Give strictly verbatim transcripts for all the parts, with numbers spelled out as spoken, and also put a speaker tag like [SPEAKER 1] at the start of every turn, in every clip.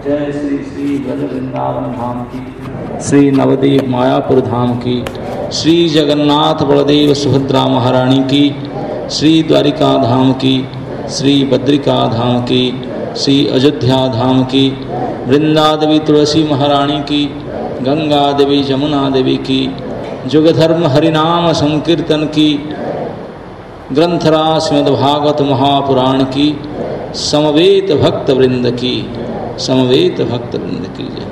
[SPEAKER 1] जय श्री श्री ब्रज वृंदावन धाम की, श्री नवदीप मायापुर धाम की, श्री जगन्नाथ बलदेव सुभद्रा महारानी की, श्री द्वारिका धाम की, श्री बद्रिका धाम की, श्री अयोध्या धाम की, वृंदा देवी तुलसी महारानी की, गंगा देवी जमुना देवी की, जुगधर्म हरिनाम संकीर्तन की, ग्रंथराज श्रीमद्भागवत महापुराण की, समवेत भक्त वृंद की, समवेत भक्त वृंद की जय।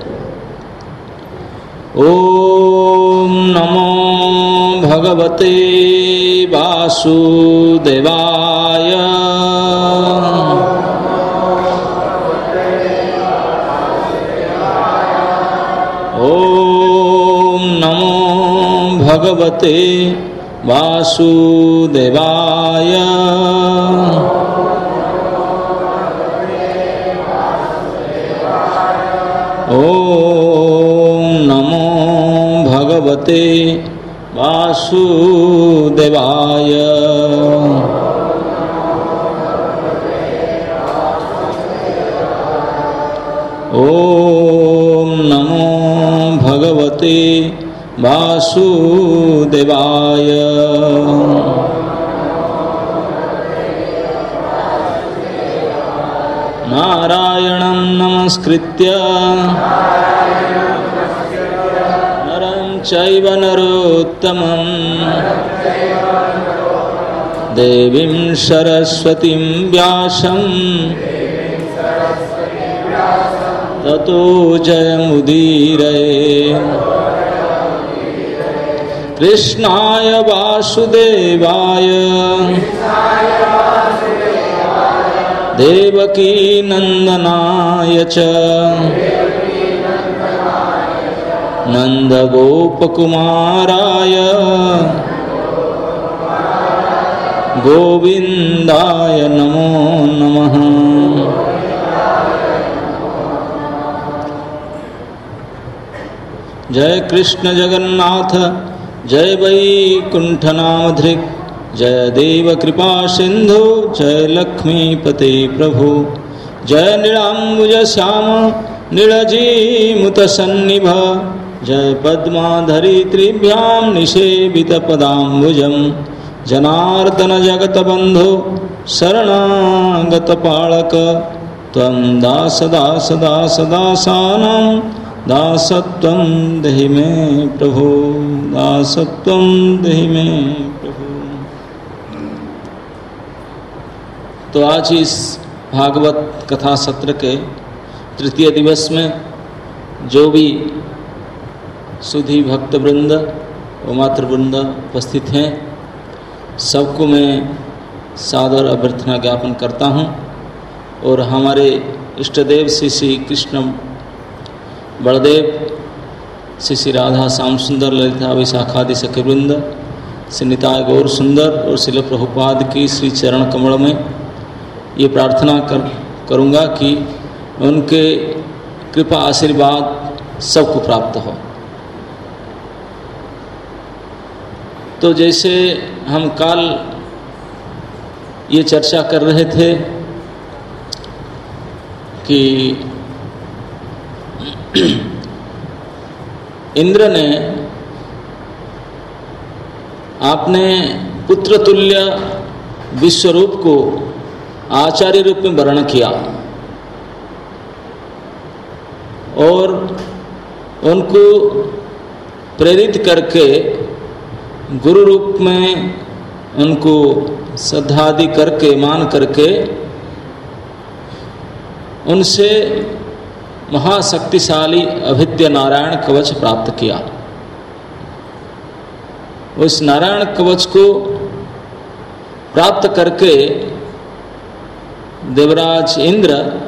[SPEAKER 1] ओम नमो भगवते वासुदेवाय। ओम नमो भगवते वासुदेवाय। ओम नमो भगवते वासुदेवाय। ओम नमो भगवते वासुदेवाय। नारायणं नमस्कृत्य नरं चैव नरोत्तमं देवीं सरस्वतीं व्यासं ततो जयमुदीरये। कृष्णाय वासुदेवाय देवकी नंदनाय च नंदगोपकुमाराय गोविंदाय नमो नमः। जय कृष्ण जगन्नाथ जय वैकुंठनामधृक् जय देव कृपा सिंधु जय लक्ष्मीपते प्रभु जय नीलांबुज श्याम नीलजीमुत सन्निभ जय पद्माधरी त्रिभ्यां निषेवित पदाम्बुजं जनार्दन जगत बंधु शरणागत पालक त्वं दास दास दास दासानां दासत्वं देहि मे प्रभु दासत्वं देहि मे प्रभु। तो आज इस भागवत कथा सत्र के तृतीय दिवस में जो भी सुधी भक्त वृंद व मातृवृंद उपस्थित हैं सबको मैं सादर अभ्यर्थना ज्ञापन करता हूं और हमारे इष्टदेव श्री श्री कृष्ण बलदेव श्री श्री राधा श्याम सुंदर ललिता विशाखादि सखीवृंद श्री निताय गौर सुंदर और श्रील प्रभुपाद की श्री चरण कमल में ये प्रार्थना कर करूँगा कि उनके कृपा आशीर्वाद सबको प्राप्त हो। तो जैसे हम कल ये चर्चा कर रहे थे कि इंद्र ने आपने पुत्रतुल्य विश्वरूप को आचार्य रूप में वर्णन किया और उनको प्रेरित करके गुरु रूप में उनको श्रद्धादि करके मान करके उनसे महाशक्तिशाली अभिद्य नारायण कवच प्राप्त किया। उस नारायण कवच को प्राप्त करके देवराज इंद्र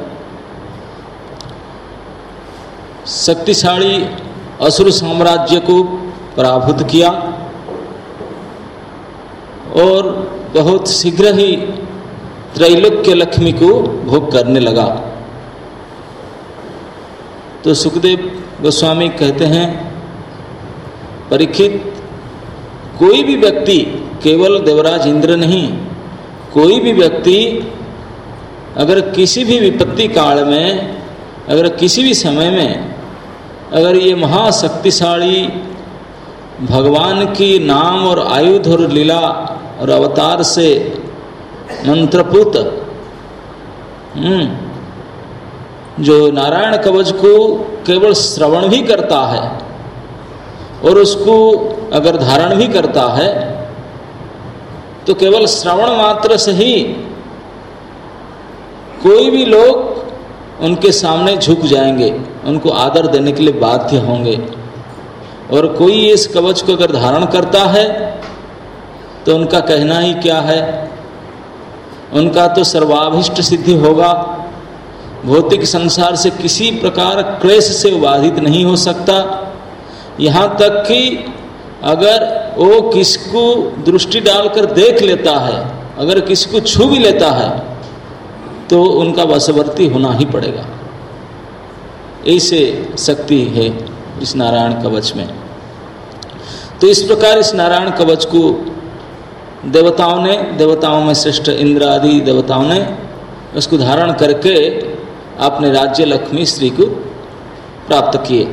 [SPEAKER 1] शक्तिशाली असुर साम्राज्य को पराभूत किया और बहुत शीघ्र ही त्रैलोक्य लक्ष्मी को भोग करने लगा। तो सुखदेव गोस्वामी कहते हैं, परीक्षित, कोई भी व्यक्ति, केवल देवराज इंद्र नहीं, कोई भी व्यक्ति अगर किसी भी विपत्ति काल में अगर किसी भी समय में अगर ये महाशक्तिशाली भगवान की नाम और आयुध और लीला और अवतार से मंत्रपुत जो नारायण कवच को केवल श्रवण भी करता है और उसको अगर धारण भी करता है तो केवल श्रवण मात्र से ही कोई भी लोग उनके सामने झुक जाएंगे, उनको आदर देने के लिए बाध्य होंगे। और कोई इस कवच को अगर धारण करता है तो उनका कहना ही क्या है, उनका तो सर्वाभीष्ट सिद्धि होगा, भौतिक संसार से किसी प्रकार क्लेश से बाधित नहीं हो सकता। यहाँ तक कि अगर वो किसको दृष्टि डालकर देख लेता है, अगर किसी को छू भी लेता है तो उनका वशवर्ती होना ही पड़ेगा। ऐसे शक्ति है इस नारायण कवच में। तो इस प्रकार इस नारायण कवच को देवताओं ने, देवताओं में श्रेष्ठ इंद्र आदि देवताओं ने उसको धारण करके अपने राज्य लक्ष्मी श्री को प्राप्त किए।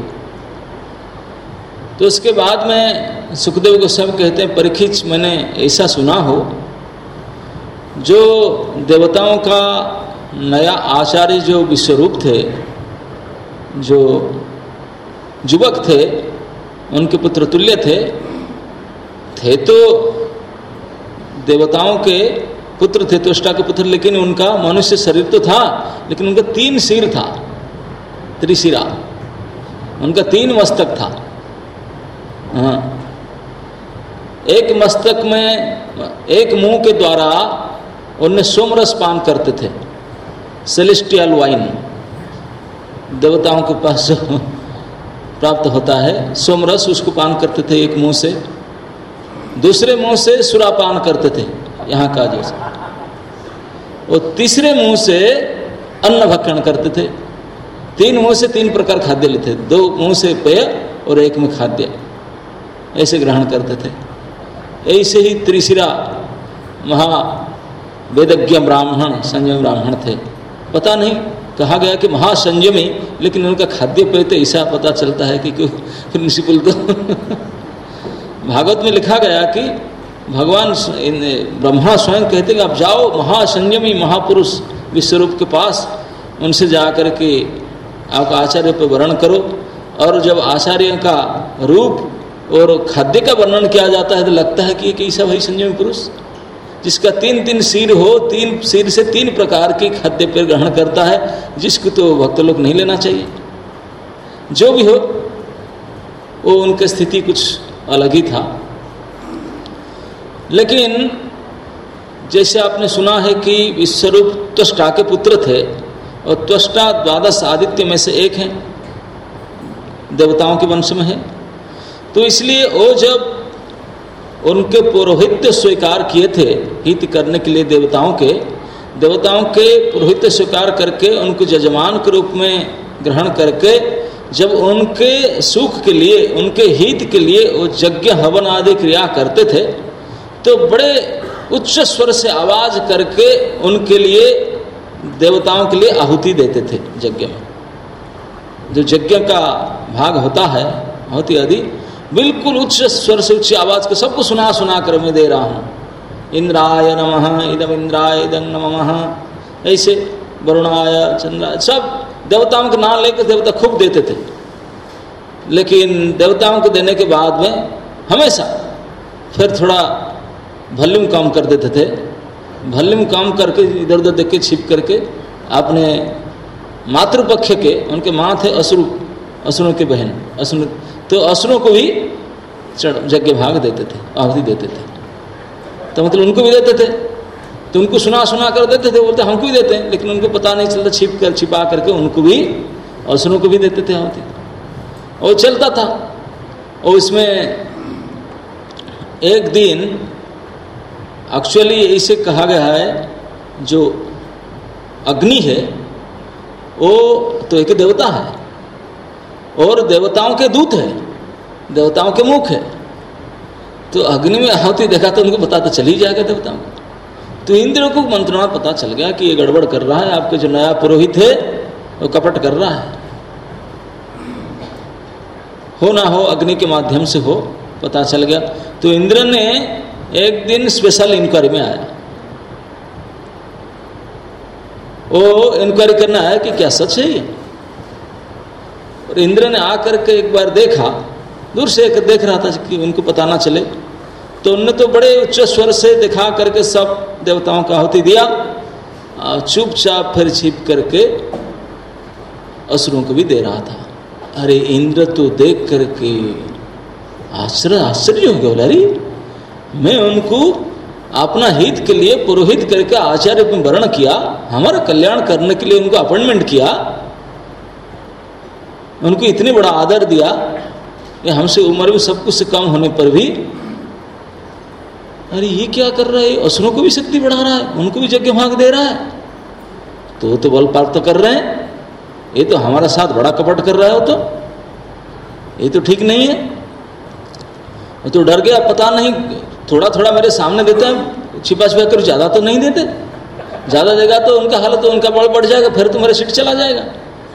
[SPEAKER 1] तो उसके बाद में सुखदेव गोस्वामी कहते हैं, परीक्षित मैंने ऐसा सुना हो, जो देवताओं का नया आचार्य जो विश्वरूप थे, जो युवक थे, उनके पुत्र तुल्य थे थे तो देवताओं के पुत्र थे, त्वष्टा के पुत्र, लेकिन उनका मनुष्य शरीर तो था, लेकिन उनका तीन सिर था, त्रिशिरा, उनका तीन मस्तक था। हाँ, एक मस्तक में एक मुंह के द्वारा उनने सोमरस पान करते थे, सेलेस्टियल वाइन देवताओं के पास प्राप्त होता है, सोमरस, उसको पान करते थे एक मुंह से। दूसरे मुंह से सुरापान करते थे यहाँ का जैसे, और तीसरे मुंह से अन्न भक्षण करते थे। तीन मुंह से तीन प्रकार खाद्य लेते, दो मुंह से पेय और एक में खाद्य, ऐसे ग्रहण करते थे। ऐसे ही त्रिशिरा महा वेदज्ञ ब्राह्मण, संयमी ब्राह्मण थे। पता नहीं, कहा गया कि महासंयमी, लेकिन उनका खाद्य पेय तो ऐसा पता चलता है कि क्यों प्रिंसिपल तो भागवत में लिखा गया कि भगवान ब्रह्मा स्वयं कहते हैं आप जाओ महासंयमी महापुरुष विश्वरूप के पास, उनसे जा कर के आप आचार्य पर वर्णन करो। और जब आचार्य का रूप और खाद्य का वर्णन किया जाता है तो लगता है कि ये कैसा भाई संयमी पुरुष, जिसका तीन तीन सिर हो, तीन सिर से तीन प्रकार के खाद्य पेय ग्रहण करता है, जिसको तो भक्त लोग नहीं लेना चाहिए। जो भी हो, वो उनकी स्थिति कुछ अलग ही था। लेकिन जैसे आपने सुना है कि विश्वरूप त्वष्टा के पुत्र थे, और त्वष्टा द्वादश आदित्य में से एक हैं, देवताओं के वंश में है। तो इसलिए वो जब उनके पुरोहित्य स्वीकार किए थे हित करने के लिए, देवताओं के देवताओं के पुरोहित्य स्वीकार करके उनको जजमान के रूप में ग्रहण करके, जब उनके सुख के लिए, उनके हित के लिए वो यज्ञ हवन आदि क्रिया करते थे, तो बड़े उच्च स्वर से आवाज करके उनके लिए, देवताओं के लिए आहुति देते थे यज्ञ में। जो यज्ञ का भाग होता है आहुति आदि, बिल्कुल उच्च स्वर से उच्च आवाज के सबको सुना सुना कर मैं दे रहा हूँ, इंद्राय नमः, इदम इंद्राय इदं नमः, ऐसे वरुणाय चंद्राय, सब देवताओं के नाम लेकर देवता खूब देते थे। लेकिन देवताओं को देने के बाद में हमेशा फिर थोड़ा वॉल्यूम कम कर देते थे। वॉल्यूम कम करके इधर उधर देख के छिप करके अपने मातृपक्ष के, उनके माँ थे असुर, असुरों के बहन असुर, तो असुरों को भी यज्ञ भाग देते थे, आहुति देते थे। तो मतलब उनको भी देते थे, तो उनको सुना सुना कर देते थे, बोलते हमको भी देते हैं, लेकिन उनको पता नहीं चलता, छिप कर छिपा करके उनको भी, असुरों को भी देते थे आहुति, और चलता था। और इसमें एक दिन एक्चुअली ऐसे कहा गया है, जो अग्नि है वो तो एक देवता है और देवताओं के दूत है, देवताओं के मुख है। तो अग्नि में आहुति देखा तो उनको पता तो चल ही जाएगा देवताओं को। तो इंद्र को मंत्रणा पता चल गया कि ये गड़बड़ कर रहा है, आपके जो नया पुरोहित है वो कपट कर रहा है। हो ना हो अग्नि के माध्यम से हो, पता चल गया। तो इंद्र ने एक दिन स्पेशल इंक्वायरी में आया, वो इंक्वायरी करना है कि क्या सच है ये। और इंद्र ने आकर के एक बार देखा, दूर से एक देख रहा था कि उनको पता ना चले, तो उन्होंने तो बड़े उच्च स्वर से दिखा करके सब देवताओं का आहुति दिया, चुपचाप फिर छिप करके असुरों को भी दे रहा था। अरे इंद्र तो देख करके आश्चर्य आश्चर्य हो गया, अरे मैं उनको अपना हित के लिए पुरोहित करके आचार्य में वर्ण किया, हमारा कल्याण करने के लिए उनको अपॉइंटमेंट किया, उनको इतने बड़ा आदर दिया, ये हमसे उम्र में सब कुछ से कम होने पर भी अरे ये क्या कर रहा है, असुरों को भी शक्ति बढ़ा रहा है, उनको भी यज्ञ भाग दे रहा है, तो तो बल प्राप्त कर रहे हैं, ये तो हमारा साथ बड़ा कपट कर रहा है, हो तो ये तो ठीक नहीं है। वो तो डर गया, पता नहीं थोड़ा थोड़ा मेरे सामने देते हैं, छिपा छिपा कर ज़्यादा तो नहीं देते, ज़्यादा देगा तो उनका हालत तो उनका बड़ बढ़ जाएगा, फिर तुम्हारे सीट चला जाएगा।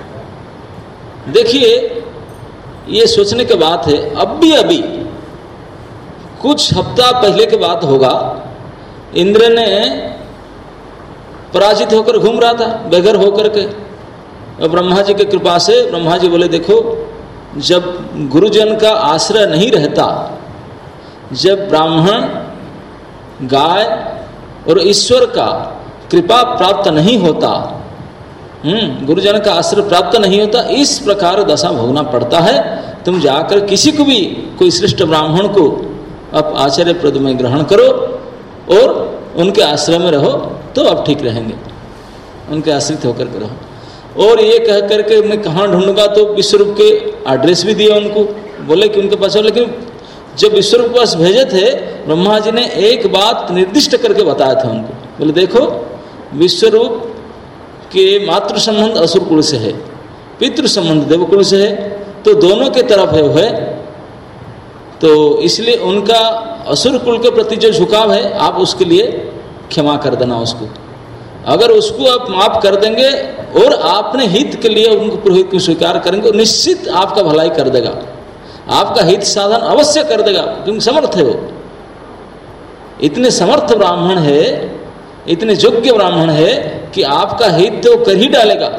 [SPEAKER 1] देखिए ये सोचने की बात है, अब भी अभी कुछ हफ्ता पहले की बात होगा, इंद्र ने पराजित होकर घूम रहा था बेघर होकर के, और ब्रह्मा जी की कृपा से ब्रह्मा जी बोले देखो, जब गुरुजन का आश्रय नहीं रहता, जब ब्राह्मण गाय और ईश्वर का कृपा प्राप्त नहीं होता, हम्म गुरुजन का आश्रय प्राप्त नहीं होता, इस प्रकार दशा भोगना पड़ता है। तुम जाकर किसी को भी, कोई श्रेष्ठ ब्राह्मण को आप आचार्य पद में ग्रहण करो और उनके आश्रय में रहो, तो आप ठीक रहेंगे, उनके आश्रित होकर के रहो। और ये कह करके मैं कहाँ ढूंढूंगा, तो विश्वरूप के एड्रेस भी दिया उनको, बोले कि उनके पास। लेकिन जब विश्वरूप के पास भेजे थे, ब्रह्मा जी ने एक बात निर्दिष्ट करके बताया था उनको, बोले देखो विश्वरूप के मातृ संबंध असुर कुल से है, पितृ संबंध देवकुल से है, तो दोनों के तरफ है वह, तो इसलिए उनका असुर कुल के प्रति जो झुकाव है, आप उसके लिए क्षमा कर देना उसको। अगर उसको आप माफ कर देंगे और आपने हित के लिए उनको पुरोहित को स्वीकार करेंगे, निश्चित आपका भलाई कर देगा, आपका हित साधन अवश्य कर देगा, क्योंकि समर्थ है वो, इतने समर्थ ब्राह्मण है, इतने योग्य ब्राह्मण है कि आपका हित तो कर ही डालेगा।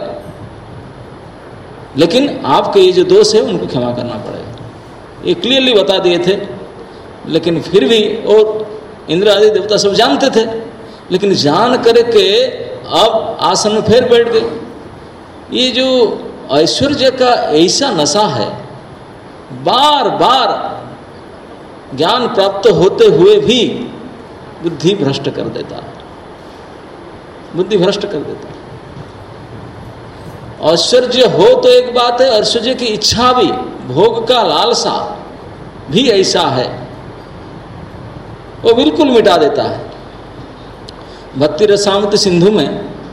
[SPEAKER 1] लेकिन आपके ये जो दोष है उनको क्षमा करना पड़ेगा, ये क्लियरली बता दिए थे। लेकिन फिर भी, और इंद्र आदि देवता सब जानते थे, लेकिन जान करके अब आसन में फिर बैठ गए। ये जो ऐश्वर्य का ऐसा नशा है, बार बार ज्ञान प्राप्त होते हुए भी बुद्धि भ्रष्ट कर देता है, बुद्धि भ्रष्ट कर देता है। ऐश्वर्य हो तो एक बात है, ऐश्वर्य की इच्छा भी, भोग का लालसा भी ऐसा है, वो बिल्कुल मिटा देता है। भक्ति रसामृत सिंधु में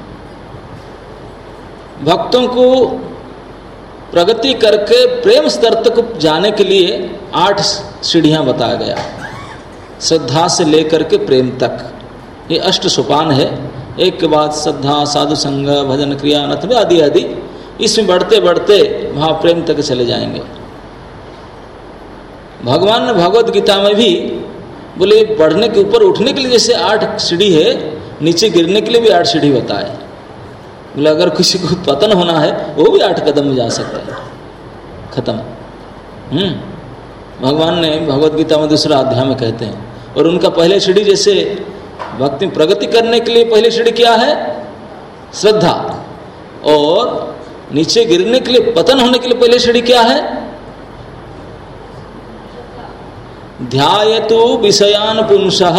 [SPEAKER 1] भक्तों को प्रगति करके प्रेम स्तर तक जाने के लिए आठ सीढ़ियां बताया गया, श्रद्धा से लेकर के प्रेम तक, ये अष्ट सोपान है। एक के बाद श्रद्धा, साधु संग, भजन क्रिया, नथ आदि आदि, इसमें बढ़ते बढ़ते वहाँ प्रेम तक चले जाएंगे। भगवान ने भगवत गीता में भी बोले बढ़ने के ऊपर उठने के लिए जैसे आठ सीढ़ी है, नीचे गिरने के लिए भी आठ सीढ़ी बताए। बोले अगर किसी को पतन होना है वो भी आठ कदम में जा सकता है, खत्म। हम्म भगवान ने भगवत गीता में दूसरा अध्याय में कहते हैं। और उनका पहले सीढ़ी, जैसे भक्ति प्रगति करने के लिए पहले सीढ़ी क्या है? श्रद्धा। और नीचे गिरने के लिए, पतन होने के लिए पहले सीढ़ी क्या है? ध्यायतु विषयान पुंसः,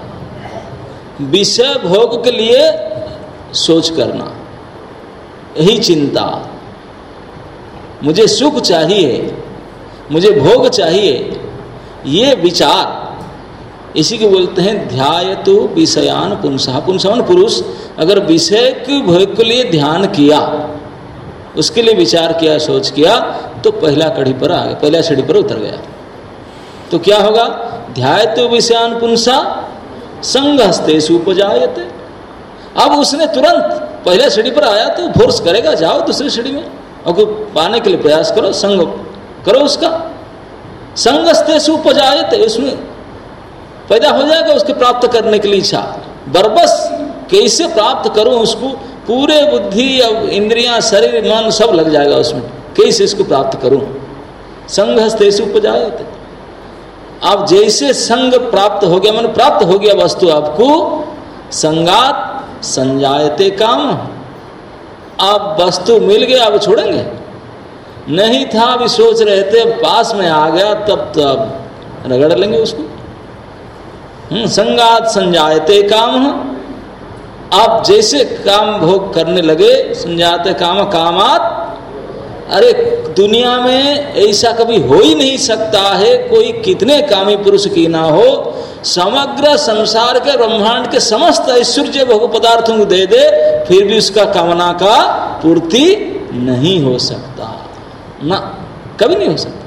[SPEAKER 1] विषय भोग के लिए सोच करना, यही चिंता, मुझे सुख चाहिए, मुझे भोग चाहिए, ये विचार, इसी को बोलते हैं ध्यायतु विषयान पुंसः। पुंसवन पुरुष, अगर विषय के भोग के लिए ध्यान किया, उसके लिए विचार किया, सोच किया, तो पहला कड़ी पर आ गया, पहला सीढ़ी पर उतर गया। तो क्या होगा? ध्यायतु विषयान पुंसा संगहस्तेषु उपजायते। अब उसने तुरंत पहले सीढ़ी पर आया तो फोर्स करेगा, जाओ दूसरी सीढ़ी में और कोई पाने के लिए प्रयास करो, संग करो उसका। संगस्तेषु उपजायते, उसमें पैदा हो जाएगा उसके प्राप्त करने के लिए इच्छा। बरबस कैसे प्राप्त करूं उसको, पूरे बुद्धि और इंद्रियां शरीर मन सब लग जाएगा उसमें, कैसे इसको प्राप्त करूं। संगस्तेषु उपजायते, आप जैसे संग प्राप्त हो गया, मन प्राप्त हो गया वस्तु आपको, संगात संजायते काम, आप वस्तु मिल गया अब छोड़ेंगे नहीं था, अभी सोच रहे थे, पास में आ गया तब तो अब रगड़ लेंगे उसको। संगात संजायते काम, आप जैसे काम भोग करने लगे, संजायते काम कामात, अरे दुनिया में ऐसा कभी हो ही नहीं सकता है, कोई कितने कामी पुरुष की ना हो, समग्र संसार के ब्रह्मांड के समस्त ऐश्वर्य भोग पदार्थों को दे दे, फिर भी उसका कामना का पूर्ति नहीं हो सकता ना, कभी नहीं हो सकता।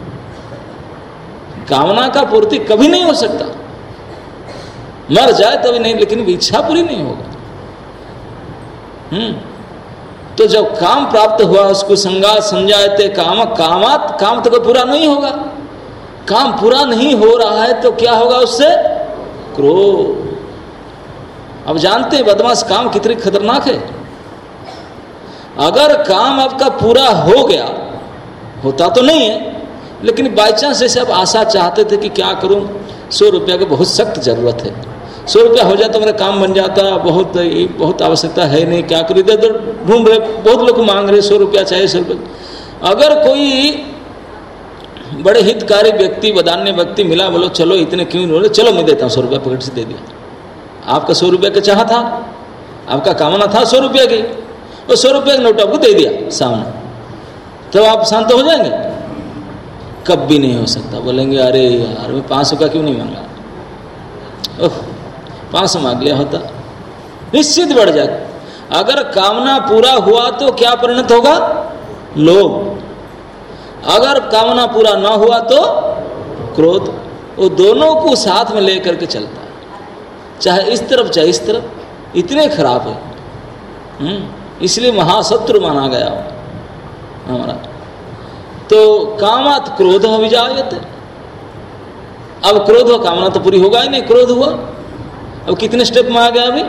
[SPEAKER 1] कामना का पूर्ति कभी नहीं हो सकता, मर जाए तभी नहीं, लेकिन इच्छा पूरी नहीं होगा। हम्म तो जब काम प्राप्त हुआ उसको संगात संजायते काम, कामात, काम तो पूरा नहीं होगा, काम पूरा नहीं हो रहा है तो क्या होगा उससे, क्रोध। अब जानते हैं बदमाश काम कितनी खतरनाक है। अगर काम आपका पूरा हो गया, होता तो नहीं है, लेकिन बाई चांस जैसे आप आशा चाहते थे कि क्या करूं, सौ रुपया की बहुत सख्त जरूरत है, सौ रुपया हो जाता मेरा काम बन जाता, बहुत बहुत आवश्यकता है नहीं, क्या करूँ, इधर उधर ढूंढ रहे, बहुत लोग मांग रहे सौ रुपया चाहिए सौ रुपया। अगर कोई बड़े हितकारी व्यक्ति, बदान्य व्यक्ति मिला, बोलो चलो इतने क्यों बोले, चलो मैं देता हूँ सौ रुपया, पकड़ से दे दिया। आपका सौ रुपया का चाह था, आपका कामना था सौ रुपया की, और सौ रुपया का नोट आपको दे दिया सामने, तो आप शांत हो जाएंगे? कब भी नहीं हो सकता। बोलेंगे अरे यार मैं पाँच सौ का क्यों नहीं मांगा, ओह पाँच सौ मांग लिया होता, निश्चित बढ़ जाए। अगर कामना पूरा हुआ तो क्या परिणत होगा, लोभ। अगर कामना पूरा ना हुआ तो क्रोध। वो दोनों को साथ में लेकर के चलता है, चाहे इस तरफ चाहे इस तरफ, इतने खराब है। हम्म इसलिए महाशत्रु माना गया हमारा। तो कामात क्रोध विजायते, अब क्रोध हो, कामना तो पूरी होगा ही नहीं, क्रोध हुआ। अब कितने स्टेप में आ गया, अभी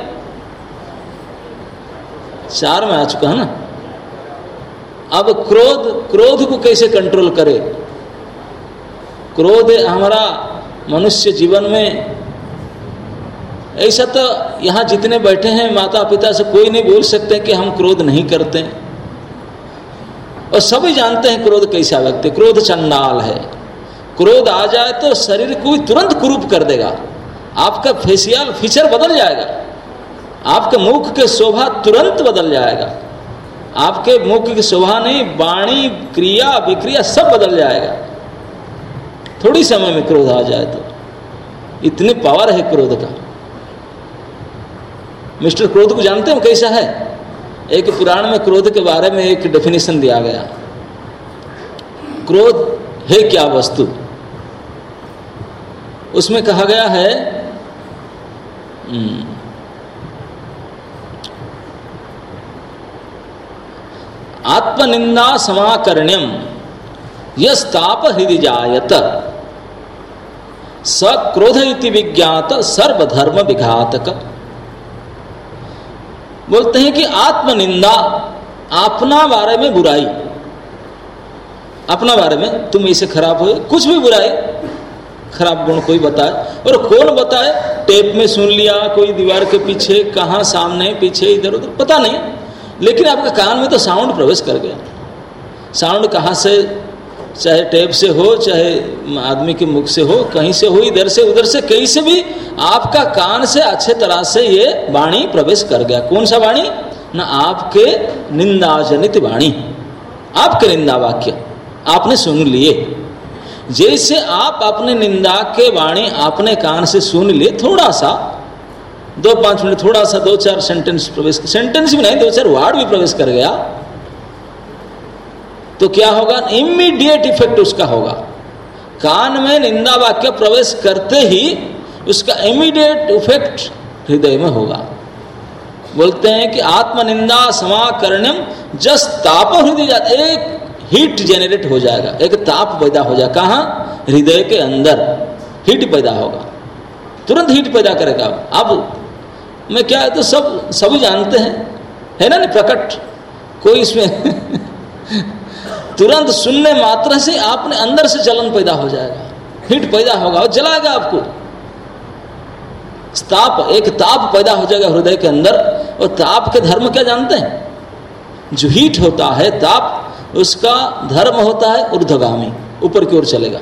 [SPEAKER 1] चार में आ चुका है ना। अब क्रोध, क्रोध को कैसे कंट्रोल करे। क्रोध हमारा मनुष्य जीवन में, ऐसा तो यहाँ जितने बैठे हैं माता पिता से कोई नहीं बोल सकते कि हम क्रोध नहीं करते, और सभी जानते हैं क्रोध कैसा व्यक्ति, क्रोध चंडाल है। क्रोध आ जाए तो शरीर को तुरंत कुरूप कर देगा, आपका फेशियल फीचर बदल जाएगा, आपके मुख के शोभा तुरंत बदल जाएगा, आपके मुख की शोभा नहीं, वाणी क्रिया विक्रिया सब बदल जाएगा थोड़ी समय में क्रोध आ जाए तो। इतनी पावर है क्रोध का। मिस्टर क्रोध को जानते हो कैसा है? एक पुराण में क्रोध के बारे में एक डेफिनेशन दिया गया। क्रोध है क्या वस्तु, उसमें कहा गया है आत्मनिंदा समाकर्ण्यम यस्ताप हृदय जायत स क्रोध इति विज्ञात सर्वधर्म विघातक। बोलते हैं कि आत्मनिंदा, अपना बारे में बुराई, अपना बारे में तुम ऐसे खराब हो, कुछ भी बुराई खराब गुण कोई बताए, और कौन बताए, टेप में सुन लिया, कोई दीवार के पीछे, कहाँ सामने पीछे इधर उधर पता नहीं, लेकिन आपके कान में तो साउंड प्रवेश कर गया। साउंड कहाँ से, चाहे टेप से हो, चाहे आदमी के मुख से हो, कहीं से हो, इधर से उधर से, कहीं से भी आपका कान से अच्छे तरह से ये वाणी प्रवेश कर गया। कौन सा वाणी? ना आपके निंदा जनित वाणी, आपके निंदा वाक्य आपने सुन लिए। जैसे आप अपने निंदा के वाणी अपने कान से सुन लिए, थोड़ा सा दो पांच मिनट, थोड़ा सा दो चार सेंटेंस प्रवेश, सेंटेंस भी नहीं, दो चार वर्ड भी प्रवेश कर गया, तो क्या होगा? इमीडिएट इफेक्ट उसका होगा। कान में निंदा वाक्य प्रवेश करते ही उसका इमीडिएट इफेक्ट हृदय में होगा। बोलते हैं कि आत्मनिंदा समाकर्ण्यम जस ताप हृदय जाता, एक हीट जेनरेट हो जाएगा, एक ताप पैदा हो जाएगा। कहाँ? हृदय के अंदर हीट पैदा होगा, तुरंत हीट पैदा करेगा। अब मैं क्या है तो सब सभी जानते हैं, है ना, नहीं प्रकट कोई इसमें तुरंत सुनने मात्र से आपने अंदर से जलन पैदा हो जाएगा, हीट पैदा होगा और जलाएगा आपको। ताप, एक ताप पैदा हो जाएगा हृदय के अंदर। और ताप के धर्म क्या जानते हैं? जो हीट होता है ताप, उसका धर्म होता है ऊर्ध्वगामी, ऊपर की ओर चलेगा।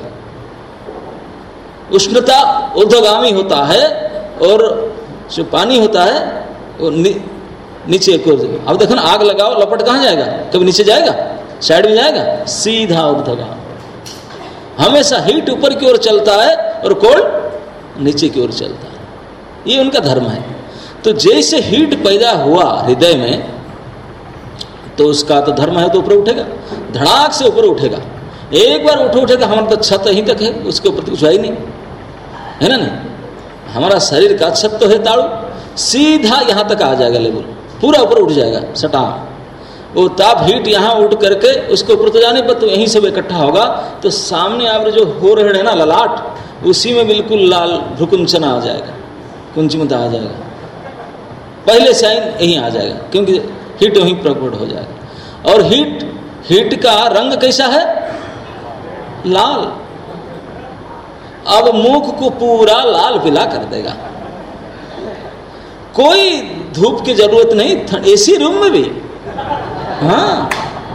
[SPEAKER 1] उष्णता ऊर्ध्वगामी होता है और जो पानी होता है वो नि, नीचे की ओर। अब देखो ना, आग लगाओ, लपट कहाँ जाएगा? कभी नीचे जाएगा? साइड में जाएगा? सीधा ऊर्ध्वगामी। हमेशा हीट ऊपर की ओर चलता है और कोल्ड नीचे की ओर चलता है। ये उनका धर्म है। तो जैसे हीट पैदा हुआ हृदय में, तो उसका तो धर्म है तो ऊपर उठेगा, धड़ाक से ऊपर उठेगा। एक बार उठ उठेगा, हमारा तो छत यहीं तक है, उसके ऊपर तो कुछ है ही नहीं, है ना नहीं। हमारा शरीर का छत तो है ताड़ू, सीधा यहाँ तक आ जाएगा, लेवल पूरा ऊपर उठ जाएगा सटाम। वो ताप हीट यहाँ उठ करके उसके ऊपर तो जाने पर तो यहीं सब इकट्ठा होगा, तो सामने आप जो हो रहे हैं ना ललाट, उसी में बिल्कुल लाल भ्रुकुंचना आ जाएगा, कुंचमता आ जाएगा, पहले साइन यहीं आ जाएगा, क्योंकि हीट वहीं प्रकट हो जाएगा। और हीट हीट का रंग कैसा है? लाल। अब मुख को पूरा लाल पीला कर देगा। कोई धूप की जरूरत नहीं, एसी रूम में भी। हाँ,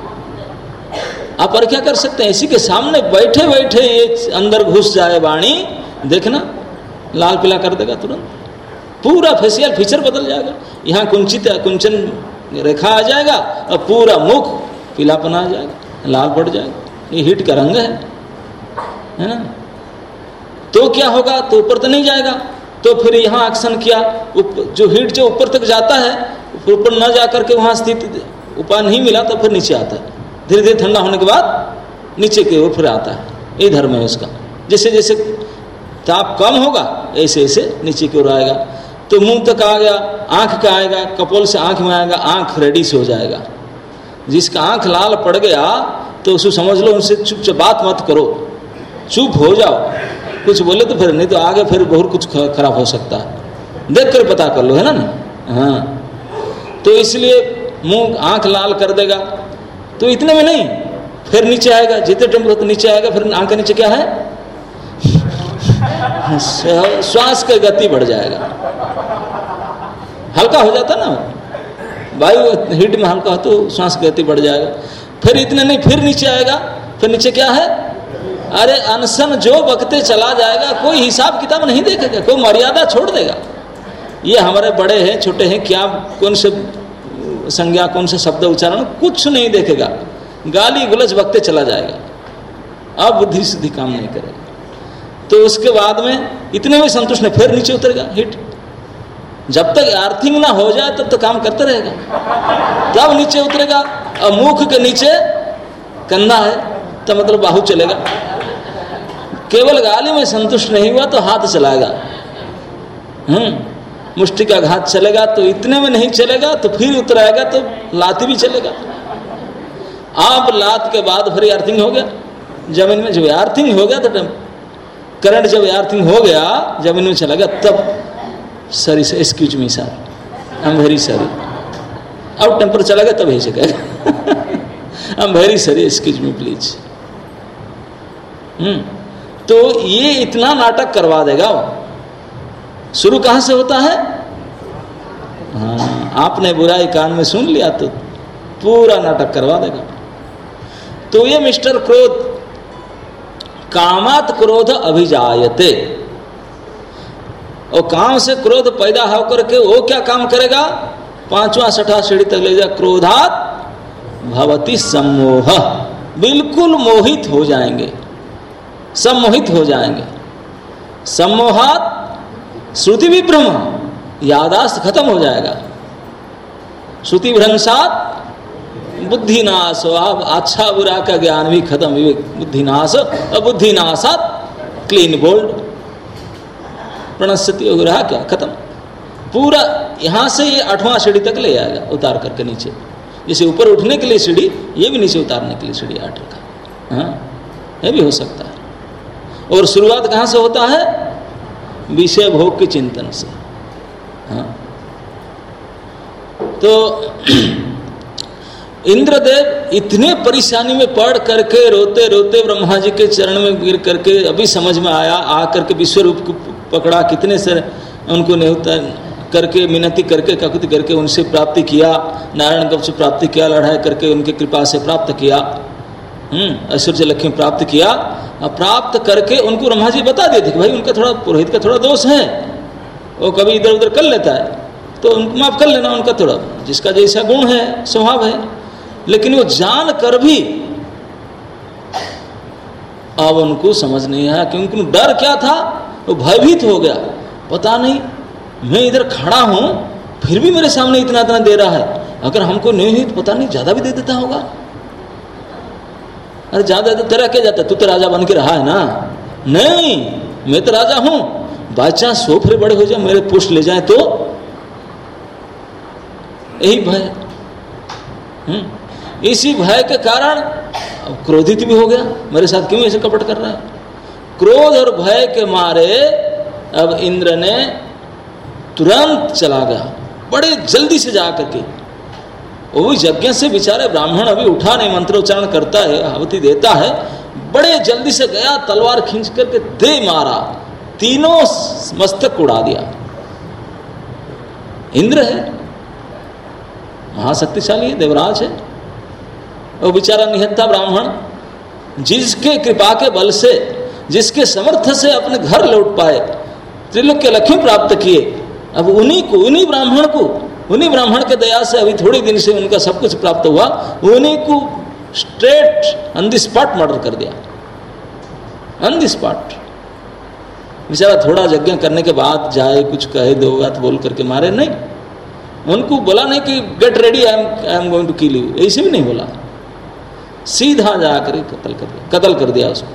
[SPEAKER 1] आप और क्या कर सकते हैं? एसी के सामने बैठे बैठे ये अंदर घुस जाए वाणी, देखना लाल पीला कर देगा तुरंत, पूरा फेशियल फीचर बदल जाएगा। यहाँ कुंचित कुंचन रेखा आ जाएगा और पूरा मुख पीलापन आ जाएगा, लाल पड़ जाएगा। ये हीट का रंग है, है ना। तो क्या होगा? तो ऊपर तो नहीं जाएगा, तो फिर यहाँ एक्शन किया, जो हीट जो ऊपर तक जाता है, ऊपर न जाकर के वहाँ स्थित उपाय नहीं मिला, तो फिर नीचे आता है। धीरे धीरे ठंडा होने के बाद नीचे की ओर फिर आता है। ये धर्म है उसका। जैसे जैसे ताप कम होगा, ऐसे ऐसे नीचे की ओर आएगा। तो मुंह तक आ गया, आंख का आएगा, कपोल से आंख में आएगा, आंख रेडी से हो जाएगा। जिसका आंख लाल पड़ गया तो उसको समझ लो, उनसे चुपचाप बात मत करो, चुप हो जाओ। कुछ बोले तो फिर नहीं, तो आगे फिर बहुत कुछ खराब हो सकता है। देख कर पता कर लो, है ना। हाँ, तो इसलिए मुंह आंख लाल कर देगा। तो इतने में नहीं, फिर नीचे आएगा, जितने टेम्परेचर नीचे आएगा, फिर आंख के नीचे क्या है? श्वास की गति बढ़ जाएगा, हल्का हो जाता ना, वायु हीट में हल्का हो तो श्वास की गति बढ़ जाएगा। फिर इतने नहीं, फिर नीचे आएगा। फिर नीचे क्या है? अरे अनशन जो बकते चला जाएगा, कोई हिसाब किताब नहीं देखेगा, कोई मर्यादा छोड़ देगा। ये हमारे बड़े हैं छोटे हैं, क्या कौन से संज्ञा कौन से शब्द उच्चारण कुछ नहीं देखेगा, गाली गुलज बकते चला जाएगा। अब बुद्धि सिद्धि काम नहीं करेगा। तो उसके बाद में इतने में संतुष्ट नहीं, फिर नीचे उतरेगा हीट। जब तक अर्थिंग ना हो जाए तब तक तो काम करते रहेगा, तब नीचे उतरेगा। और मुख के नीचे कंधा है तो मतलब बाहु चलेगा। केवल गाली में संतुष्ट नहीं हुआ तो हाथ चलाएगा, हम्म मुष्टि का घात चलेगा। तो इतने में नहीं चलेगा तो फिर उतराएगा तो लाती भी चलेगा। अब लात के बाद फिर अर्थिंग हो गया जमीन में। जब अर्थिंग हो गया तो करंट जब अर्थिंग हो गया जमीन में चला गया, तब सरी से excuse me sir, I am very sorry. अब टेम्पर चला गया तब ही से कहेगा I am very sorry, excuse me please. Hmm तो ये इतना नाटक करवा देगा। शुरू कहां से होता है? हाँ, आपने बुराई कान में सुन लिया तो पूरा नाटक करवा देगा। तो ये मिस्टर क्रोध, कामात क्रोध अभिजायते, और काम से क्रोध पैदा होकर के वो क्या काम करेगा? पांचवा छठा सीढ़ी तक ले जा। क्रोधात भवति सम्मोह, बिल्कुल मोहित हो जाएंगे, सम्मोहित हो जाएंगे। सम्मोहात श्रुति विभ्रम, यादाश्त खत्म हो जाएगा। श्रुति भ्रंशात बुद्धिनाश, अब अच्छा बुरा का ज्ञान भी खत्म, बुद्धिनाश। और बुद्धिनाशात क्लीन बोल्ड, प्रणश्यति हो रहा क्या? खत्म। पूरा यहाँ से ये आठवां सीढ़ी तक ले आएगा उतार करके नीचे। जैसे ऊपर उठने के लिए सीढ़ी, ये भी नीचे उतारने के लिए सीढ़ी आठ रखा। हाँ, ये भी हो सकता है। और शुरुआत कहाँ से होता है? विषय भोग के चिंतन से। हाँ, तो इंद्रदेव इतने परेशानी में पड़ करके रोते रोते ब्रह्मा जी के चरण में गिर करके अभी समझ में आया, आ करके विश्वरूप को पकड़ा, कितने सर उनको न्योता करके मिनती करके काकुति करके उनसे प्राप्ति किया, नारायण गव से प्राप्ति किया, लड़ाई करके उनके कृपा से प्राप्त किया, हम्म ऐश्वर्य लक्ष्मी प्राप्त किया। प्राप्त करके उनको ब्रह्मा जी बता देते कि भाई उनका थोड़ा पुरोहित का थोड़ा दोष है, वो कभी इधर उधर कर लेता है, तो उनको माफ कर लेना, उनका थोड़ा जिसका जैसा गुण है स्वभाव है। लेकिन वो जान कर भी अब उनको समझ नहीं आया, क्योंकि उनको डर क्या था, वो भयभीत हो गया। पता नहीं मैं इधर खड़ा हूं फिर भी मेरे सामने इतना इतना दे रहा है, अगर हमको नहीं हुई तो पता नहीं ज्यादा भी दे देता होगा। अरे ज्यादा तो तेरा क्या जाता, तू तो राजा बन के रहा है ना। नहीं, मैं तो राजा हूं, बाई चांस सौ फिर बड़े हो जाए, मेरे पुष्ट ले जाए तो, यही भय। हम्म इसी भय के कारण क्रोधित भी हो गया, मेरे साथ क्यों ऐसे कपट कर रहा है। क्रोध और भय के मारे अब इंद्र ने तुरंत चला गया, बड़े जल्दी से जा करके। वो यज्ञ से बेचारे ब्राह्मण अभी उठा नहीं, मंत्रोच्चारण करता है, आहुति देता है, बड़े जल्दी से गया, तलवार खींच करके दे मारा, तीनों मस्तक उड़ा दिया। इंद्र है, महाशक्तिशाली है, देवराज है। वो बेचारा निहत्था ब्राह्मण जिसके कृपा के बल से, जिसके समर्थ से अपने घर लौट पाए, त्रिलोक के लक्ष्मी प्राप्त किए, अब उन्हीं को, उन्हीं ब्राह्मण को, उन्हीं ब्राह्मण के दया से अभी थोड़े दिन से उनका सब कुछ प्राप्त हुआ, उन्हीं को straight on the spot murder कर दिया, ऑन द स्पॉट। बेचारा थोड़ा यज्ञ करने के बाद जाए कुछ कहे दो बात बोल करके मारे नहीं, उनको बोला नहीं कि get ready, I am I am going to kill you, ऐसे भी नहीं बोला, सीधा जाकर कत्ल कर दिया, कत्ल कर दिया उसको।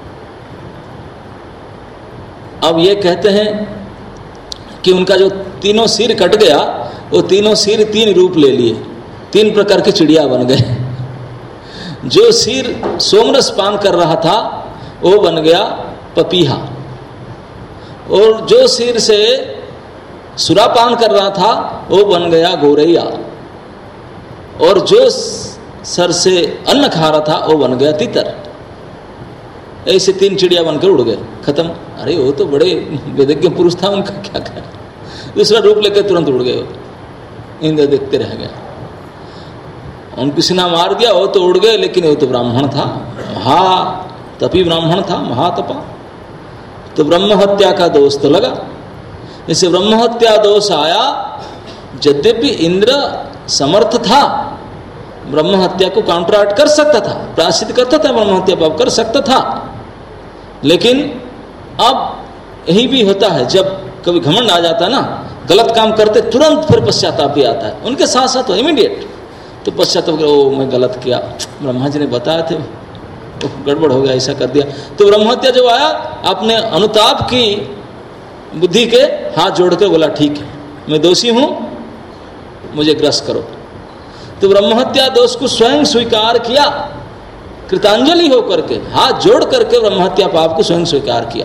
[SPEAKER 1] अब ये कहते हैं कि उनका जो तीनों सिर कट गया, वो तीनों सिर तीन रूप ले लिए, तीन प्रकार के चिड़िया बन गए। जो सिर सोमरस पान कर रहा था वो बन गया पपीहा, और जो सिर से सुरापान कर रहा था वो बन गया गोरैया, और जो सर से अन्न खा रहा था वो बन गया तितर। ऐसे तीन चिड़िया बनकर उड़ गए, खत्म। अरे वो तो बड़े वेदज्ञ पुरुष था, उनका क्या क्या दूसरा रूप लेकर तुरंत उड़ गए। इंद्र देखते रह गया, उनको किसी ने मार दिया, वो तो उड़ गए, लेकिन वो तो ब्राह्मण था, महा तपी ब्राह्मण था, महातपा। तो ब्रह्म हत्या का दोष तो लगा। जैसे ब्रह्म हत्या दोष आया, यद्यपि इंद्र समर्थ था, ब्रह्म हत्या को काउंटरआक्ट कर सकता था, प्रायश्चित करता था, ब्रह्म हत्या पाप कर सकता था। लेकिन अब यही भी होता है, जब कभी घमंड आ जाता है ना, गलत काम करते तुरंत फिर पश्चाताप भी आता है उनके साथ साथ, इमीडिएट तो पश्चाताप, ओ मैं गलत किया, ब्रह्मा जी ने बताया थे, तो गड़बड़ हो गया, ऐसा कर दिया। तो ब्रह्म हत्या जब आया, आपने अनुताप की बुद्धि के हाथ जोड़ के बोला ठीक है मैं दोषी हूं, मुझे ग्रस्त करो। तो ब्रह्महत्या दोष को स्वयं स्वीकार किया, कृतांजलि होकर के हाथ जोड़ करके ब्रह्महत्या पाप को स्वयं स्वीकार किया।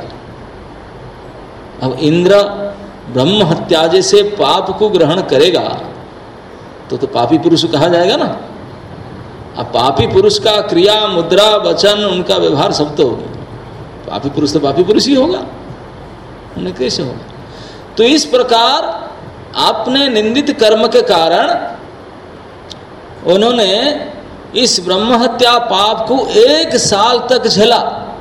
[SPEAKER 1] अब इंद्र ब्रह्म हत्या जैसे पाप को ग्रहण करेगा तो तो पापी पुरुष कहा जाएगा ना। अब पापी पुरुष का क्रिया, मुद्रा, वचन, उनका व्यवहार सब तो पापी पुरुष तो पापी पुरुष ही होगा, उन्हें कैसे होगा। तो इस प्रकार आपने निंदित कर्म के कारण उन्होंने इस ब्रह्म हत्या पाप को एक साल तक झेला।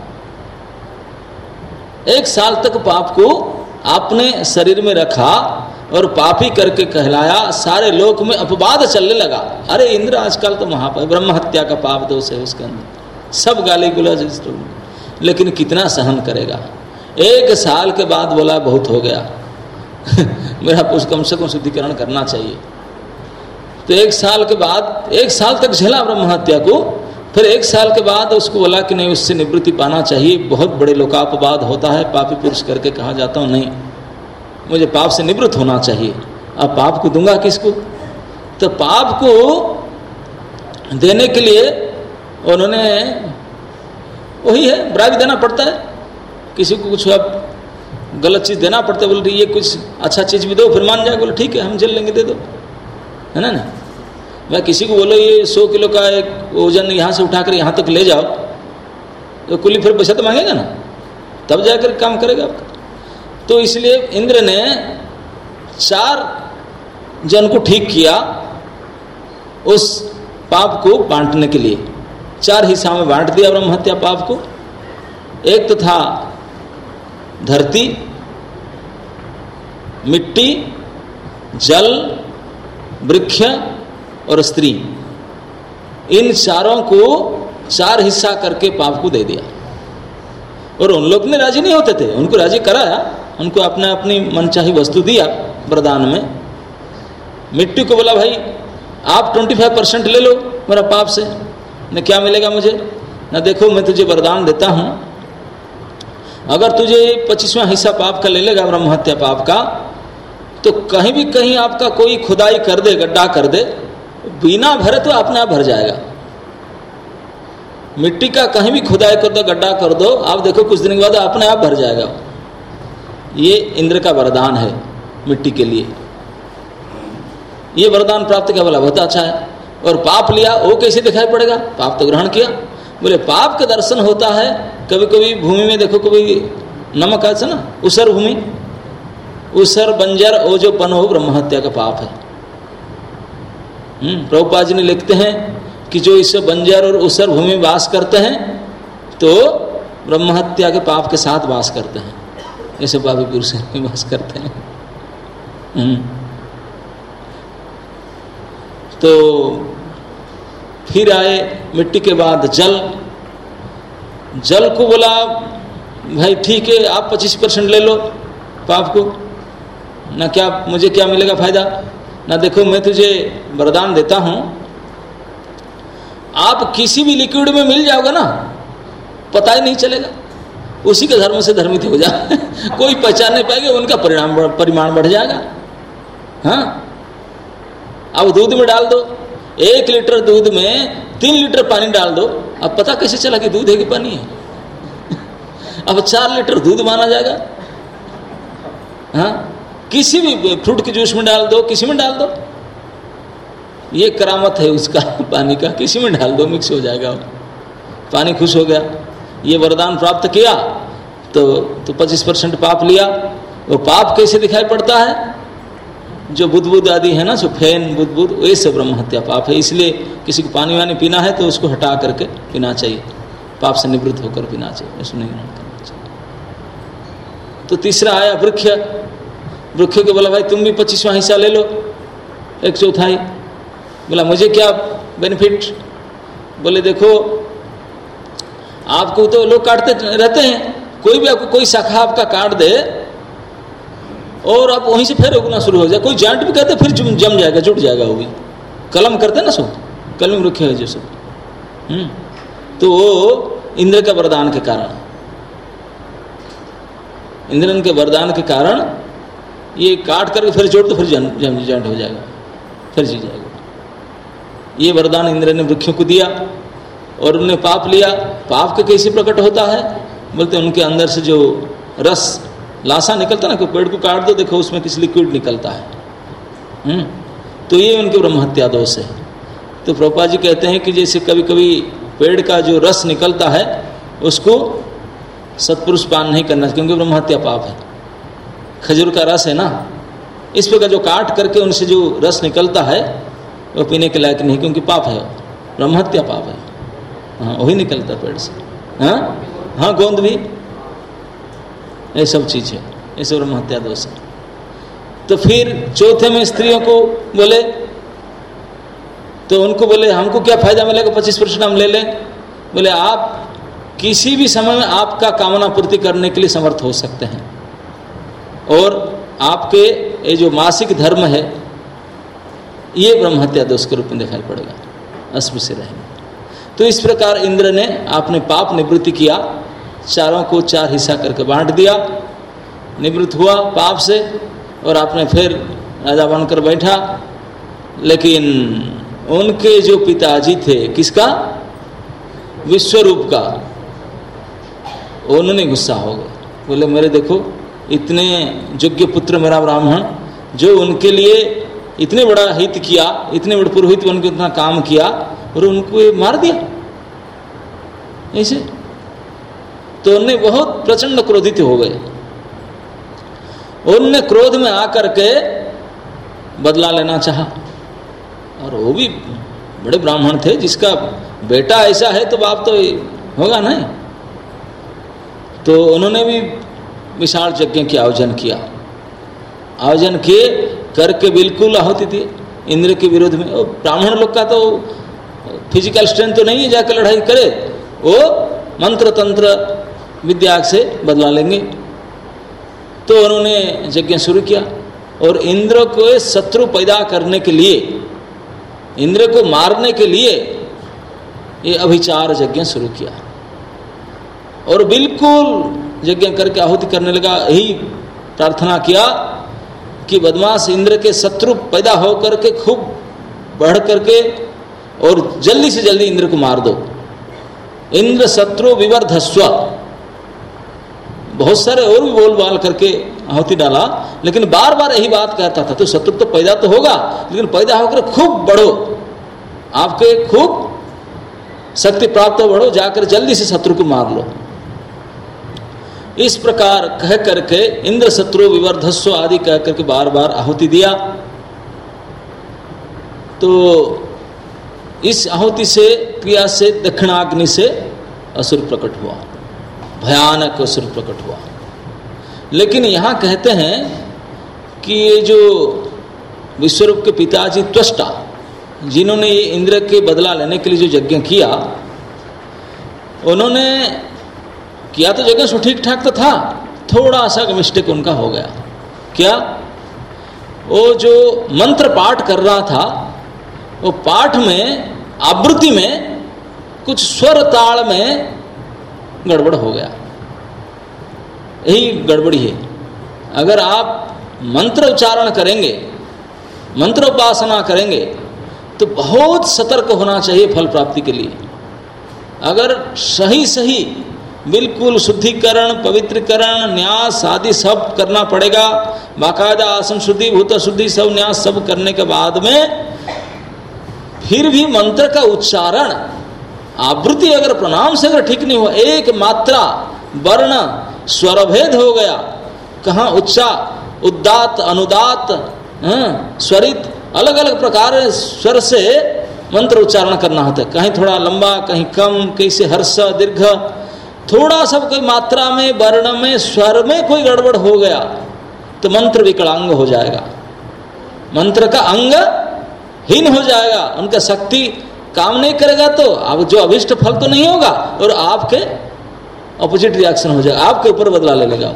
[SPEAKER 1] एक साल तक पाप को आपने शरीर में रखा और पापी करके कहलाया, सारे लोक में अपवाद चलने लगा। अरे इंद्र आजकल तो महापाप, ब्रह्म हत्या का पाप दोष है उसके अंदर, सब गाली गुलाज, लेकिन कितना सहन करेगा। एक साल के बाद बोला बहुत हो गया मेरा कुछ कम से कम शुद्धिकरण करना चाहिए। तो एक साल के बाद, एक साल तक झेला ब्रह्म हत्या को, फिर एक साल के बाद उसको बोला कि नहीं, उससे निवृत्ति पाना चाहिए, बहुत बड़े लोकापवाद होता है, पापी पुरुष करके कहा जाता हूँ, नहीं मुझे पाप से निवृत्त होना चाहिए। अब पाप को दूंगा किसको? तो पाप को देने के लिए उन्होंने वही है, ब्राइब देना पड़ता है। किसी को कुछ अब गलत चीज़ देना पड़ता है, बोले ये कुछ अच्छा चीज़ भी दो, फिर मान जाए, बोले ठीक है हम झेल लेंगे, दे दो, है ना ना। मैं किसी को बोलो ये सौ किलो का एक वजन यहाँ से उठाकर यहाँ तक ले जाओ, तो कुली फिर पैसा तो मांगेगा ना, तब जाकर काम करेगा आपका। तो इसलिए इंद्र ने चार जन को ठीक किया उस पाप को बांटने के लिए। चार हिस्सा में बांट दिया ब्रह्म हत्या पाप को। एक तो था धरती, मिट्टी, जल, वृक्ष और स्त्री। इन चारों को चार हिस्सा करके पाप को दे दिया। और उन लोग ने राजी नहीं होते थे, उनको राजी कराया, उनको अपने अपनी मनचाही वस्तु दिया वरदान में। मिट्टी को बोला भाई आप पच्चीस परसेंट ले लो मेरा पाप से, न क्या मिलेगा मुझे ना, देखो मैं तुझे वरदान देता हूँ, अगर तुझे पच्चीसवां हिस्सा पाप का ले लेगा ब्रह्म हत्या पाप का, तो कहीं भी कहीं आपका कोई खुदाई कर दे, गड्ढा कर दे, बिना भरे तो अपने आप भर जाएगा। मिट्टी का कहीं भी खुदाई कर दो, गड्ढा कर दो, आप देखो कुछ दिन के बाद अपने आप भर जाएगा। ये इंद्र का वरदान है मिट्टी के लिए। ये वरदान प्राप्त किया, बोला बहुत अच्छा है। और पाप लिया, वो कैसे दिखाई पड़ेगा? पाप तो ग्रहण किया। बोले पाप का दर्शन होता है कभी कभी भूमि में, देखो कभी नमक है ना, उसर भूमि, उसर बंजर ओ जो पन हो ब्रह्म हत्या का पाप है। हम्म प्रभुपाद जी ने लिखते हैं कि जो इस बंजर और उसर भूमि में वास करते हैं तो ब्रह्म हत्या के पाप के साथ वास करते हैं, ऐसे पापी पुरुष वास करते हैं। हम्म तो फिर आए मिट्टी के बाद जल। जल को बोला भाई ठीक है आप पच्चीस परसेंट ले लो पाप को, ना क्या मुझे क्या मिलेगा फायदा, ना देखो मैं तुझे वरदान देता हूं, आप किसी भी लिक्विड में मिल जाओगे ना पता ही नहीं चलेगा, उसी के धर्म से धर्मित हो जाए कोई पहचान नहीं पाएगा, उनका परिणाम परिमाण बढ़ जाएगा। हाँ अब दूध में डाल दो, एक लीटर दूध में तीन लीटर पानी डाल दो, अब पता कैसे चला कि दूध है कि पानी है अब चार लीटर दूध माना जाएगा। हाँ किसी भी फ्रूट के जूस में डाल दो, किसी में डाल दो, ये करामत है उसका पानी का, किसी में डाल दो मिक्स हो जाएगा, पानी खुश हो गया। ये वरदान प्राप्त किया तो तो पच्चीस परसेंट पाप लिया। वो पाप कैसे दिखाई पड़ता है? जो बुदबुद आदि है ना, जो फैन बुदबुद, ये सब ब्रह्म हत्या पाप है। इसलिए किसी को पानी वानी पीना है तो उसको हटा करके पीना चाहिए, पाप से निवृत्त होकर पीना चाहिए, उसको नहीं करना चाहिए। तो तीसरा आया वृक्ष। वृक्ष को बोला भाई तुम भी पच्चीसवां हिस्सा ले लो, एक चौथाई। बोला मुझे क्या बेनिफिट? बोले देखो आपको तो लोग काटते रहते हैं, कोई भी आपको कोई शाखा आपका काट दे और आप वहीं से फिर उगना शुरू हो जाए, कोई जॉइंट भी कहते फिर जम जाएगा, जुट जाएगा, वो भी कलम करते ना, सो कलम रखे है जो सब। हम्म तो वो इंद्र के वरदान के कारण, इंद्रन के वरदान के कारण ये काट करके फिर जोड़ तो फिर जॉइंट हो जाएगा, फिर जी जाएगा। ये वरदान इंद्र ने वृक्षों को दिया और उन्होंने पाप लिया। पाप का कैसे प्रकट होता है? बोलते उनके अंदर से जो रस लाशा निकलता ना, कोई पेड़ को काट दो देखो उसमें किसी लिक्विड निकलता है। हम्म तो ये उनके ब्रह्म हत्या दोष है। तो प्रभुपाद जी कहते हैं कि जैसे कभी कभी पेड़ का जो रस निकलता है उसको सत्पुरुष पान नहीं करना, क्योंकि ब्रह्म हत्या पाप है। खजूर का रस है ना, इस प्रकार जो काट करके उनसे जो रस निकलता है वो पीने के लायक नहीं, क्योंकि पाप है, ब्रह्म हत्या पाप है। हाँ वही निकलता पेड़ से। हाँ हाँ गोंद भी, ये सब चीज है, ये सब ब्रह्म हत्या दोष है। तो फिर चौथे में स्त्रियों को बोले, तो उनको बोले हमको क्या फायदा मिलेगा, पच्चीस परसेंट हम ले लें। बोले आप किसी भी समय में आपका कामना पूर्ति करने के लिए समर्थ हो सकते हैं, और आपके ये जो मासिक धर्म है ये ब्रह्म हत्या दोष के रूप में दिखाई पड़ेगा, अस्पृश्य रहेंगे। तो इस प्रकार इंद्र ने आपने पाप निवृत्ति किया, चारों को चार हिस्सा करके बांट दिया, निवृत्त हुआ पाप से, और आपने फिर राजा बनकर बैठा, लेकिन उनके जो पिताजी थे, किसका? विश्वरूप का, उन्होंने गुस्सा हो गए। बोले मेरे देखो इतने योग्य पुत्र मेरा ब्राह्मण, जो उनके लिए इतने बड़ा हित किया, इतने बड़े पुरोहित बन के इतना काम किया, और उनको ये मार दिया ऐसे। तो उन्हें बहुत प्रचंड क्रोधित हो गए। उनने क्रोध में आकर के बदला लेना चाहा, और वो भी बड़े ब्राह्मण थे, जिसका बेटा ऐसा है तो बाप तो होगा नहीं। तो उन्होंने भी विशाल यज्ञ के आयोजन किया, आयोजन किए करके बिल्कुल आहुति दिए इंद्र के विरोध में। और ब्राह्मण लोग का तो फिजिकल स्ट्रेंथ तो नहीं है जाकर लड़ाई करे, वो मंत्र तंत्र विद्या से बदला लेंगे। तो उन्होंने यज्ञ शुरू किया, और इंद्र को शत्रु पैदा करने के लिए, इंद्र को मारने के लिए ये अभिचार यज्ञ शुरू किया, और बिल्कुल यज्ञ करके आहुति करने लगा। यही प्रार्थना किया कि बदमाश इंद्र के शत्रु पैदा होकर के खूब बढ़ करके और जल्दी से जल्दी इंद्र को मार दो। इंद्र शत्रु विवर्धस्व, बहुत सारे और भी बोल बाल करके आहुति डाला, लेकिन बार बार यही बात कहता था। तो शत्रु तो पैदा तो होगा, लेकिन पैदा होकर खूब बढ़ो, आपके खूब शक्ति प्राप्त हो, बढ़ो, जाकर जल्दी से शत्रु को मार लो। इस प्रकार कह करके इंद्र शत्रु विवर्धस्व आदि कह करके बार बार आहुति दिया। तो इस आहुति से, क्रिया से दक्षिणाग्नि से असुर प्रकट हुआ, भयानक असुर प्रकट हुआ। लेकिन यहाँ कहते हैं कि ये जो विश्वरूप के पिताजी त्वष्टा, जिन्होंने ये इंद्र के बदला लेने के लिए जो यज्ञ किया, उन्होंने किया तो यज्ञ ठीक ठाक तो था, थोड़ा सा मिस्टेक उनका हो गया। क्या? वो जो मंत्र पाठ कर रहा था, वो पाठ में आवृत्ति में कुछ स्वर ताल में गड़बड़ हो गया। यही गड़बड़ी है। अगर आप मंत्र उच्चारण करेंगे, मंत्र उपासना करेंगे, तो बहुत सतर्क होना चाहिए फल प्राप्ति के लिए। अगर सही सही बिल्कुल शुद्धिकरण, पवित्रीकरण, न्यास आदि सब करना पड़ेगा, बाकायदा आसन शुद्धि, भूत शुद्धि, सब न्यास सब करने के बाद में फिर भी मंत्र का उच्चारण, आवृत्ति अगर प्रणाम से अगर ठीक नहीं हुआ, एक मात्रा वर्ण स्वरभेद हो गया, कहाँ उच्चा, उदात, अनुदात, स्वरित, अलग अलग प्रकार स्वर से मंत्र उच्चारण करना होता है। कहीं थोड़ा लंबा, कहीं कम, कैसे हर्ष दीर्घ, थोड़ा सा कोई मात्रा में, वर्ण में, स्वर में कोई गड़बड़ हो गया तो मंत्र विकलांग हो जाएगा, मंत्र का अंग हीन हो जाएगा, उनका शक्ति काम नहीं करेगा, तो अब जो अभिष्ट फल तो नहीं होगा, और आपके ऑपोजिट रिएक्शन हो जाएगा, आपके ऊपर बदला ले लेगा।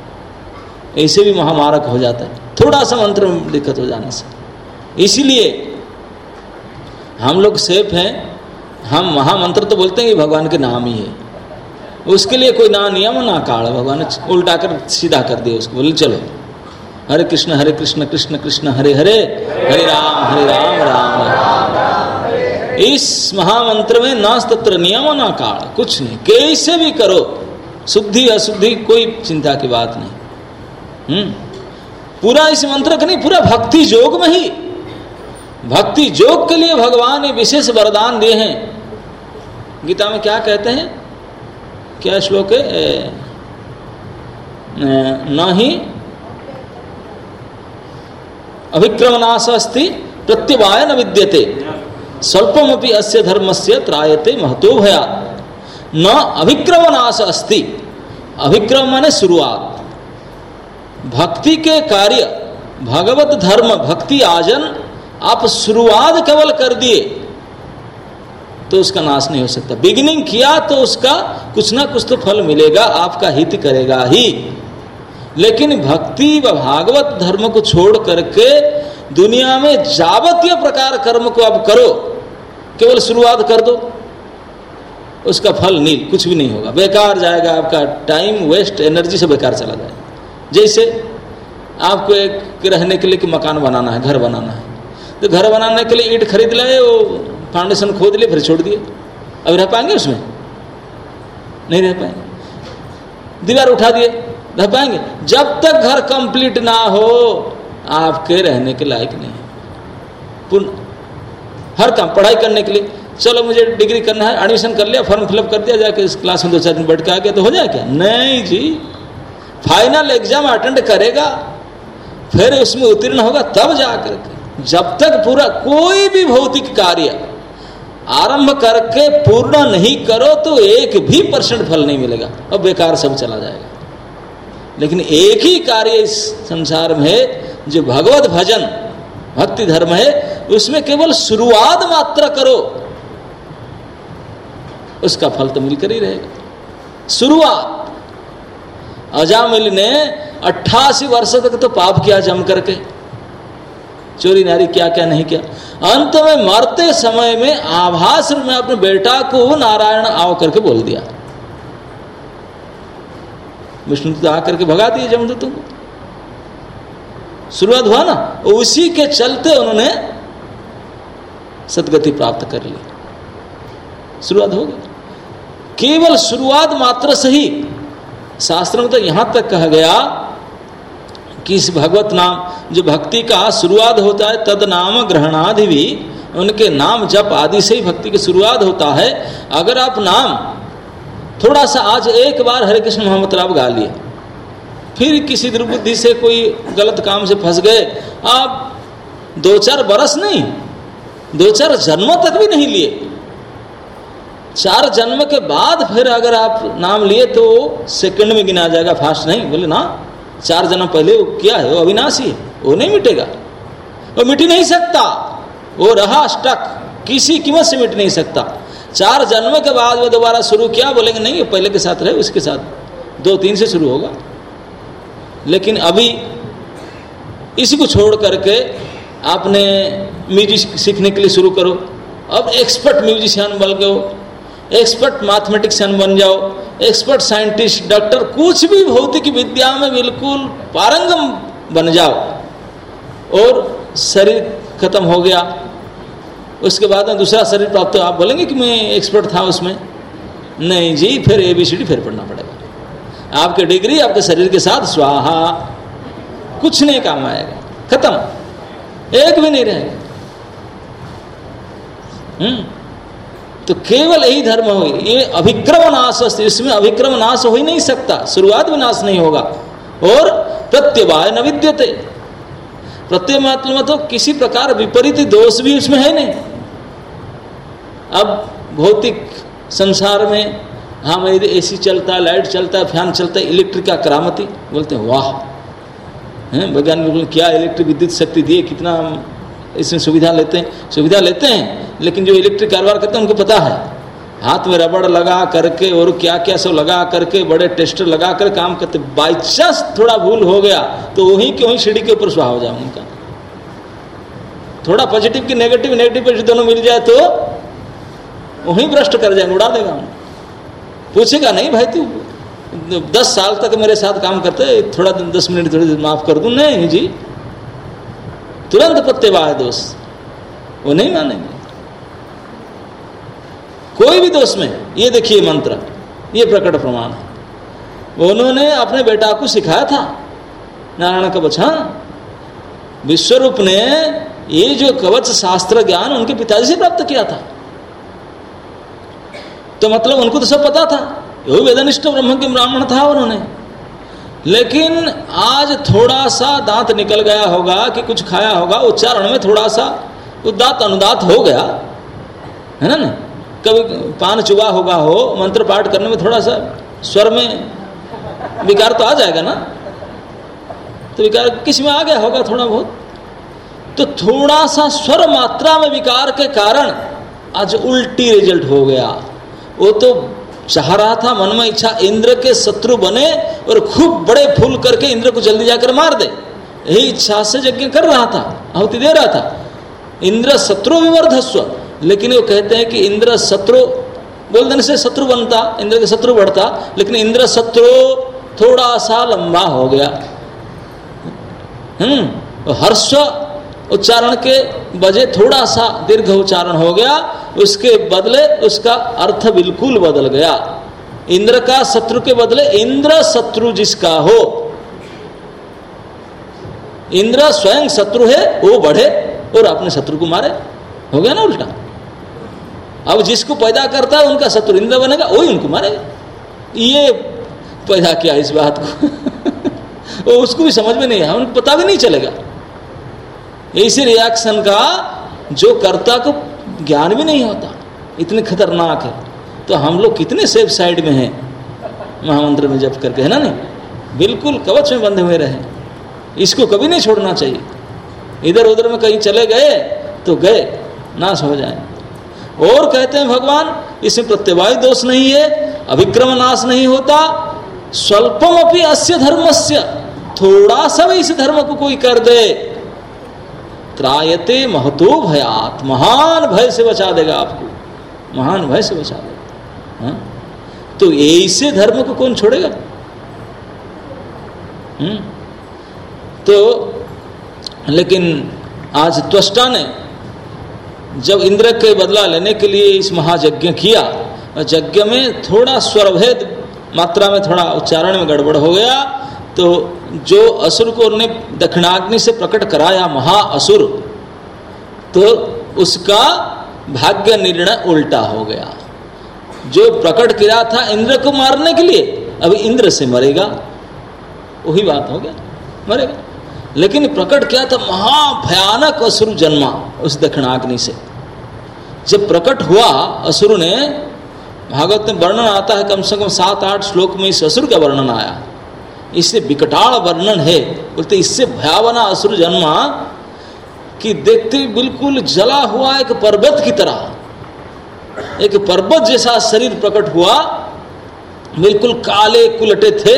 [SPEAKER 1] ऐसे भी महामारक हो जाता है थोड़ा सा मंत्र में दिक्कत हो जाने से। इसीलिए हम लोग सेफ हैं। हम महामंत्र तो बोलते हैं कि भगवान के नाम ही है, उसके लिए कोई ना नियम ना काल, भगवान ने उल्टा कर सीधा कर दिया उसको। बोले चलो हरे कृष्ण हरे कृष्ण कृष्ण कृष्ण हरे हरे, हरे राम हरे राम राम राम। इस महामंत्र में ना तत्र नियम ना काल, कुछ नहीं, कैसे भी करो, शुद्धि अशुद्धि कोई चिंता की बात नहीं। हम्म पूरा इस मंत्र का नहीं, पूरा भक्ति योग में ही, भक्ति योग के लिए भगवान ने विशेष वरदान दिए हैं। गीता में क्या कहते हैं, क्या श्लोक है, न ही अभिक्रमनाश अस्ति प्रत्यवाय न विद्यते स्वल्पमपि अस्य धर्मस्य त्रायते महतो भयात्। न अभिक्रमनाश अस्ति, अभिक्रम माने शुरुआत, भक्ति के कार्य, भगवत धर्म, भक्ति आजन आप शुरुआत केवल कर दिए तो उसका नाश नहीं हो सकता। बिगिनिंग किया तो उसका कुछ ना कुछ तो फल मिलेगा, आपका हित करेगा ही। लेकिन भक्ति व भागवत धर्म को छोड़ करके दुनिया में जावतीय प्रकार कर्म को आप करो, केवल शुरुआत कर दो, उसका फल नील, कुछ भी नहीं होगा, बेकार जाएगा, आपका टाइम वेस्ट, एनर्जी से बेकार चला जाएगा। जैसे आपको एक रहने के लिए कि मकान बनाना है, घर बनाना है, तो घर बनाने के लिए ईंट खरीद लाए, वो फाउंडेशन खोद लिए, फिर छोड़ दिए। अब रह पाएंगे उसमें? नहीं रह पाएंगे। दीवार उठा दिए, रह पाएंगे? जब तक घर कंप्लीट ना हो आपके रहने के लायक नहीं। पुनः हर काम, पढ़ाई करने के लिए, चलो मुझे डिग्री करना है, एडमिशन कर लिया, फॉर्म फिलअप कर दिया, जाके इस क्लास में दो चार दिन बैठ के आ गया तो हो जाए क्या? नहीं जी, फाइनल एग्जाम अटेंड करेगा, फिर उसमें उत्तीर्ण होगा, तब जा करके। जब तक पूरा कोई भी भौतिक कार्य आरंभ करके पूर्ण नहीं करो तो एक भी परसेंट फल नहीं मिलेगा और बेकार सब चला जाएगा। लेकिन एक ही कार्य इस संसार में है जो भगवत भजन भक्ति धर्म है, उसमें केवल शुरुआत मात्र करो, उसका फल तो मिलकर ही रहेगा। शुरुआत। अजामिल ने अट्ठासी वर्ष तक तो पाप किया जम करके, चोरी नारी क्या क्या नहीं किया। अंत में मरते समय में आभास में अपने बेटा को नारायण आओ करके बोल दिया। विष्णु तो आकर के भगा दिए जमदूतों को। शुरुआत हुआ ना, उसी के चलते उन्होंने सदगति प्राप्त कर ली। शुरुआत हो गई, केवल शुरुआत मात्र से ही। शास्त्र में तो यहां तक कहा गया कि इस भगवत नाम जो भक्ति का शुरुआत होता है, तद नाम ग्रहणादि भी, उनके नाम जप आदि से ही भक्ति की शुरुआत होता है। अगर आप नाम थोड़ा सा आज एक बार हरे कृष्ण मोहम्मद राव गा लिए, फिर किसी दुर्बुद्धि से कोई गलत काम से फंस गए, आप दो चार बरस नहीं, दो चार जन्मों तक भी नहीं लिए, चार जन्म के बाद फिर अगर आप नाम लिए तो सेकंड में गिना जाएगा, फास्ट नहीं। बोले ना, चार जन्म पहले वो किया है, वो अविनाशी है, वो नहीं मिटेगा, वो मिट नहीं सकता, वो रहा स्टक, किसी कीमत से मिट नहीं सकता। चार जन्म के बाद वो दोबारा शुरू किया, बोलेंगे नहीं ये पहले के साथ रहे, उसके साथ दो तीन से शुरू होगा। लेकिन अभी इसी को छोड़ करके आपने म्यूजिक सीखने के लिए शुरू करो, अब एक्सपर्ट म्यूजिशियन बन गए, एक्सपर्ट मैथमेटिशियन बन जाओ, एक्सपर्ट साइंटिस्ट, डॉक्टर, कुछ भी भौतिक विद्या में बिल्कुल पारंगम बन जाओ, और शरीर खत्म हो गया, उसके बाद में दूसरा शरीर प्राप्त हो, आप बोलेंगे कि मैं एक्सपर्ट था उसमें? नहीं जी, फिर ए बी सी डी फिर पढ़ना पड़ेगा। आपकी डिग्री आपके शरीर के साथ स्वाहा, कुछ नहीं काम आएगा, खत्म, एक भी नहीं रहेगा। हम्म तो केवल यही धर्म हो, ये अभिक्रम नाश, इसमें अभिक्रम नाश हो ही नहीं सकता, शुरुआत में नाश नहीं होगा। और प्रत्यवाय न विद्यते, प्रत्यय मतलब तो किसी प्रकार विपरीत दोष भी उसमें है नहीं। अब भौतिक संसार में हाँ यदि एसी चलता है, लाइट चलता है, फैन चलता है, इलेक्ट्रिक का करामती, बोलते हैं वाह, हैं वैज्ञानिक क्या इलेक्ट्रिक विद्युत शक्ति दिए, कितना इसमें सुविधा लेते हैं, सुविधा लेते हैं। लेकिन जो इलेक्ट्रिक कारोबार करते हैं उनको पता है, हाथ में रबड़ लगा करके और क्या क्या सब लगा करके, बड़े टेस्टर लगा कर काम करते। बाई चांस थोड़ा भूल हो गया तो वहीं के वहीं सीढ़ी के ऊपर सुहा हो जाए उनका। थोड़ा पॉजिटिव की नेगेटिव, नेगेटिव पॉजिटिव दोनों मिल जाए तो वहीं भ्रष्ट कर जाएंगे, उड़ा देगा उन्हें। पूछेगा नहीं भाई तू दस साल तक मेरे साथ काम करते, थोड़ा दस मिनट थोड़ी माफ कर दूं, नहीं जी, तुरंत प्रत्यवाय दोष, वो नहीं मानेंगे कोई भी दोष में। ये देखिए मंत्र, ये प्रकट प्रमाण है। उन्होंने अपने बेटा को सिखाया था नारायण कवच। हाँ, विश्वरूप ने ये जो कवच शास्त्र ज्ञान उनके पिताजी से प्राप्त किया था, तो मतलब उनको तो सब पता था, यो वेदनिष्ठ ब्रह्म के ब्राह्मण था उन्होंने। लेकिन आज थोड़ा सा दांत निकल गया होगा कि कुछ खाया होगा, उच्चारण में थोड़ा सा उदात अनुदात हो गया है ना, ना? कभी पान चुबा होगा हो, मंत्र पाठ करने में थोड़ा सा स्वर में विकार तो आ जाएगा ना, तो विकार किसी में आ गया होगा थोड़ा बहुत, तो थोड़ा सा स्वर मात्रा में विकार के कारण आज उल्टी रिजल्ट हो गया। वो तो चाह रहा था मन में इच्छा इंद्र के शत्रु बने और खूब बड़े फूल करके इंद्र को जल्दी जाकर मार दे, यही इच्छा से यज्ञ कर रहा था, आहुति दे रहा था। इंद्र शत्रु विवर्धस्व, लेकिन वो कहते हैं कि इंद्र शत्रु बोल देने से शत्रु बनता, इंद्र के शत्रु बढ़ता, लेकिन इंद्र शत्रु थोड़ा सा लंबा हो गया। हम्म हर्ष उच्चारण के बजे थोड़ा सा दीर्घ उच्चारण हो गया, उसके बदले उसका अर्थ बिल्कुल बदल गया। इंद्र का शत्रु के बदले इंद्र शत्रु जिसका हो, इंद्र स्वयं शत्रु है वो बढ़े और अपने शत्रु को मारे, हो गया ना उल्टा। अब जिसको पैदा करता है उनका शत्रु इंद्र बनेगा, वही उनको मारेगा। ये पैदा किया इस बात को वो उसको भी समझ में नहीं है, उनको पता भी नहीं चलेगा। ऐसे रिएक्शन का जो कर्ता को ज्ञान भी नहीं होता, इतने खतरनाक है। तो हम लोग कितने सेफ साइड में हैं महामंत्र में जप करके, है ना? नहीं, बिल्कुल कवच में बंधे हुए रहे, इसको कभी नहीं छोड़ना चाहिए। इधर उधर में कहीं चले गए तो गए, नाश हो जाए। और कहते हैं भगवान इसमें प्रत्यवाय दोष नहीं है, अभिक्रम नाश नहीं होता। स्वल्पम अपि अस्य धर्मस्य, थोड़ा सा भी इस धर्म को कोई कर दे, त्रायते महतो भयात, महान भय से बचा देगा आपको, महान भय से बचा देगा। हाँ? तो ऐसे धर्म को कौन छोड़ेगा? हम्म तो लेकिन आज त्वष्टा ने जब इंद्र के बदला लेने के लिए इस महायज्ञ किया, यज्ञ में थोड़ा स्वरभेद मात्रा में थोड़ा उच्चारण में गड़बड़ हो गया, तो जो असुर को उन्होंने दक्षिणाग्नि से प्रकट कराया महाअसुर, तो उसका भाग्य निर्णय उल्टा हो गया। जो प्रकट किया था इंद्र को मारने के लिए, अभी इंद्र से मरेगा, वही बात हो गया, मरेगा। लेकिन प्रकट किया था महाभयानक असुर जन्मा उस दक्षिणाग्नि से। जब प्रकट हुआ असुर ने, भागवत में वर्णन आता है, कम से कम सात आठ श्लोक में इस असुर का वर्णन आया। इससे विकटाल वर्णन है, बोलते इससे भयावना असुर जन्मा कि देखते बिल्कुल जला हुआ एक पर्वत की तरह, एक पर्वत जैसा शरीर प्रकट हुआ, बिल्कुल काले कुलटे थे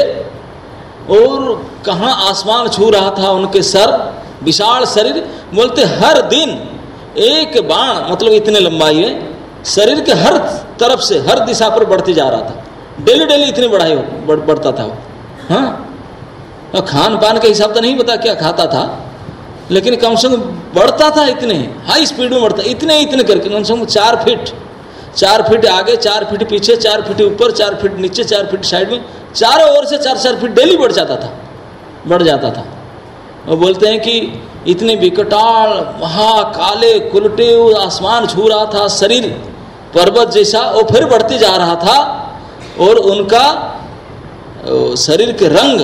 [SPEAKER 1] और कहाँ आसमान छू रहा था उनके सर, विशाल शरीर। बोलते हर दिन एक बाण, मतलब इतने लंबाई है, शरीर के हर तरफ से हर दिशा पर बढ़ते जा रहा था, डेली डेली इतनी बढ़ाई बढ़, बढ़ता था वो। हाँ, खान पान के हिसाब तो नहीं पता क्या खाता था, लेकिन कम से कम बढ़ता था, इतने हाई स्पीड में बढ़ता, इतने इतने करके कम से कम चार फीट चार फीट आगे, चार फीट पीछे, चार फीट ऊपर, चार फीट नीचे, चार फीट साइड में, चारों ओर से चार चार फीट डेली बढ़ जाता था, बढ़ जाता था। और बोलते हैं कि इतने विकटाल महाकाले कुलटे आसमान छू रहा था शरीर, पर्वत जैसा, वो फिर बढ़ते जा रहा था। और उनका शरीर के रंग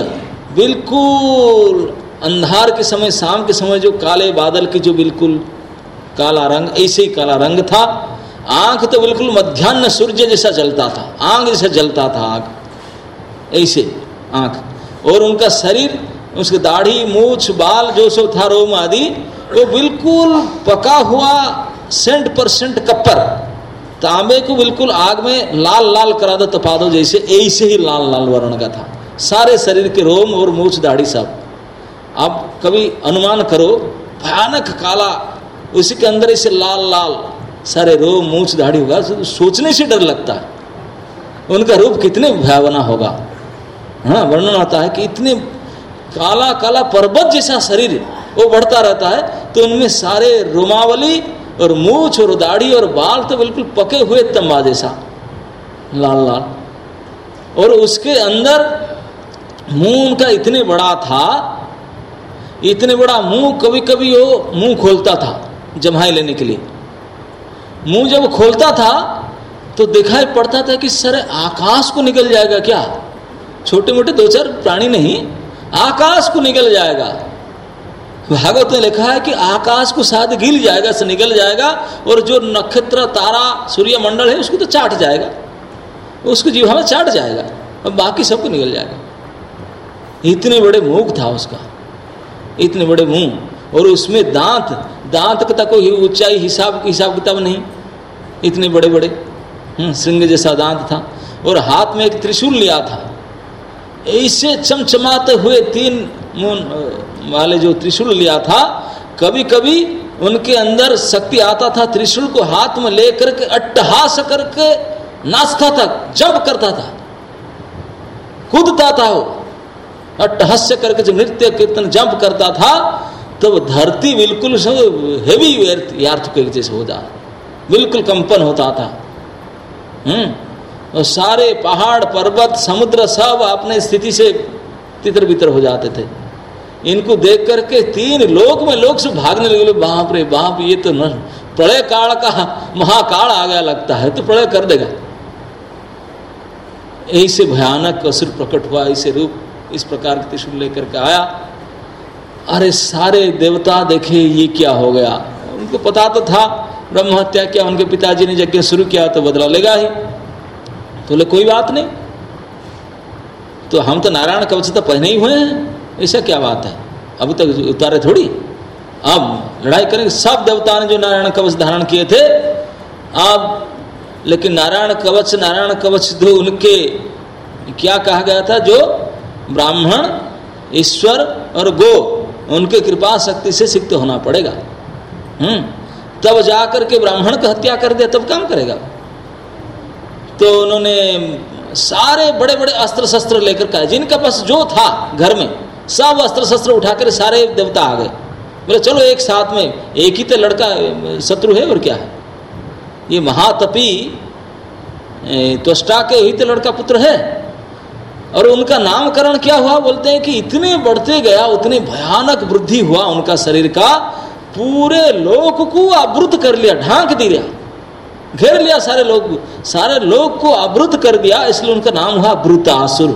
[SPEAKER 1] बिल्कुल अंधार के समय, शाम के समय जो काले बादल की जो बिल्कुल काला रंग, ऐसे ही काला रंग था। आंख तो बिल्कुल मध्याह्न सूर्य जैसा जलता था, आंख जैसा जलता था आंख, ऐसे आंख। और उनका शरीर, उसकी दाढ़ी, मूछ, बाल जो सब था, रोम आदि, वो बिल्कुल पका हुआ सेंट परसेंट कप्पर, तांबे को बिल्कुल आग में लाल लाल करा दो, तपा दो जैसे, ऐसे ही लाल लाल वर्ण का था सारे शरीर के रोम और मूछ दाढ़ी सब। आप कभी अनुमान करो, भयानक काला, उसी के अंदर ऐसे लाल लाल सारे रोम मूछ दाढ़ी होगा, सोचने से डर लगता है उनका रूप कितने भयावना होगा। हाँ, वर्णन आता है कि इतने काला काला पर्वत जैसा शरीर वो बढ़ता रहता है, तो उनमें सारे रोमावली और मूछ और दाढ़ी और बाल तो बिल्कुल पके हुए तंबा जैसा लाल लाल। और उसके अंदर मुंह उनका इतने बड़ा था, इतने बड़ा मुंह, कभी कभी वो मुंह खोलता था जम्हाई लेने के लिए। मुंह जब खोलता था तो दिखाई पड़ता था कि सर आकाश को निकल जाएगा क्या, छोटे मोटे दो चार प्राणी नहीं, आकाश को निकल जाएगा। भागवत में लिखा है कि आकाश को शायद गिल जाएगा, से निकल जाएगा, और जो नक्षत्र तारा सूर्य मंडल है उसको तो चाट जाएगा, उसको जीवा में चाट जाएगा, और बाकी सबको निकल जाएगा। इतने बड़े मुख था उसका, इतने बड़े मुंह, और उसमें दांत, दांत का कोई ऊंचाई हिसाब हिसाब किताब नहीं, इतने बड़े बड़े श्रृंग जैसा दांत था। और हाथ में एक त्रिशूल लिया था, ऐसे चमचमाते हुए तीन मुन वाले जो त्रिशूल लिया था, कभी कभी उनके अंदर शक्ति आता था, त्रिशूल को हाथ में लेकर के अट्टहास करके नाचता था, जब करता था, कूदता था वो, अट्टहास्य करके जब नृत्य कीर्तन जंप करता था तब तो धरती बिल्कुल सब हेवी यार्थक्वेक जैसे हो जाता, बिल्कुल कंपन होता था। हम्म और सारे पहाड़ पर्वत समुद्र सब अपने स्थिति से तितर बितर हो जाते थे। इनको देख करके तीन लोक में लोग से भागने लगे, बाप रे बाप, ये तो न प्रलय काल का महाकाल आ गया लगता है, तो प्रलय कर देगा। ऐसे भयानक असुर प्रकट हुआ, ऐसे रूप इस प्रकार के त्रिशूल लेकर के आया। अरे सारे देवता देखे ये क्या हो गया, उनको पता तो था ब्रह्म हत्या किया, उनके पिताजी ने यज्ञ शुरू किया तो बदला लेगा ही। तो ले कोई बात नहीं, तो हम तो नारायण कवच तो पहने ही हुए हैं, ऐसा क्या बात है, अभी तक तो उतारे थोड़ी, अब लड़ाई करेंगे। सब देवता ने जो नारायण कवच धारण किए थे अब, लेकिन नारायण कवच नारायण कवच दो उनके क्या कहा गया था, जो ब्राह्मण ईश्वर और गो उनके कृपा शक्ति से सिक्त होना पड़ेगा। हम्म तब जाकर के ब्राह्मण की हत्या कर दिया तब काम करेगा। तो उन्होंने सारे बड़े बड़े अस्त्र शस्त्र लेकर के, जिनके पास जो था घर में सब अस्त्र शस्त्र उठाकर सारे देवता आ गए। बोले चलो एक साथ में, एक ही तो लड़का शत्रु है और क्या है, ये महातपी त्वष्टा के ही तो लड़का पुत्र है। और उनका नामकरण क्या हुआ, बोलते हैं कि इतने बढ़ते गया, उतने भयानक वृद्धि हुआ उनका शरीर का, पूरे लोक को आवृत कर लिया, ढांक दिया, घेर लिया, सारे लोग सारे लोग को आवृत कर दिया, इसलिए उनका नाम हुआ वृतासुर।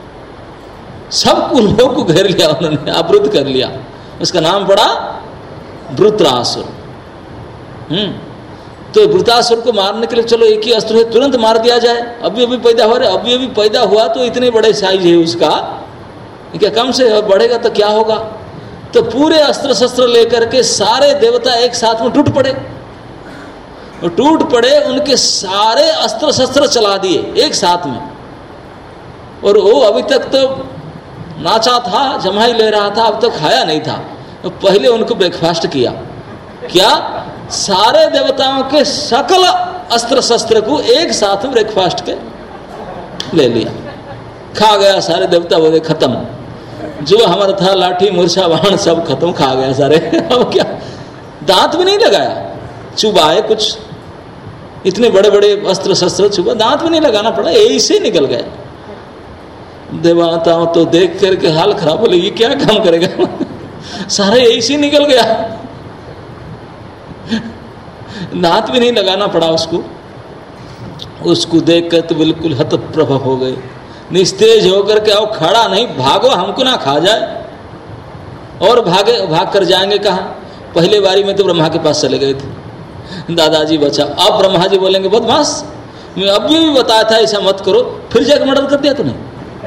[SPEAKER 1] सबको लोग को घेर लिया उन्होंने, आवृत कर लिया, उसका नाम पड़ा वृत्रासुर। हम्म तो वृतासुर को मारने के लिए चलो एक ही अस्त्र है, तुरंत मार दिया जाए, अभी अभी पैदा हो रहा है, अभी अभी पैदा हुआ तो इतने बड़े साइज है उसका, क्या कम से बढ़ेगा तो क्या होगा। तो पूरे अस्त्र शस्त्र लेकर के सारे देवता एक साथ में टूट पड़े, टूट पड़े, उनके सारे अस्त्र शस्त्र चला दिए एक साथ में। और वो अभी तक तो नाचा था, जमाई ले रहा था, अब तक खाया नहीं था, तो पहले उनको ब्रेकफास्ट किया। क्या, सारे देवताओं के सकल अस्त्र शस्त्र को एक साथ में ब्रेकफास्ट के ले लिया, खा गया, सारे देवता बोले खत्म, जो हमारा था लाठी मूर्छा बाण सब खत्म, खा गया सारे। अब क्या, दांत भी नहीं लगाया, चुबाए कुछ, इतने बड़े बड़े अस्त्र शस्त्र चुबा, दांत भी नहीं लगाना पड़ा, ऐसे निकल गया। देवताओं तो देख करके हाल खराब, बोले ये क्या काम करेगा, सारे ऐसे निकल गया, दांत भी नहीं लगाना पड़ा उसको। उसको देख कर तो बिल्कुल हतप्रभ हो गए, निस्तेज होकर के, आओ खड़ा नहीं, भागो हमको ना खा जाए। और भागे, भाग कर जाएंगे कहाँ, पहले बारी में तो ब्रह्मा के पास चले गए थे, दादाजी बचा। अब ब्रह्मा जी बोलेंगे बदमाश, मैं अभी भी बताया था ऐसा मत करो, फिर जाकर मर्डर कर दिया तूने,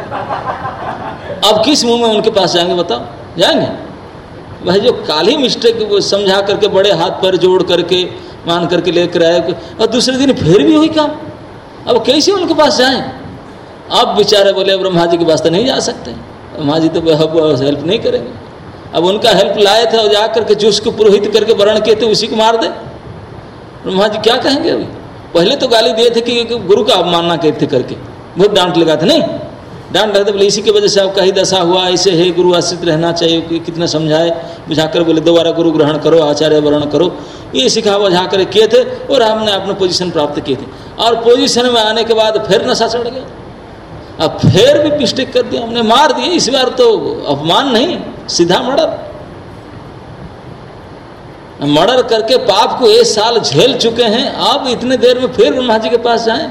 [SPEAKER 1] अब किस मुंह में उनके पास जाएंगे बताओ, जाएंगे भाई। जो काली मिस्टेक समझा करके बड़े हाथ पर जोड़ करके मान करके लेकर आए, और दूसरे दिन फिर भी वही काम, अब कैसे उनके पास जाएं। अब बेचारे बोले ब्रह्मा जी के पास तो नहीं जा सकते, ब्रह्मा जी तो हेल्प नहीं करेंगे। अब उनका हेल्प लाए थे और जा करके जो उसको पुरोहित करके वर्ण किए थे उसी को मार दे, ब्रह्मा जी क्या कहेंगे। अभी पहले तो गाली दिए थे कि गुरु का अवमानना कहते करके, बहुत डांट लगा था, नहीं डांट लगा था, बोले इसी की वजह से आपका ही दशा हुआ, ऐसे है, गुरु आश्रित रहना चाहिए, कितना समझाए बुझाकर, बोले दोबारा गुरु ग्रहण करो, आचार्य वर्ण करो, ये सिखा बुझा कर किए थे, और हमने अपने पोजीशन प्राप्त किए थे। और पोजीशन में आने के बाद फिर नशा चढ़ गया, अब फिर भी मिस्टेक कर दिया, हमने मार दिए, इस बार तो अपमान नहीं, सीधा मर्डर। मर्डर करके पाप को एक साल झेल चुके हैं, अब इतने देर में फिर ब्रह्मा जी के पास जाएं।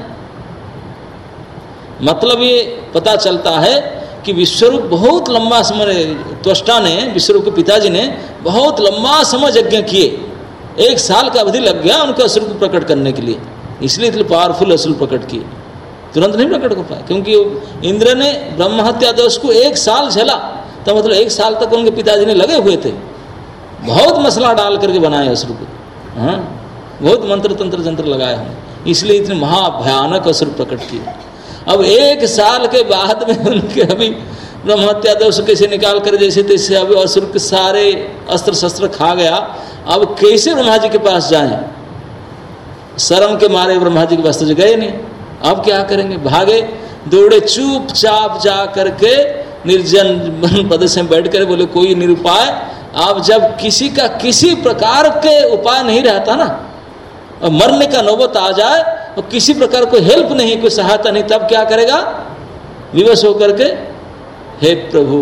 [SPEAKER 1] मतलब ये पता चलता है कि विश्वरूप बहुत लंबा समय, त्वष्टा ने, विश्वरूप के पिताजी ने बहुत लंबा समय यज्ञ किए, एक साल का अवधि लग गया उनको असुर को प्रकट करने के लिए, इसलिए इतने पावरफुल असुर प्रकट किए, तुरंत नहीं प्रकट कर पाए, क्योंकि इंद्र ने ब्रह्म हत्या दोष को एक साल झेला, तो मतलब एक साल तक उनके पिताजी ने लगे हुए थे, बहुत मसला डाल करके बनाए असुर को, हाँ बहुत मंत्र तंत्र जंत्र लगाए हैं, इसलिए इतने महाभयानक असुर प्रकट किए। अब एक साल के बाद में उनके अभी ब्रह्म हत्या दोष कैसे निकाल कर जैसे तैसे अभी असुर के सारे अस्त्र शस्त्र खा गया, अब कैसे ब्रह्मा जी के पास जाएं, शर्म के मारे ब्रह्मा जी के पास तो गए नहीं, अब क्या करेंगे, भागे दौड़े, चुपचाप जा करके निर्जन पद से बैठ कर बोले कोई निरुपाय। आप जब किसी का किसी प्रकार के उपाय नहीं रहता ना, और मरने का नौबत आ जाए और किसी प्रकार कोई हेल्प नहीं, कोई सहायता नहीं, तब क्या करेगा? विवश होकर के हे प्रभु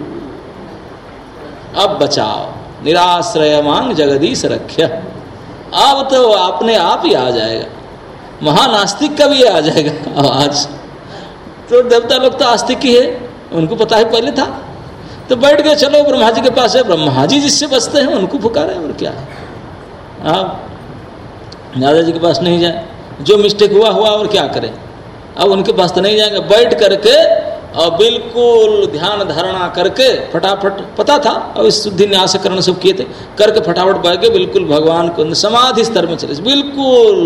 [SPEAKER 1] अब बचाओ, निराश्रय मांग जगदीश रख्या। अब तो अपने आप ही आ जाएगा, महानास्तिक का भी आ जाएगा आवाज। तो देवता लोग तो आस्तिक ही है, उनको पता ही पहले था, तो बैठ गए चलो ब्रह्मा जी के पास है, ब्रह्मा जी जिससे बचते हैं उनको पुकारे, और क्या है। आप दादाजी के पास नहीं जाए, जो मिस्टेक हुआ हुआ और क्या करें, अब उनके पास तो नहीं जाएंगे। बैठ करके और बिल्कुल ध्यान धारणा करके फटाफट, पता था और इस शुद्धि न्यासकरण सब किए थे, करके फटाफट बैठ के बिल्कुल भगवान को समाधि स्तर में चले, बिल्कुल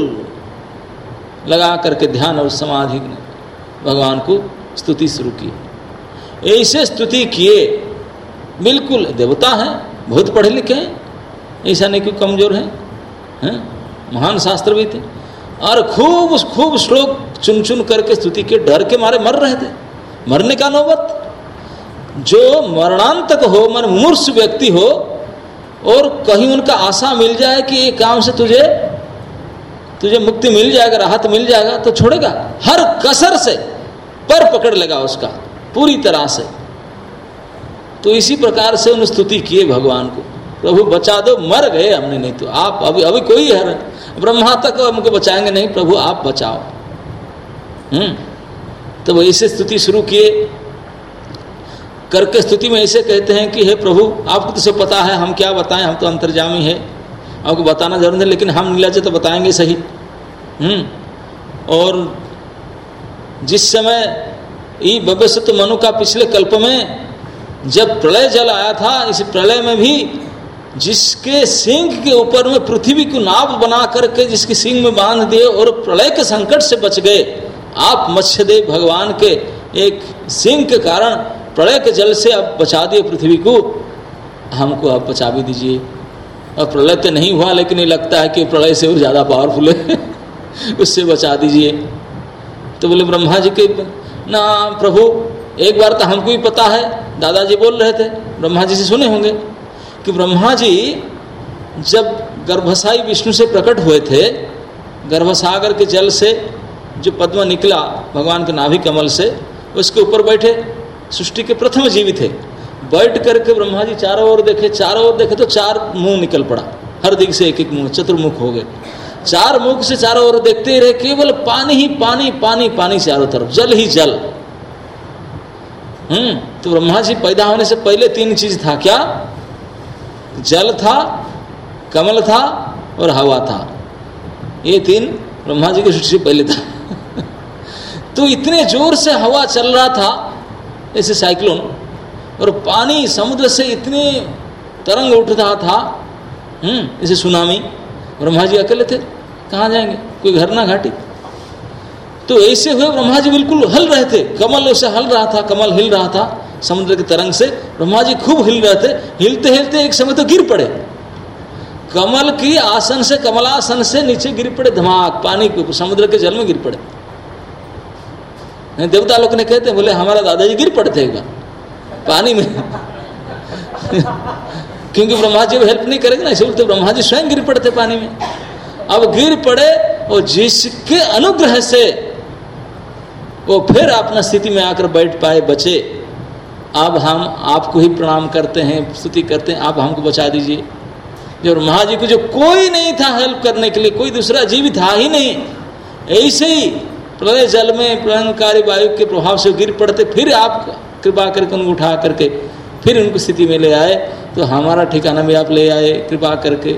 [SPEAKER 1] लगा करके ध्यान और समाधि में भगवान को स्तुति शुरू की। ऐसे स्तुति किए, बिल्कुल देवता हैं, बहुत पढ़े लिखे हैं, ऐसा नहीं कोई कमजोर है, हैं? महान शास्त्र भी थे, और खूब खूब श्लोक चुन चुन करके स्तुति के, डर के मारे मर रहे थे, मरने का नौबत। जो मरणांतक हो, मन मूर्छ व्यक्ति हो, और कहीं उनका आशा मिल जाए कि ये काम से तुझे तुझे मुक्ति मिल जाएगा, राहत मिल जाएगा, तो छोड़ेगा, हर कसर से पर पकड़ लेगा उसका पूरी तरह से। तो इसी प्रकार से उन्होंने स्तुति किए भगवान को, प्रभु बचा दो, मर गए हमने, नहीं तो आप अभी अभी कोई है ब्रह्मा तक हमको बचाएंगे नहीं, प्रभु आप बचाओ। हम्म तो वो ऐसे स्तुति शुरू किए करके, स्तुति में ऐसे कहते हैं कि हे प्रभु आपको तो सब पता है, हम क्या बताएं, हम तो अंतर्जामी है, आपको बताना जरूर है, लेकिन हम नीलाज तो बताएंगे सही। हम्म और जिस समय ई भविष्य तो मनु का पिछले कल्प में जब प्रलय जल आया था, इस प्रलय में भी जिसके सिंह के ऊपर में पृथ्वी को नाव बना करके जिसके सिंह में बांध दिए और प्रलय के संकट से बच गए, आप मत्स्यदेव भगवान के एक सिंह के कारण प्रलय के जल से आप बचा दिए पृथ्वी को, हमको आप बचा भी दीजिए। और प्रलय तो नहीं हुआ, लेकिन ये लगता है कि प्रलय से और ज़्यादा पावरफुल है उससे बचा दीजिए। तो बोले ब्रह्मा जी के ना प्रभु, एक बार तो हमको ही पता है, दादाजी बोल रहे थे, ब्रह्मा जी से सुने होंगे कि ब्रह्मा जी जब गर्भसाई विष्णु से प्रकट हुए थे, गर्भसागर के जल से जो पद्म निकला भगवान के नाभि कमल से, उसके ऊपर बैठे, सृष्टि के प्रथम जीव थे। बैठ करके ब्रह्मा जी चारों ओर देखे, चारों ओर देखे तो चार मुंह निकल पड़ा, हर दिग से एक एक मुंह, चतुर्मुख हो गए। चार मुख से चारों ओर देखते ही रहे, केवल पानी ही पानी, पानी पानी चारों तरफ, जल ही जल। हम्म तो ब्रह्मा जी पैदा होने से पहले तीन चीज था, क्या? जल था, कमल था और हवा था। ये तीन ब्रह्मा जी की सृष्टि से पहले था तो इतने जोर से हवा चल रहा था जैसे साइक्लोन, और पानी समुद्र से इतने तरंग उठ रहा था, हम्म जैसे सुनामी। ब्रह्मा जी अकेले थे, कहाँ जाएंगे, कोई घर ना घाटी। तो ऐसे हुए ब्रह्मा जी बिल्कुल हल रहे थे, कमल ऐसे हल रहा था, कमल हिल रहा था समुद्र की तरंग से, ब्रह्मा जी खूब हिल रहे थे। हिलते हिलते एक समय तो गिर पड़े, कमल की आसन से, कमलासन से नीचे गिर पड़े, धमाक, पानी के समुद्र के जल में गिर पड़े। देवता लोग ने कहते हैं, बोले हमारा दादाजी गिर पड़े थे एक बार पानी में क्योंकि ब्रह्मा जी हेल्प नहीं करेंगे ना, इसलिए तो ब्रह्मा जी स्वयं गिर पड़े थे पानी में। अब गिर पड़े और जिसके अनुग्रह से वो फिर अपना स्थिति में आकर बैठ पाए, बचे। अब हम आपको ही प्रणाम करते हैं, स्तुति करते हैं, आप हमको बचा दीजिए। जो ब्रह्मा जी को जो कोई नहीं था हेल्प करने के लिए, कोई दूसरा जीव था ही नहीं, ऐसे ही प्रलय जल में प्रलयंकारी वायु के प्रभाव से गिर पड़ते, फिर आप कृपा करके उनको उठा करके फिर उनको स्थिति में ले आए। तो हमारा ठिकाना भी आप ले आए कृपा करके।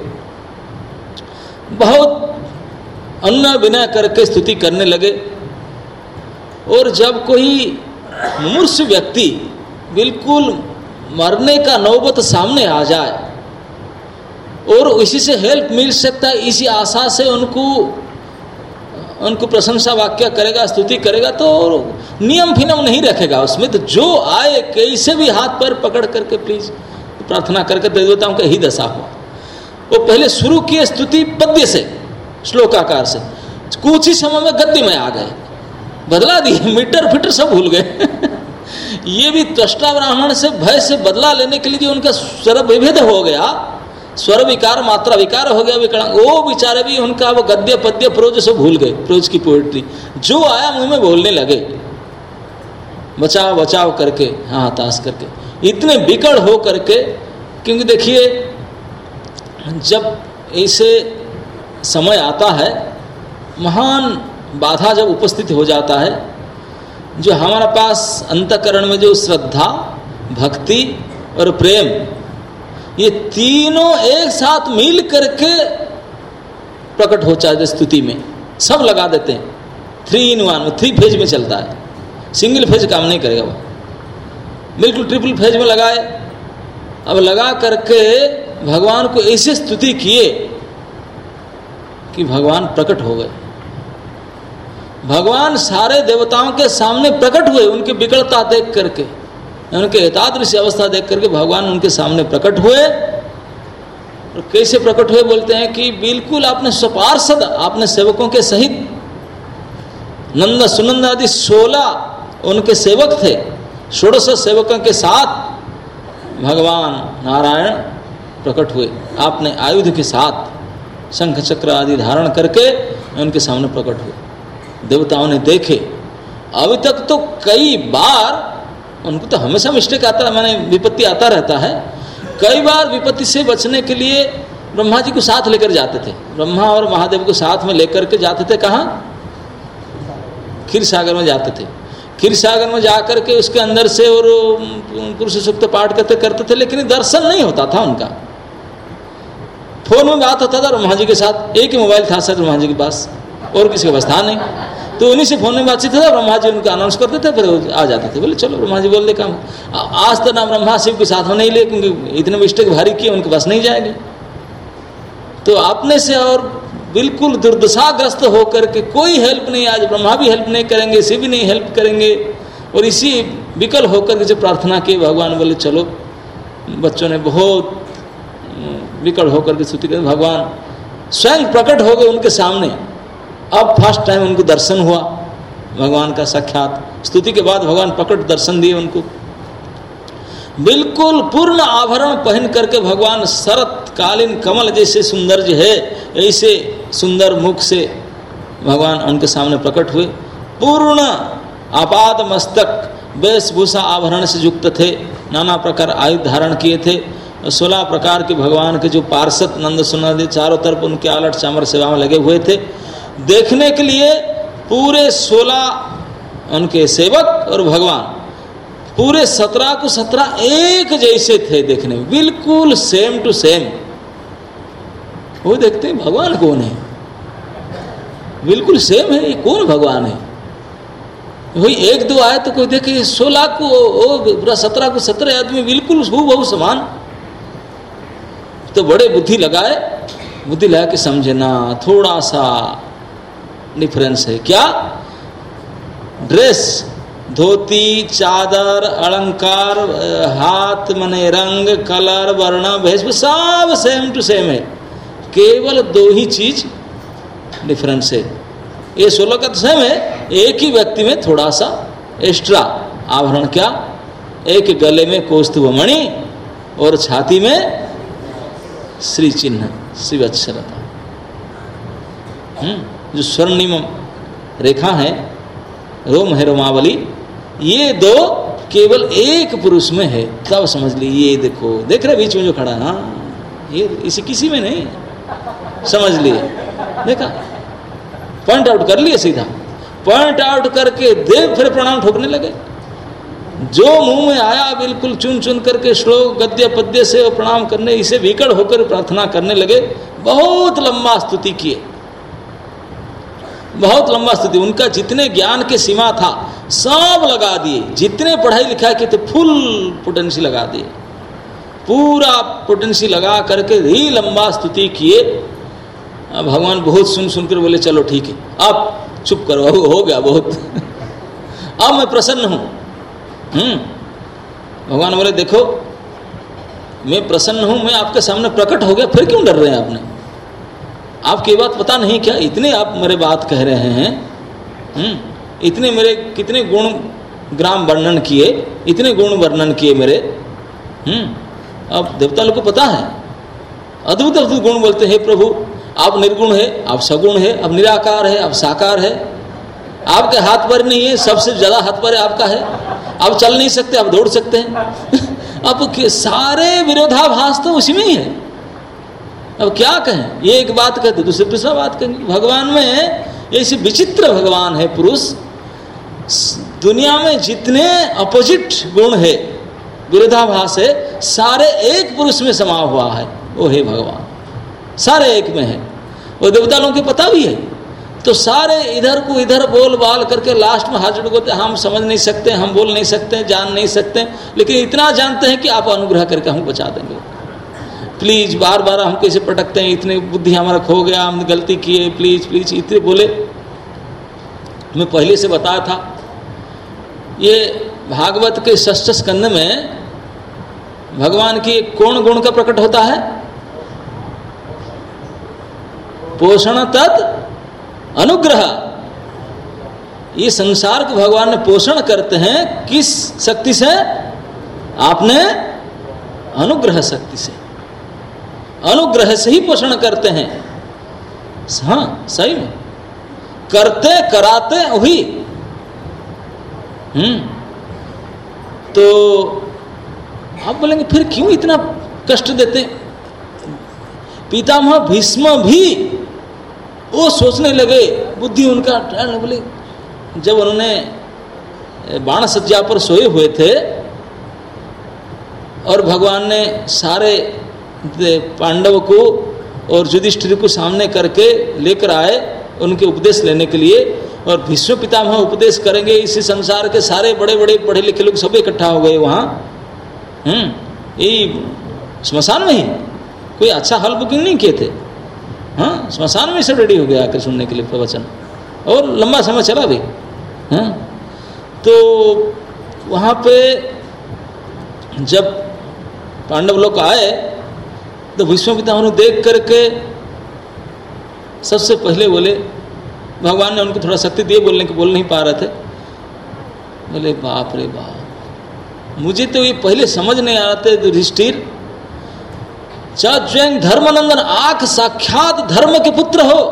[SPEAKER 1] बहुत अन्न विनय करके स्तुति करने लगे। और जब कोई मुमूर्ष व्यक्ति बिल्कुल मरने का नौबत सामने आ जाए और इसी से हेल्प मिल सकता है, इसी आशा से उनको उनको प्रशंसा वाक्य करेगा, स्तुति करेगा, तो नियम फिनम नहीं रखेगा उसमें। तो जो आए कैसे भी हाथ पैर पकड़ करके प्लीज प्रार्थना करके देवताओं का ही दशा हुआ। वो पहले शुरू किए स्तुति पद्य से, श्लोकाकार से, कुछ ही समय में गद्य में आ गए, बदला दिए, मीटर फिटर सब भूल गए ये भी त्वष्टा ब्राह्मण से भय से बदला लेने के लिए जो उनका स्वर विभेद हो गया, स्वर विकार मात्रा विकार हो गया विकलांग, वो बेचारे भी उनका वो गद्य पद्य प्रोज सब भूल गए। प्रोज की पोएट्री जो आया मुंह में बोलने लगे, बचाव बचाव करके, हाँ हताश करके, इतने बिकड़ हो करके। क्योंकि देखिए जब ऐसे समय आता है, महान बाधा जब उपस्थित हो जाता है, जो हमारे पास अंतःकरण में जो श्रद्धा, भक्ति और प्रेम, ये तीनों एक साथ मिल करके प्रकट हो जाए स्तुति में, सब लगा देते हैं। Three in one, three phase में चलता है, सिंगल फेज काम नहीं करेगा वो, बिल्कुल ट्रिपल फेज में लगाए। अब लगा करके भगवान को ऐसे स्तुति किए कि भगवान प्रकट हो गए। भगवान सारे देवताओं के सामने प्रकट हुए, उनकी विकलता देख करके, उनके एतादृश अवस्था देख करके भगवान उनके सामने प्रकट हुए। और कैसे प्रकट हुए बोलते हैं कि बिल्कुल आपने स्वपार्षद, आपने सेवकों के सहित, नंद सुनंद आदि सोलह उनके सेवक थे, षोडश सेवकों के साथ भगवान नारायण प्रकट हुए। आपने आयुध के साथ शंख चक्र आदि धारण करके उनके सामने प्रकट हुए। देवताओं ने देखे। अभी तक तो कई बार उनको तो हमेशा मिस्टेक आता है, माने विपत्ति आता रहता है। कई बार विपत्ति से बचने के लिए ब्रह्मा जी को साथ लेकर जाते थे, ब्रह्मा और महादेव को साथ में लेकर के जाते थे। कहाँ? क्षीर सागर में जाते थे। क्षीर सागर में जाकर के उसके अंदर से और पुरुष सूक्त पाठ करते करते थे, लेकिन दर्शन नहीं होता था उनका। फोन में बात होता था ब्रह्मा जी के साथ, एक ही मोबाइल था सर ब्रह्मा जी के पास, और किसी का था नहीं, तो उन्हीं से फोन में बातचीत था। ब्रह्मा जी उनका अनाउंस करते थे, फिर आ जाते थे। बोले चलो ब्रह्मा जी बोल दे काम। आज तो ना ब्रह्मा शिव के साथ में नहीं ले, क्योंकि इतने मिस्टेक भारी किए, उनके पास नहीं जाएंगे। तो आपने से और बिल्कुल दुर्दशाग्रस्त होकर के कोई हेल्प नहीं, आज ब्रह्मा भी हेल्प नहीं करेंगे, शिव भी नहीं हेल्प करेंगे। और इसी विकल होकर के जो प्रार्थना की, भगवान बोले चलो। बच्चों ने बहुत विकल होकर के स्तुति कर, भगवान स्वयं प्रकट हो गए उनके सामने। अब फर्स्ट टाइम उनको दर्शन हुआ भगवान का साक्षात। स्तुति के बाद भगवान प्रकट दर्शन दिए उनको। बिल्कुल पूर्ण आभरण पहन करके भगवान शरत कालीन कमल जैसे सुंदर जो है, ऐसे सुंदर मुख से भगवान उनके सामने प्रकट हुए। पूर्ण आपाद मस्तक वेशभूषा आभरण से युक्त थे, नाना प्रकार आयुध धारण किए थे। सोलह प्रकार के भगवान के जो पार्षद नंद सुनंद चारों तरफ उनके आलट चामर सेवा में लगे हुए थे। देखने के लिए पूरे सोलह उनके सेवक और भगवान पूरे सत्रह को सत्रह एक जैसे थे देखने में, बिल्कुल सेम टू सेम। वो देखते हैं भगवान कौन है, बिल्कुल सेम है, ये कौन भगवान है। वही एक दो आए तो कोई देखे, सोलह को पूरा सत्रह को सत्रह आदमी बिल्कुल हूबहू समान। तो बड़े बुद्धि लगाए, बुद्धि लगा के समझे ना, थोड़ा सा डिफरेंस है। क्या? ड्रेस, धोती, चादर, अलंकार, हाथ मने रंग, कलर, वर्ण, वेशभूषा सब सेम टू सेम है, केवल दो ही चीज डिफरेंस है। ये सोलह का तो सेम है, एक ही व्यक्ति में थोड़ा सा एक्स्ट्रा आभरण। क्या? एक गले में कौस्तुभ मणि और छाती में श्री चिन्ह, शिव अक्षरता। हम्म जो स्वर्णिम रेखा है, रोम है रोमावली, ये दो केवल एक पुरुष में है। तब समझ ली, ये देखो, देख रहे बीच में जो खड़ा है, हाँ ये इसी किसी में नहीं, समझ लिए, देखा, पॉइंट आउट कर लिए, सीधा पॉइंट आउट करके देव फिर प्रणाम ठोकने लगे। जो मुंह में आया बिल्कुल चुन चुन करके श्लोक गद्य पद्य से प्रणाम करने, इसे विकल होकर प्रार्थना करने लगे। बहुत लंबा स्तुति किए, बहुत लंबा स्तुति। उनका जितने ज्ञान के सीमा था सब लगा दिए, जितने पढ़ाई लिखाई के थे फुल पोटेंसी लगा दिए, पूरा पोटेंसी लगा करके ही लंबा स्तुति किए। भगवान बहुत सुन सुनकर बोले चलो ठीक है, अब चुप करो, अब हो गया बहुत, अब मैं प्रसन्न हूं। हम्म भगवान बोले देखो मैं प्रसन्न हूं, मैं आपके सामने प्रकट हो गया, फिर क्यों डर रहे हैं आपने? आपकी ये बात पता नहीं क्या? इतने आप मेरे बात कह रहे हैं, हम्म इतने मेरे कितने गुण ग्राम वर्णन किए, इतने गुण वर्णन किए मेरे। हम्म अब देवता लोग को पता है, अद्भुत अद्भुत गुण बोलते हैं, प्रभु आप निर्गुण है, आप सगुण है, आप निराकार है, आप साकार है, आपके हाथ पर नहीं है, सबसे ज्यादा हाथ पर आपका है, आप चल नहीं सकते, आप दौड़ सकते हैं। अब सारे विरोधाभास तो उसी में ही है। अब क्या कहें, ये एक बात कहते दूसरे दूसरा बात कहेंगे। भगवान में ऐसे विचित्र भगवान है पुरुष, दुनिया में जितने अपोजिट गुण है, विरोधाभास है, सारे एक पुरुष में समा हुआ है, वो है भगवान, सारे एक में है। वो देवता लोगों को पता भी है, तो सारे इधर को इधर बोल बाल करके लास्ट में हाथ जोड़ बोलते हम समझ नहीं सकते, हम बोल नहीं सकते, जान नहीं सकते, लेकिन इतना जानते हैं कि आप अनुग्रह करके हम बचा देंगे प्लीज। बार बार हम कैसे पटकते हैं, इतने बुद्धि हमारा खो गया, हमने गलती किए, प्लीज प्लीज इतने बोले। मैं पहले से बताया था, ये भागवत के षष्ठ स्कंद में भगवान की कौन गुण का प्रकट होता है? पोषण तत् अनुग्रह। ये संसार को भगवान ने पोषण करते हैं किस शक्ति से? आपने अनुग्रह शक्ति से, अनुग्रह से ही पोषण करते हैं। हाँ सही में करते कराते वही। हम्म तो आप बोलेंगे फिर क्यों इतना कष्ट देते? पितामह भीष्म भी वो सोचने लगे, बुद्धि उनका बोले, जब उन्होंने बाण सज्जा पर सोए हुए थे और भगवान ने सारे पांडव को और युधिष्ठिर को सामने करके लेकर आए उनके उपदेश लेने के लिए, और भीष्म पितामह उपदेश करेंगे, इसी संसार के सारे बड़े बड़े पढ़े लिखे लोग सब इकट्ठा हो गए वहाँ। हम्म ये स्मशान में ही, कोई अच्छा हॉल बुकिंग नहीं किए थे, हाँ स्मशान में सब रेडी हो गया आकर सुनने के लिए प्रवचन, और लंबा समय चला भी। हाँ तो वहाँ पे जब पांडव लोग आए तो भीष्म पितामह ने देख करके सबसे पहले बोले, भगवान ने उनको थोड़ा शक्ति दिए बोलने के, बोल नहीं पा रहे थे, बोले बाप रे बाप, मुझे तो ये पहले समझ नहीं आ रहा था युधिष्ठिर, स्वयं धर्मनंदन आख साक्षात धर्म के पुत्र हो,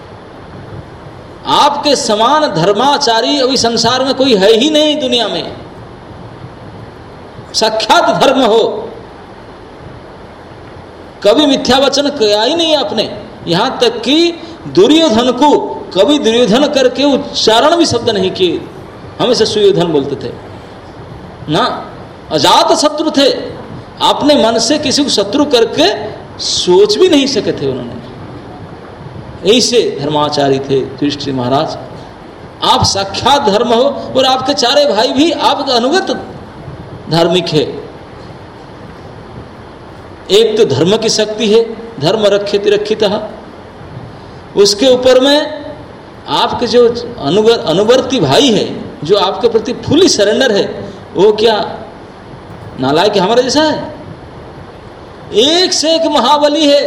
[SPEAKER 1] आपके समान धर्माचारी अभी संसार में कोई है ही नहीं दुनिया में, साक्षात धर्म हो, कभी मिथ्या वचन किया ही नहीं आपने। यहां तक कि दुर्योधन को कभी दुर्योधन करके उच्चारण भी शब्द नहीं किए, हमेशा सुयोधन बोलते थे ना, अजात शत्रु थे, आपने मन से किसी को शत्रु करके सोच भी नहीं सके थे उन्होंने, ऐसे धर्माचारी थे युधिष्ठिर महाराज। आप साक्षात धर्म हो और आपके चारे भाई भी आपका अनुगत धार्मिक है। एक तो धर्म की शक्ति है, धर्म रक्षित रक्षितः, उसके ऊपर में आपके जो अनुवर्ती भाई है, जो आपके प्रति फुली सरेंडर है, वो क्या नालायक हमारे जैसा है? एक से एक महाबली है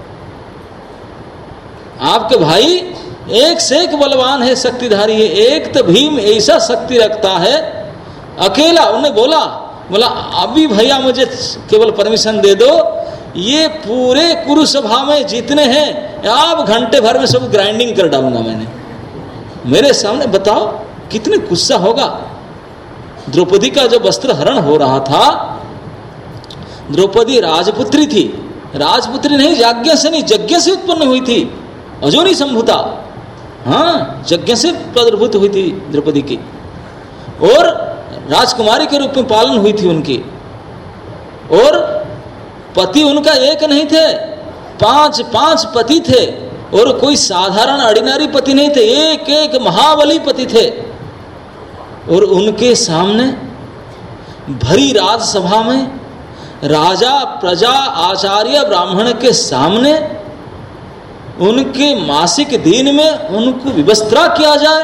[SPEAKER 1] आपके भाई, एक से एक बलवान है, शक्तिधारी है। एक तो भीम ऐसा शक्ति रखता है, अकेला उन्हें बोला बोला अभी भैया मुझे केवल परमिशन दे दो, ये पूरे कुरुसभा में जितने हैं आप घंटे भर में सब ग्राइंडिंग कर डालूंगा मैंने, मेरे सामने बताओ कितने गुस्सा होगा। द्रौपदी का जो वस्त्र हरण हो रहा था, द्रौपदी राजपुत्री थी, राजपुत्री नहीं, यज्ञ से नहीं, यज्ञ से उत्पन्न हुई थी, अजोनी संभूता, हाँ यज्ञ से प्रादुर्भूत हुई थी द्रौपदी की, और राजकुमारी के रूप में पालन हुई थी उनकी, और पति उनका एक नहीं थे, पांच पांच पति थे, और कोई साधारण ऑर्डिनरी पति नहीं थे, एक एक महाबली पति थे। और उनके सामने भरी राजसभा में राजा प्रजा आचार्य ब्राह्मण के सामने उनके मासिक दिन में उनको विवस्त्रा किया जाए,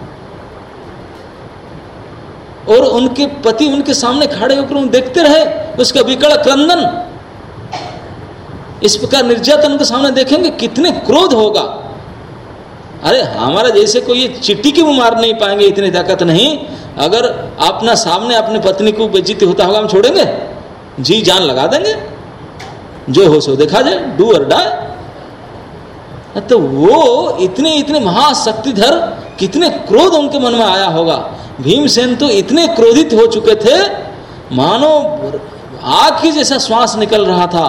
[SPEAKER 1] और उनके पति उनके सामने खड़े होकर देखते रहे उसका विकट क्रंदन। इस प्रकार निर्यातन के सामने देखेंगे कितने क्रोध होगा। अरे हमारा जैसे कोई चिट्टी की भी मार नहीं पाएंगे, इतनी ताकत नहीं, अगर अपना सामने अपनी पत्नी को बेइज्जती होता होगा, हम छोड़ेंगे? जी जान लगा देंगे, जो हो सो देखा जाए, डू और डाई। तो वो इतने इतने महाशक्तिधर, कितने क्रोध उनके मन में आया होगा। भीमसेन तो इतने क्रोधित हो चुके थे, मानो आग की जैसा श्वास निकल रहा था।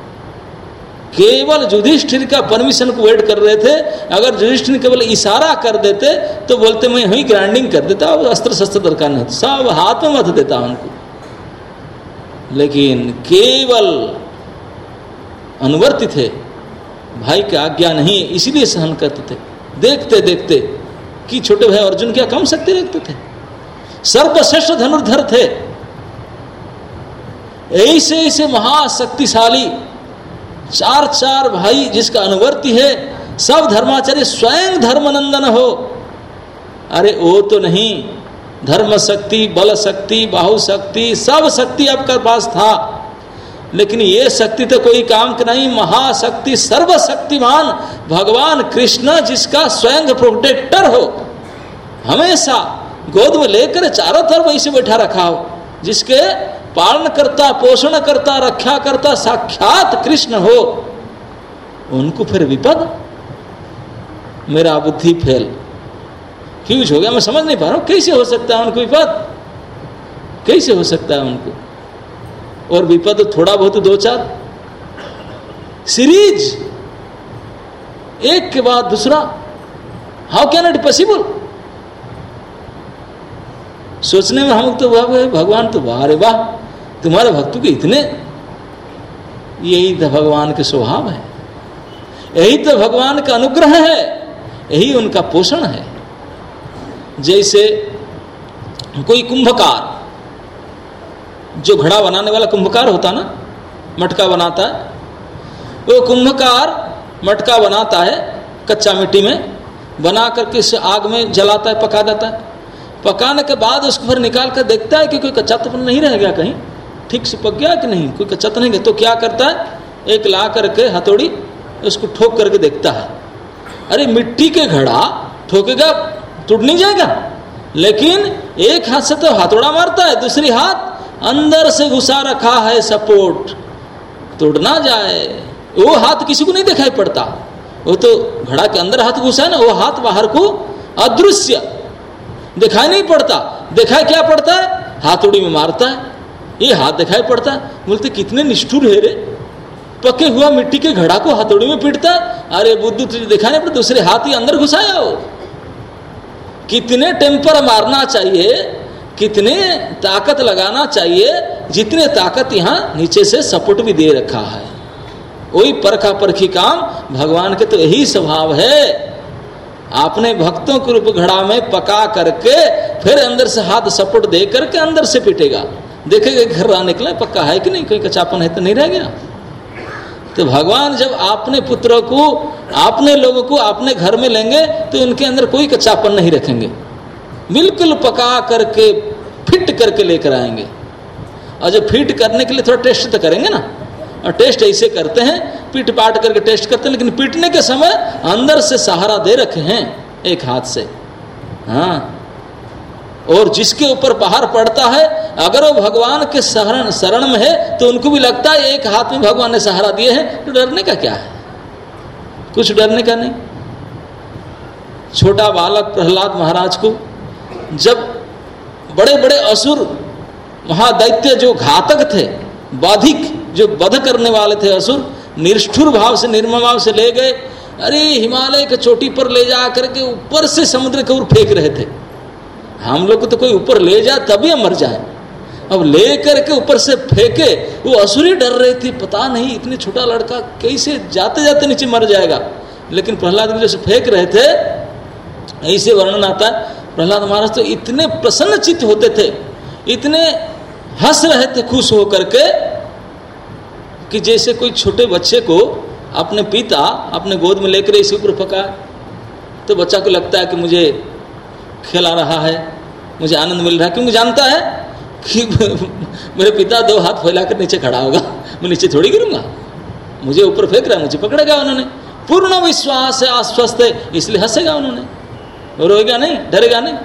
[SPEAKER 1] केवल युधिष्ठिर का परमिशन को वेट कर रहे थे। अगर युधिष्ठिर केवल इशारा कर देते तो बोलते मैं वही ग्राइंडिंग कर देता, अस्त्र शस्त्र दरकार नहीं, सब हाथ में मत देता उनको। लेकिन केवल अनुवर्ती थे, भाई की आज्ञा नहीं, इसीलिए सहन करते थे। देखते देखते कि छोटे भाई अर्जुन क्या कम शक्ति रखते थे, सर्वश्रेष्ठ धनुर्धर थे। ऐसे ऐसे महाशक्तिशाली चार चार भाई जिसका अनुवर्ती है, सब धर्माचार्य स्वयं धर्मनंदन हो। अरे वो तो नहीं, धर्म शक्ति, बल शक्ति, बाहु शक्ति, सब शक्ति आपके पास था, लेकिन ये शक्ति तो कोई काम का नहीं। महाशक्ति, सर्वशक्तिमान भगवान कृष्ण जिसका स्वयं प्रोटेक्टर हो, हमेशा गोद में लेकर चारों तरफ वैसे बैठा रखा हो, जिसके पालन करता, पोषण करता, रक्षा करता साक्षात कृष्ण हो, उनको फिर विपद। मेरा बुद्धि फेल फ्यूज हो गया, मैं समझ नहीं पा रहा हूं कैसे हो सकता है उनको विपद, कैसे हो सकता है उनको। और विपद थोड़ा बहुत दो चार सीरीज एक के बाद दूसरा, हाउ कैन इट पॉसिबल। सोचने में हम तो वाह भगवान तो वाह रे वाह, तुम्हारे भक्तों के इतने, यही तो भगवान के स्वभाव है, यही तो भगवान का अनुग्रह है, यही उनका पोषण है। जैसे कोई कुंभकार, जो घड़ा बनाने वाला कुंभकार होता ना, मटका बनाता है, वो कुंभकार मटका बनाता है कच्चा मिट्टी में, बना करके इसे आग में जलाता है, पका देता है। पकाने के बाद उसको फिर निकाल कर देखता है कि कोई कच्चा तो नहीं रह गया, कहीं ठीक से पक गया कि नहीं, कोई कच्चा तो नहीं गया। तो क्या करता है, एक ला करके हथौड़ी उसको ठोक करके देखता है। अरे मिट्टी के घड़ा ठोकेगा टूट नहीं जाएगा, लेकिन एक हाथ से तो हथौड़ा मारता है, दूसरी हाथ अंदर से घुसा रखा है सपोर्ट, टूट ना जाए। वो हाथ किसी को नहीं दिखाई पड़ता, वो तो घड़ा के अंदर हाथ घुसा है ना, वो हाथ बाहर को अदृश्य दिखाई नहीं पड़ता। दिखाई क्या पड़ता है, हाथौड़ी में मारता है, ये हाथ दिखाई पड़ता है। बोलते कितने निष्ठुर है रे, पके हुआ मिट्टी के घड़ा को हथौड़ी में पीटता। अरे बुद्धू तुझे दिखाई नहीं पड़ता, दूसरे हाथ ही अंदर घुसाया हो। कितने टेम्पर मारना चाहिए, कितने ताकत लगाना चाहिए, जितने ताकत यहाँ नीचे से सपोर्ट भी दे रखा है। वही परखा परखी काम भगवान के तो यही स्वभाव है। आपने भक्तों के रूप घड़ा में पका करके फिर अंदर से हाथ सपोर्ट दे करके अंदर से पीटेगा, देखेगा घर रहा निकला पक्का है कि नहीं, कोई कच्चापन है तो नहीं रह गया। तो भगवान जब आपने पुत्रों को, आपने लोगों को अपने घर में लेंगे तो उनके अंदर कोई कच्चापन नहीं रखेंगे, बिल्कुल पका करके फिट करके लेकर आएंगे। और जब फिट करने के लिए थोड़ा टेस्ट तो करेंगे ना, और टेस्ट ऐसे करते हैं, पीट पाट करके टेस्ट करते हैं, लेकिन पीटने के समय अंदर से सहारा दे रखे हैं एक हाथ से। हाँ, और जिसके ऊपर पहाड़ पड़ता है, अगर वो भगवान के शरण शरण में है तो उनको भी लगता है एक हाथ में भगवान ने सहारा दिए हैं, तो डरने का क्या है, कुछ डरने का नहीं। छोटा बालक प्रहलाद महाराज को जब बड़े बड़े असुर महादैत्य जो घातक थे, बाधिक जो वध करने वाले थे असुर, निष्ठुर भाव से निर्मम भाव से ले गए। अरे हिमालय के चोटी पर ले जा करके ऊपर से समुद्र के ऊपर फेंक रहे थे। हम लोग को तो कोई ऊपर ले जाए तभी हम मर जाए, अब ले करके ऊपर से फेंके, वो असुरी डर रहे थे, पता नहीं इतने छोटा लड़का कैसे जाते जाते नीचे मर जाएगा। लेकिन प्रहलाद को जैसे फेंक रहे थे, ऐसे वर्णन आता है, प्रहलाद महाराज तो इतने प्रसन्न चित्त होते थे, इतने हंस रहे थे खुश होकर के, कि जैसे कोई छोटे बच्चे को अपने पिता अपने गोद में लेकर इसी ऊपर पका, तो बच्चा को लगता है कि मुझे खिला रहा है, मुझे आनंद मिल रहा है, क्योंकि जानता है कि मेरे पिता दो हाथ फैला कर नीचे खड़ा होगा, मैं नीचे थोड़ी गिरूंगा, मुझे ऊपर फेंक रहा है, मुझे पकड़ेगा। उन्होंने पूर्ण विश्वास है, आश्वस्त है, इसलिए हंसेगा, उन्होंने रोएगा नहीं, डरेगा नहीं।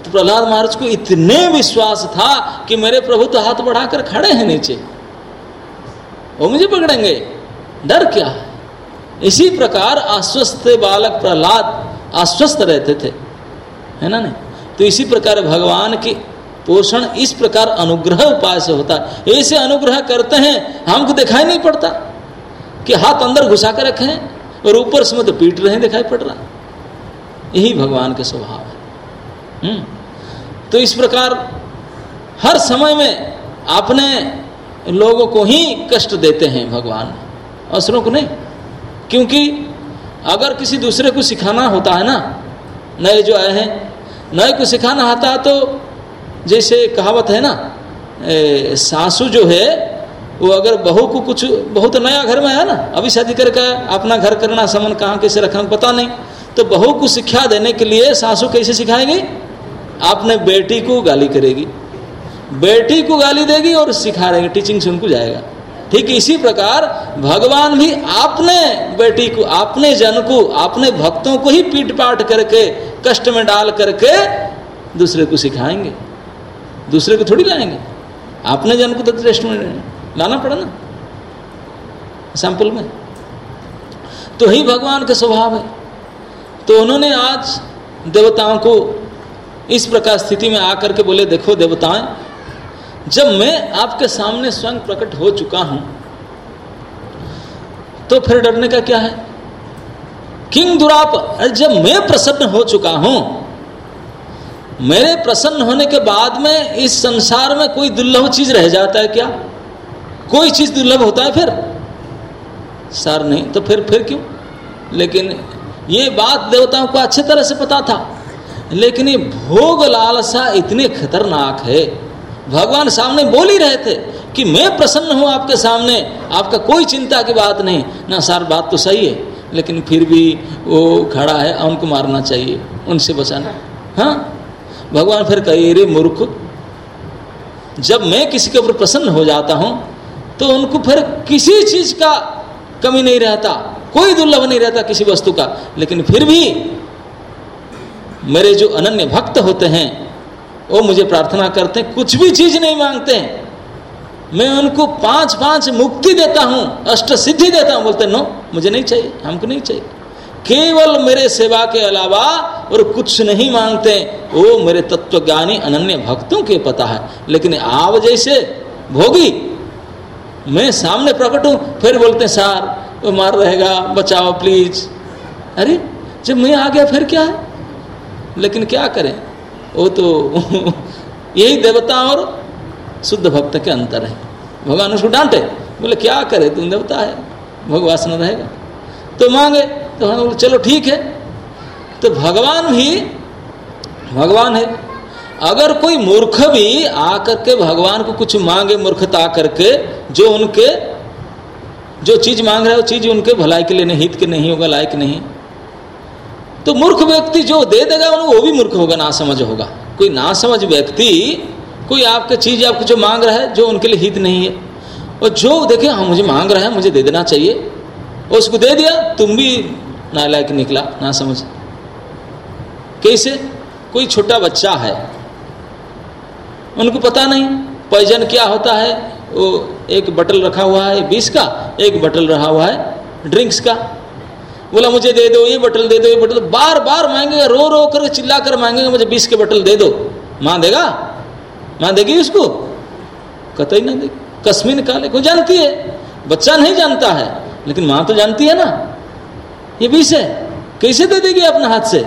[SPEAKER 1] तो प्रहलाद महाराज को इतने विश्वास था कि मेरे प्रभु तो हाथ बढ़ाकर खड़े हैं नीचे, वो मुझे पकड़ेंगे, डर क्या है। इसी प्रकार आश्वस्त बालक प्रहलाद आश्वस्त रहते थे, है ना नहीं। तो इसी प्रकार भगवान की पोषण इस प्रकार अनुग्रह उपाय से होता है। ऐसे अनुग्रह करते हैं हमको दिखाई नहीं पड़ता कि हाथ अंदर घुसा कर रखे हैं और ऊपर से मतलब पीट रहे हैं, दिखाई पड़ रहा। यही भगवान के स्वभाव है। हम्म तो इस प्रकार हर समय में अपने लोगों को ही कष्ट देते हैं भगवान, असुरों को नहीं। क्योंकि अगर किसी दूसरे को सिखाना होता है ना, नए जो आए हैं नए को सिखाना आता तो जैसे कहावत है ना, ए, सासू जो है वो अगर बहू को कुछ, बहू तो नया घर में है ना, अभी शादी करके अपना घर करना समन कहाँ कैसे रखना पता नहीं, तो बहू को शिक्षा देने के लिए सासू कैसे सिखाएगी, अपने बेटी को गाली करेगी, बेटी को गाली देगी और सिखा देगी, टीचिंग से उनको जाएगा। ठीक इसी प्रकार भगवान भी अपने बेटी को, अपने जन को, अपने भक्तों को ही पीट पाट करके कष्ट में डाल करके दूसरे को सिखाएंगे, दूसरे को थोड़ी लाएंगे। अपने जन को तो टेस्ट में लाना पड़ा ना, सैंपल में। तो ही भगवान का स्वभाव है। तो उन्होंने आज देवताओं को इस प्रकार स्थिति में आकर के बोले, देखो देवताएं, जब मैं आपके सामने स्वयं प्रकट हो चुका हूं तो फिर डरने का क्या है। किंग दुराप, जब मैं प्रसन्न हो चुका हूं, मेरे प्रसन्न होने के बाद में इस संसार में कोई दुर्लभ चीज रह जाता है क्या? कोई चीज दुर्लभ होता है फिर? सार नहीं, तो फिर फिर क्यों? लेकिन ये बात देवताओं को अच्छी तरह से पता था, लेकिन ये भोग लालसा इतने खतरनाक है। भगवान सामने बोल ही रहे थे कि मैं प्रसन्न हूं आपके सामने, आपका कोई चिंता की बात नहीं ना। सार बात तो सही है, लेकिन फिर भी वो खड़ा है, उनको मारना चाहिए, उनसे बचाना। हाँ, भगवान फिर कहे, रे मूर्ख, जब मैं किसी के ऊपर प्रसन्न हो जाता हूं तो उनको फिर किसी चीज का कमी नहीं रहता, कोई दुर्लभ नहीं रहता किसी वस्तु का। लेकिन फिर भी मेरे जो अनन्य भक्त होते हैं वो मुझे प्रार्थना करते हैं, कुछ भी चीज नहीं मांगते हैं, मैं उनको पांच पांच मुक्ति देता हूं, अष्ट सिद्धि देता हूं। बोलते नो, मुझे नहीं चाहिए, हमको नहीं चाहिए, केवल मेरे सेवा के अलावा और कुछ नहीं मांगते। वो मेरे तत्वज्ञानी अनन्य भक्तों के पता है। लेकिन आप जैसे भोगी, मैं सामने प्रकट हूं, फिर बोलते हैं सार वो मार रहेगा, बचाओ प्लीज। अरे जब मैं आ गया फिर क्या है? लेकिन क्या करें, वो तो यही देवता और शुद्ध भक्त के अंतर है। भगवान उसको डांटे, बोले क्या करे, तुम देवता है, भोग वासना रहेगा, तो मांगे तो हम बोले चलो ठीक है। तो भगवान भी भगवान है। अगर कोई मूर्ख भी आकर के भगवान को कुछ मांगे, मूर्खता करके, जो उनके जो चीज मांग रहे हो चीज उनके भलाई के लिए नहीं, हित के नहीं होगा, लायक नहीं, तो मूर्ख व्यक्ति जो दे देगा वो भी मूर्ख होगा, ना समझ होगा। कोई ना समझ व्यक्ति कोई आपके चीज आपको जो मांग रहा है जो उनके लिए हित नहीं है, और जो देखे हाँ मुझे मांग रहा है, मुझे दे देना चाहिए, और उसको दे दिया, तुम भी नालायक निकला, ना समझ। कैसे? कोई छोटा बच्चा है, उनको पता नहीं पॉइजन क्या होता है, वो एक बटल रखा हुआ है बीस का, एक बटल रहा हुआ है ड्रिंक्स का, बोला मुझे दे दो, ये बटल दे दो, ये बटल, बार बार मांगेगा, रो रो कर चिल्ला कर मांगेगा, मुझे बीस के बटल दे दो। माँ देगा? माँ देगी उसको? कतई नहीं देगी। कसमी निकाले, को जानती है, बच्चा नहीं जानता है, लेकिन माँ तो जानती है ना, ये बीस है, कैसे दे देगी अपने हाथ से?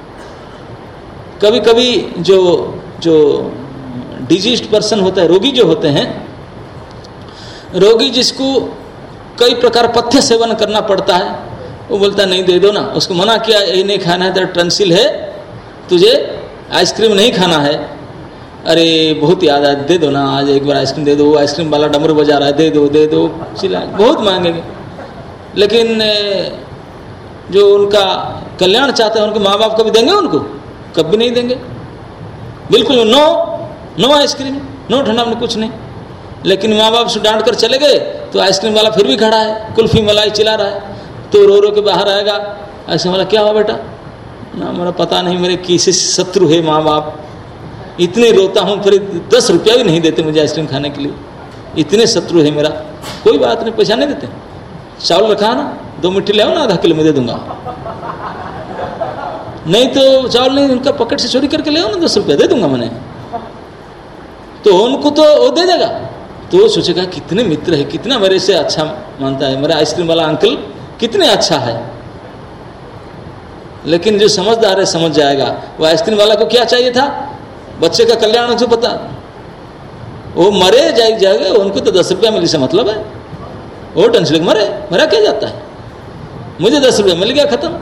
[SPEAKER 1] कभी कभी जो जो डिजीज्ड पर्सन होता है, रोगी जो होते हैं, रोगी जिसको कई प्रकार पथ्य सेवन करना पड़ता है, वो बोलता नहीं दे दो ना, उसको मना किया, ये नहीं खाना है, तेरा टंसिल है, तुझे आइसक्रीम नहीं खाना है। अरे बहुत याद आया, दे दो ना आज एक बार आइसक्रीम दे दो, आइसक्रीम वाला डमरू बजा रहा है, दे दो दे दो, चिल्ला, बहुत मांगेंगे। लेकिन जो उनका कल्याण चाहते हैं उनके माँ बाप कभी देंगे उनको? कभी नहीं देंगे, बिल्कुल नो नो आइसक्रीम, नो ठंडा में कुछ नहीं। लेकिन माँ बाप से डांट कर चले गए तो आइसक्रीम वाला फिर भी खड़ा है, कुल्फी मलाई चिल्ला रहा है, तो रो रो के बाहर आएगा, आइसक्रीम वाला क्या हुआ बेटा? ना मेरा पता नहीं, मेरे किसी शत्रु है माँ बाप, इतने रोता हूँ, फिर दस रुपया भी नहीं देते मुझे आइसक्रीम खाने के लिए, इतने शत्रु है मेरा। कोई बात नहीं, पैसा नहीं देते, चावल रखा ना, दो मिट्टी ले आओ ना, आधा किलो में दे दूंगा। नहीं तो चावल नहीं, उनका पॉकेट से चोरी करके ले आओ ना, दस रुपया दे दूंगा मैंने। तो उनको तो वो दे देगा। तो वो सोचेगा कितने मित्र है, कितना मेरे से अच्छा मानता है, मेरा आइसक्रीम वाला अंकल कितने अच्छा है। लेकिन जो समझदार है समझ जाएगा वो आइसक्रीम वाला को क्या चाहिए था, बच्चे का कल्याण उसे पता, वो मरे जाए जाएगा, उनको तो दस रुपया मिली से मतलब है, वो टेंशन मरे, मरा क्या जाता है, मुझे दस रुपया मिल गया खत्म।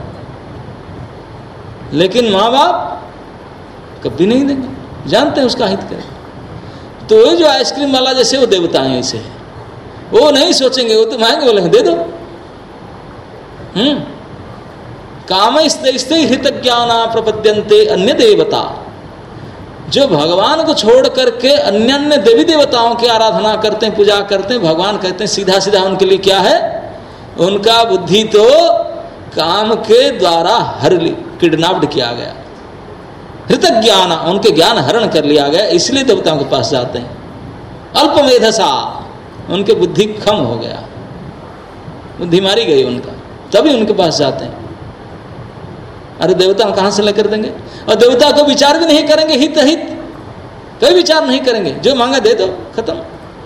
[SPEAKER 1] लेकिन माँ बाप कभी नहीं देंगे, जानते हैं उसका हित करें। तो ये जो आइसक्रीम वाला जैसे वो देवता है, ऐसे वो नहीं सोचेंगे, वो तो मांगेंगे, बोलेंगे दे दो। हम्म काम स्ते हित ज्ञाना प्रपद्यन्ते अन्य देवता, जो भगवान को छोड़ करके अन्य अन्य देवी देवताओं की आराधना करते हैं, पूजा करते हैं, भगवान कहते हैं सीधा सीधा उनके लिए क्या है, उनका बुद्धि तो काम के द्वारा हर किडनैप्ड किया गया, हृत ज्ञान, उनके ज्ञान हरण कर लिया गया, इसलिए देवताओं के पास जाते हैं। अल्पमेधसा, उनके बुद्धि कम हो गया, बुद्धि मारी गई उनका, तभी उनके पास जाते हैं। अरे देवता कहाँ से लेकर देंगे, और देवता को विचार भी नहीं करेंगे, हित हित कोई विचार नहीं करेंगे, जो मांगा दे दो, खत्म,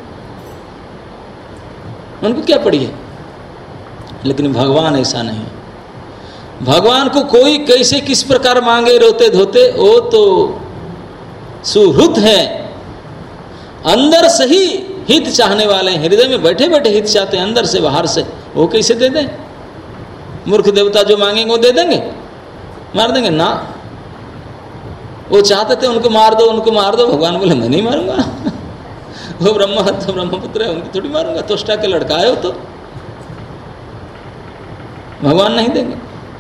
[SPEAKER 1] उनको क्या पड़ी है। लेकिन भगवान ऐसा नहीं, भगवान को कोई कैसे किस प्रकार मांगे रोते धोते, वो तो सुहृत है, अंदर से ही हित चाहने वाले हैं, हृदय में बैठे बैठे हित चाहते हैं, अंदर से बाहर से, वो कैसे दे दें। मूर्ख देवता जो मांगेंगे वो दे देंगे, मार देंगे ना। वो चाहते थे उनको मार दो, उनको मार दो, भगवान बोले मैं नहीं मारूंगा। वो ब्रह्मा तो ब्रह्मपुत्र है, उनको थोड़ी मारूंगा, तोष्टा के लड़का है वो, तो भगवान नहीं देंगे।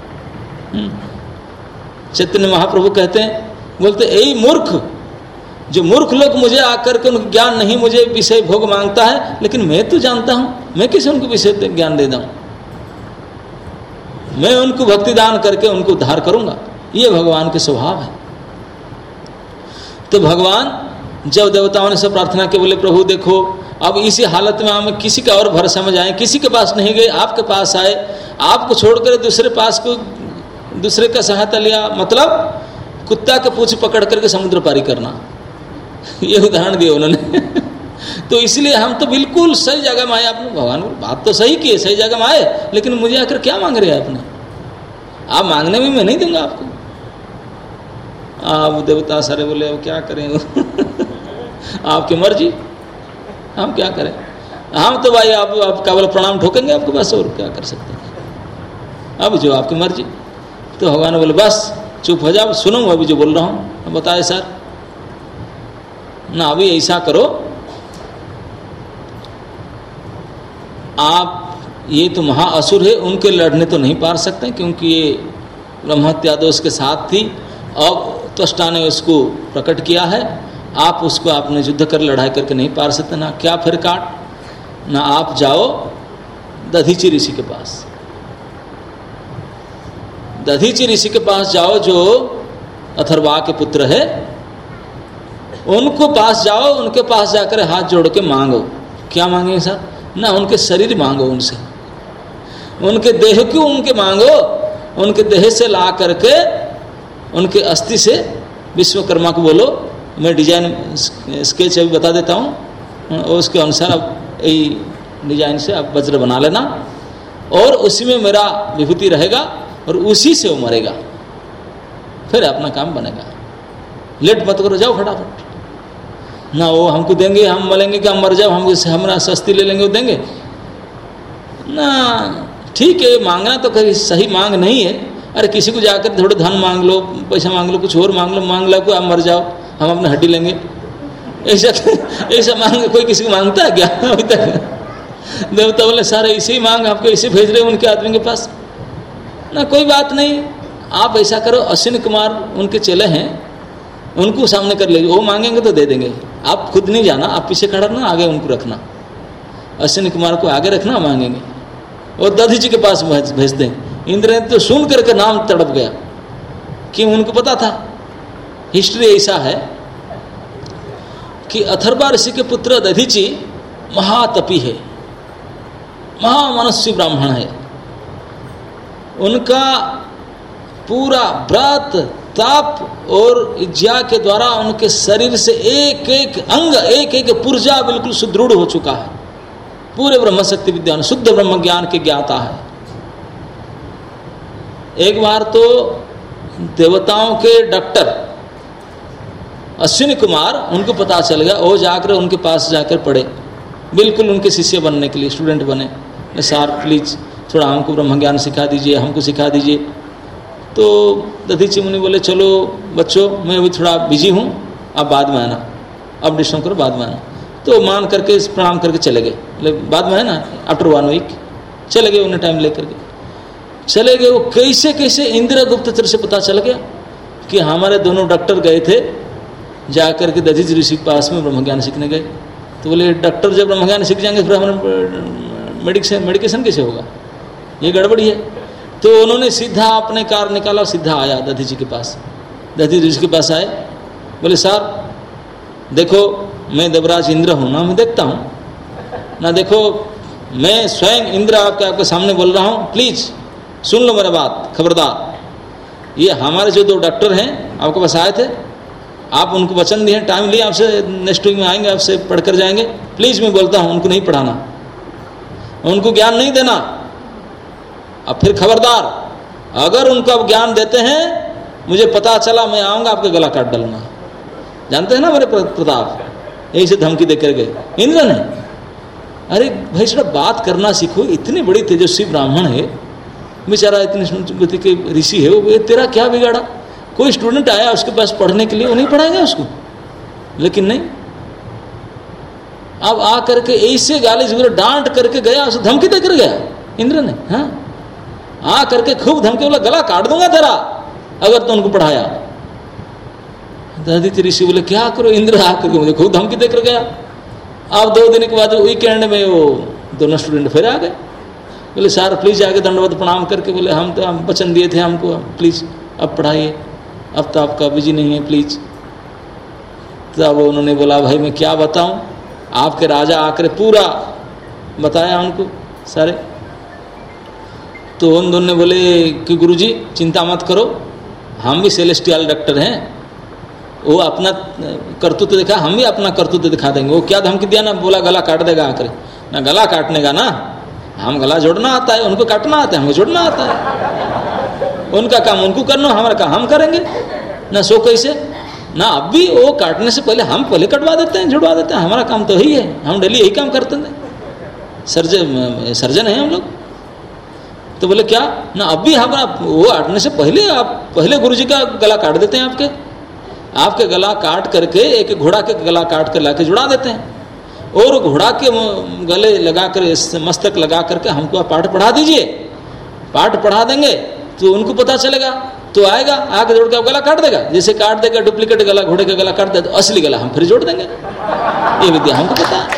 [SPEAKER 1] चैतन्य महाप्रभु कहते हैं, बोलते यही मूर्ख, जो मूर्ख लोग मुझे आकर के उनको ज्ञान नहीं, मुझे विषय भोग मांगता है, लेकिन मैं तो जानता हूं, मैं किसे उनको विषय ज्ञान दे दूं, मैं उनको भक्ति दान करके उनको उद्धार करूंगा, ये भगवान के स्वभाव है। तो भगवान जब देवताओं ने सब प्रार्थना के बोले प्रभु देखो अब इसी हालत में हम किसी का और भरोसा में जाएं, किसी के पास नहीं गए, आपके पास आए, आपको छोड़कर दूसरे पास को दूसरे का सहायता लिया, मतलब कुत्ता का पूंछ पकड़ करके समुद्र पारी करना, ये उदाहरण दिया उन्होंने। तो इसलिए हम तो बिल्कुल सही जगह में आए, आपने भगवान बात तो सही की है, सही जगह में आए, लेकिन मुझे आकर क्या मांग रहे हैं आपने, आप मांगने में मैं नहीं दूंगा आपको। आप देवता सारे बोले अब क्या करें आपकी मर्जी, हम क्या करें, हम तो भाई आप आपका बोले प्रणाम ठोकेंगे आपके पास, और क्या कर सकते हैं, अब जो आपकी मर्जी। तो भगवान बोले बस चुप हो जाओ, सुनो अभी जो बोल रहा हूँ, बताए सर ना, अभी ऐसा करो, आप ये तो महाअसुर है, उनके लड़ने तो नहीं पार सकते, क्योंकि ये ब्रह्महत्या दोष के साथ थी, अब त्वष्टा ने उसको प्रकट किया है, आप उसको आपने युद्ध कर लड़ाई करके नहीं पार सकते, ना क्या फिर काट, ना आप जाओ दधीची ऋषि के पास, दधीची ऋषि के पास जाओ जो अथर्वा के पुत्र है, उनको पास जाओ, उनके पास जाकर हाथ जोड़ के मांगो। क्या मांगे सर, ना उनके शरीर मांगो, उनसे उनके देह को उनके मांगो, उनके देह से ला करके उनके अस्थि से विश्वकर्मा को बोलो मैं डिजाइन स्केच अभी बता देता हूँ, उसके अनुसार आप यही डिजाइन से आप वज्र बना लेना, और उसी में मेरा विभूति रहेगा, और उसी से वो मरेगा, फिर अपना काम बनेगा, लेट मत करो, जाओ फटाफट। ना वो हमको देंगे, हम बोलेंगे कि हम मर जाओ, हम हमारा सस्ती ले लेंगे, वो देंगे ना। ठीक है, मांगना तो कभी सही मांग नहीं है, अरे किसी को जाकर थोड़े धन मांग लो, पैसा मांग लो, कुछ और मांग लो, मांग लो को आप मर जाओ, हम अपने हड्डी लेंगे, ऐसा ऐसा मांग कोई किसी को मांगता है क्या अभी तक। देवता बोले सारे इसे ही मांग, आपको इसे भेज रहे उनके आदमी के पास ना, कोई बात नहीं, आप ऐसा करो, अश्विनी कुमार उनके चेले हैं, उनको सामने कर लीजिए, वो मांगेंगे तो दे देंगे, आप खुद नहीं जाना, आप पीछे खड़ा रहना, आगे उनको रखना, अश्विनी कुमार को आगे रखना, मांगेंगे, और दधीची के पास भेज दें। इंद्र ने तो सुन करके नाम तड़प गया, कि उनको पता था, हिस्ट्री ऐसा है कि अथर्वा ऋषि के पुत्र दधीचि महातपी है, महामनस्वी ब्राह्मण है। उनका पूरा व्रत ताप और इज्जा के द्वारा उनके शरीर से एक एक अंग, एक एक पुर्जा बिल्कुल सुदृढ़ हो चुका है। पूरे ब्रह्म शक्ति विद्या, शुद्ध ब्रह्म ज्ञान के ज्ञाता है। एक बार तो देवताओं के डॉक्टर अश्विनी कुमार, उनको पता चल गया, वो जाकर उनके पास जाकर पढ़े, बिल्कुल उनके शिष्य बनने के लिए, स्टूडेंट बने। सर प्लीज थोड़ा हमको ब्रह्म ज्ञान सिखा दीजिए, हमको सिखा दीजिए। तो दधीचि मुनि बोले चलो बच्चों, मैं अभी थोड़ा बिजी हूँ, आप बाद में आना, अब डिस्टर्ब करो, बाद में आना। तो मान करके प्रणाम करके चले गए, बोले बाद में है ना, आफ्टर वन वीक चले गए। उन्हें टाइम लेकर के चले गए। वो कैसे कैसे इंद्रगुप्तचर से पता चल गया कि हमारे दोनों डॉक्टर गए थे, जाकर के दधीचि ऋषि के पास में ब्रह्म ज्ञान सीखने गए। तो बोले डॉक्टर जब ब्रह्म ज्ञान सीख जाएंगे फिर हमारा मेडिकेशन मेडिकेशन कैसे होगा, ये गड़बड़ी है। तो उन्होंने सीधा अपने कार निकाला, सीधा आया दधीचि के पास। दधीचि ऋषि के पास आए, बोले सर देखो मैं देवराज इंद्र हूँ ना, मैं देखता हूँ ना, देखो मैं स्वयं इंद्र आपके आपके सामने बोल रहा हूँ, प्लीज सुन लो मेरा बात, खबरदार। ये हमारे जो दो डॉक्टर हैं आपके पास आए थे, आप उनको वचन दिए, टाइम लिए, आपसे नेक्स्ट वीक में आएंगे, आपसे पढ़कर जाएंगे। प्लीज मैं बोलता हूँ उनको नहीं पढ़ाना, उनको ज्ञान नहीं देना। अब फिर खबरदार, अगर उनको आप ज्ञान देते हैं, मुझे पता चला मैं आऊँगा आपका गला काट डालूंगा। जानते हैं ना मेरे प्रताप, यही से धमकी देकर गए इंद्र ने। अरे भाई थोड़ा बात करना सीखो, इतनी बड़ी तेजस्वी ब्राह्मण है बेचारा, इतनी गति के ऋषि है वो, तेरा क्या बिगाड़ा। कोई स्टूडेंट आया उसके पास पढ़ने के लिए, वो नहीं पढ़ाएगा उसको, लेकिन नहीं, अब आ करके ऐसे गाली जुगरे डांट करके गया, उसे धमकी देकर गया इंद्र ने। हाँ, आ करके खूब धमकी, बोला गला काट दूंगा तेरा अगर तो उनको पढ़ाया। दधीचि ऋषि बोले क्या करो, इंद्र आ करके मुझे खूब धमकी देकर गया। अब दो दिन के बाद वीकेंड में वो दोनों स्टूडेंट फिर आ गए, बोले सर प्लीज आगे दंडवत प्रणाम करके बोले हम तो हम वचन दिए थे हमको, प्लीज अब पढ़ाइए, अब तो आपका बिजी नहीं है प्लीज। तब उन्होंने बोला भाई मैं क्या बताऊं, आपके राजा आकर पूरा बताया उनको सारे। तो उन दोनों ने बोले कि गुरुजी चिंता मत करो, हम भी सेलेस्टियल डॉक्टर हैं, वो अपना करतूत दिखा, हम भी अपना करतूत दिखा देंगे। वो क्या धमकी दिया ना, बोला गला काट देगा आकर ना, गला काटने का ना, हम गला जोड़ना आता है, उनको काटना आता है, हमें जोड़ना आता है। उनका काम उनको करना, हमारा काम हम करेंगे ना। सो कैसे ना, अब भी वो काटने से पहले हम पहले कटवा देते हैं, जुड़वा देते हैं, हमारा काम तो यही है, हम डेली यही काम करते हैं, सर्जन सर्जन है हम लोग। तो बोले क्या ना, अब भी हमारा वो काटने से पहले आप पहले गुरुजी का गला काट देते हैं, आपके आपके गला काट करके एक घोड़ा के गला काट कर लाके जुड़ा देते हैं, और घोड़ा के गले लगा कर मस्तक लगा करके हमको आप पाठ पढ़ा दीजिए। पाठ पढ़ा देंगे तो उनको पता चलेगा, तो आएगा आके जोड़ के आप गला काट देगा। जैसे काट देगा डुप्लीकेट गला, घोड़े का गला काट दे तो असली गला हम फिर जोड़ देंगे। ये विद्या हमको पता है।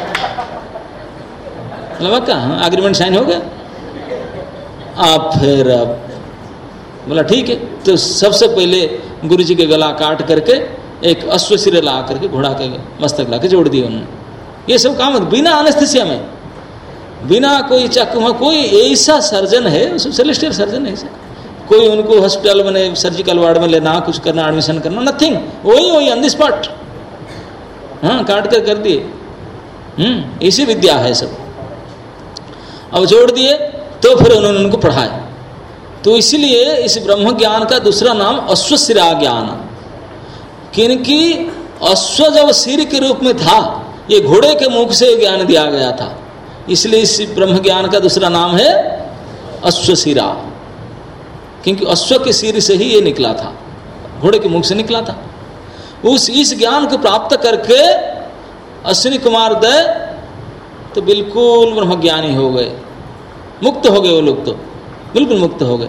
[SPEAKER 1] लगा हाँ, एग्रीमेंट साइन हो गया। आप फिर अब बोला ठीक है। तो सबसे पहले गुरु जी के गला काट करके एक अश्वशिर ला करके घोड़ा के मस्तक ला के जोड़ दिए उन्होंने। ये सब काम बिना एनेस्थीसिया में, बिना कोई चाकू, कोई ऐसा सर्जन है, सेलेस्टियल सर्जन है, कोई उनको हॉस्पिटल में सर्जिकल वार्ड में लेना, कुछ करना, एडमिशन करना, नथिंग, वही वही ऑन द स्पॉट, हाँ काट कर कर दिए। हम्म ऐसी विद्या है सब। अब जोड़ दिए तो फिर उन्होंने उनको पढ़ाया। तो इसलिए इस ब्रह्म ज्ञान का दूसरा नाम अश्वशिरा ज्ञान, क्योंकि अश्व जब सिर के रूप में था, ये घोड़े के मुख से ज्ञान दिया गया था, इसलिए इस ब्रह्म ज्ञान का दूसरा नाम है अश्वशिरा, क्योंकि अश्व के सिर से ही ये निकला था, घोड़े के मुख से निकला था। उस इस ज्ञान को प्राप्त करके अश्विनी कुमार दे तो बिल्कुल ब्रह्मज्ञानी हो गए, मुक्त हो गए, वो लोग तो बिल्कुल मुक्त हो गए।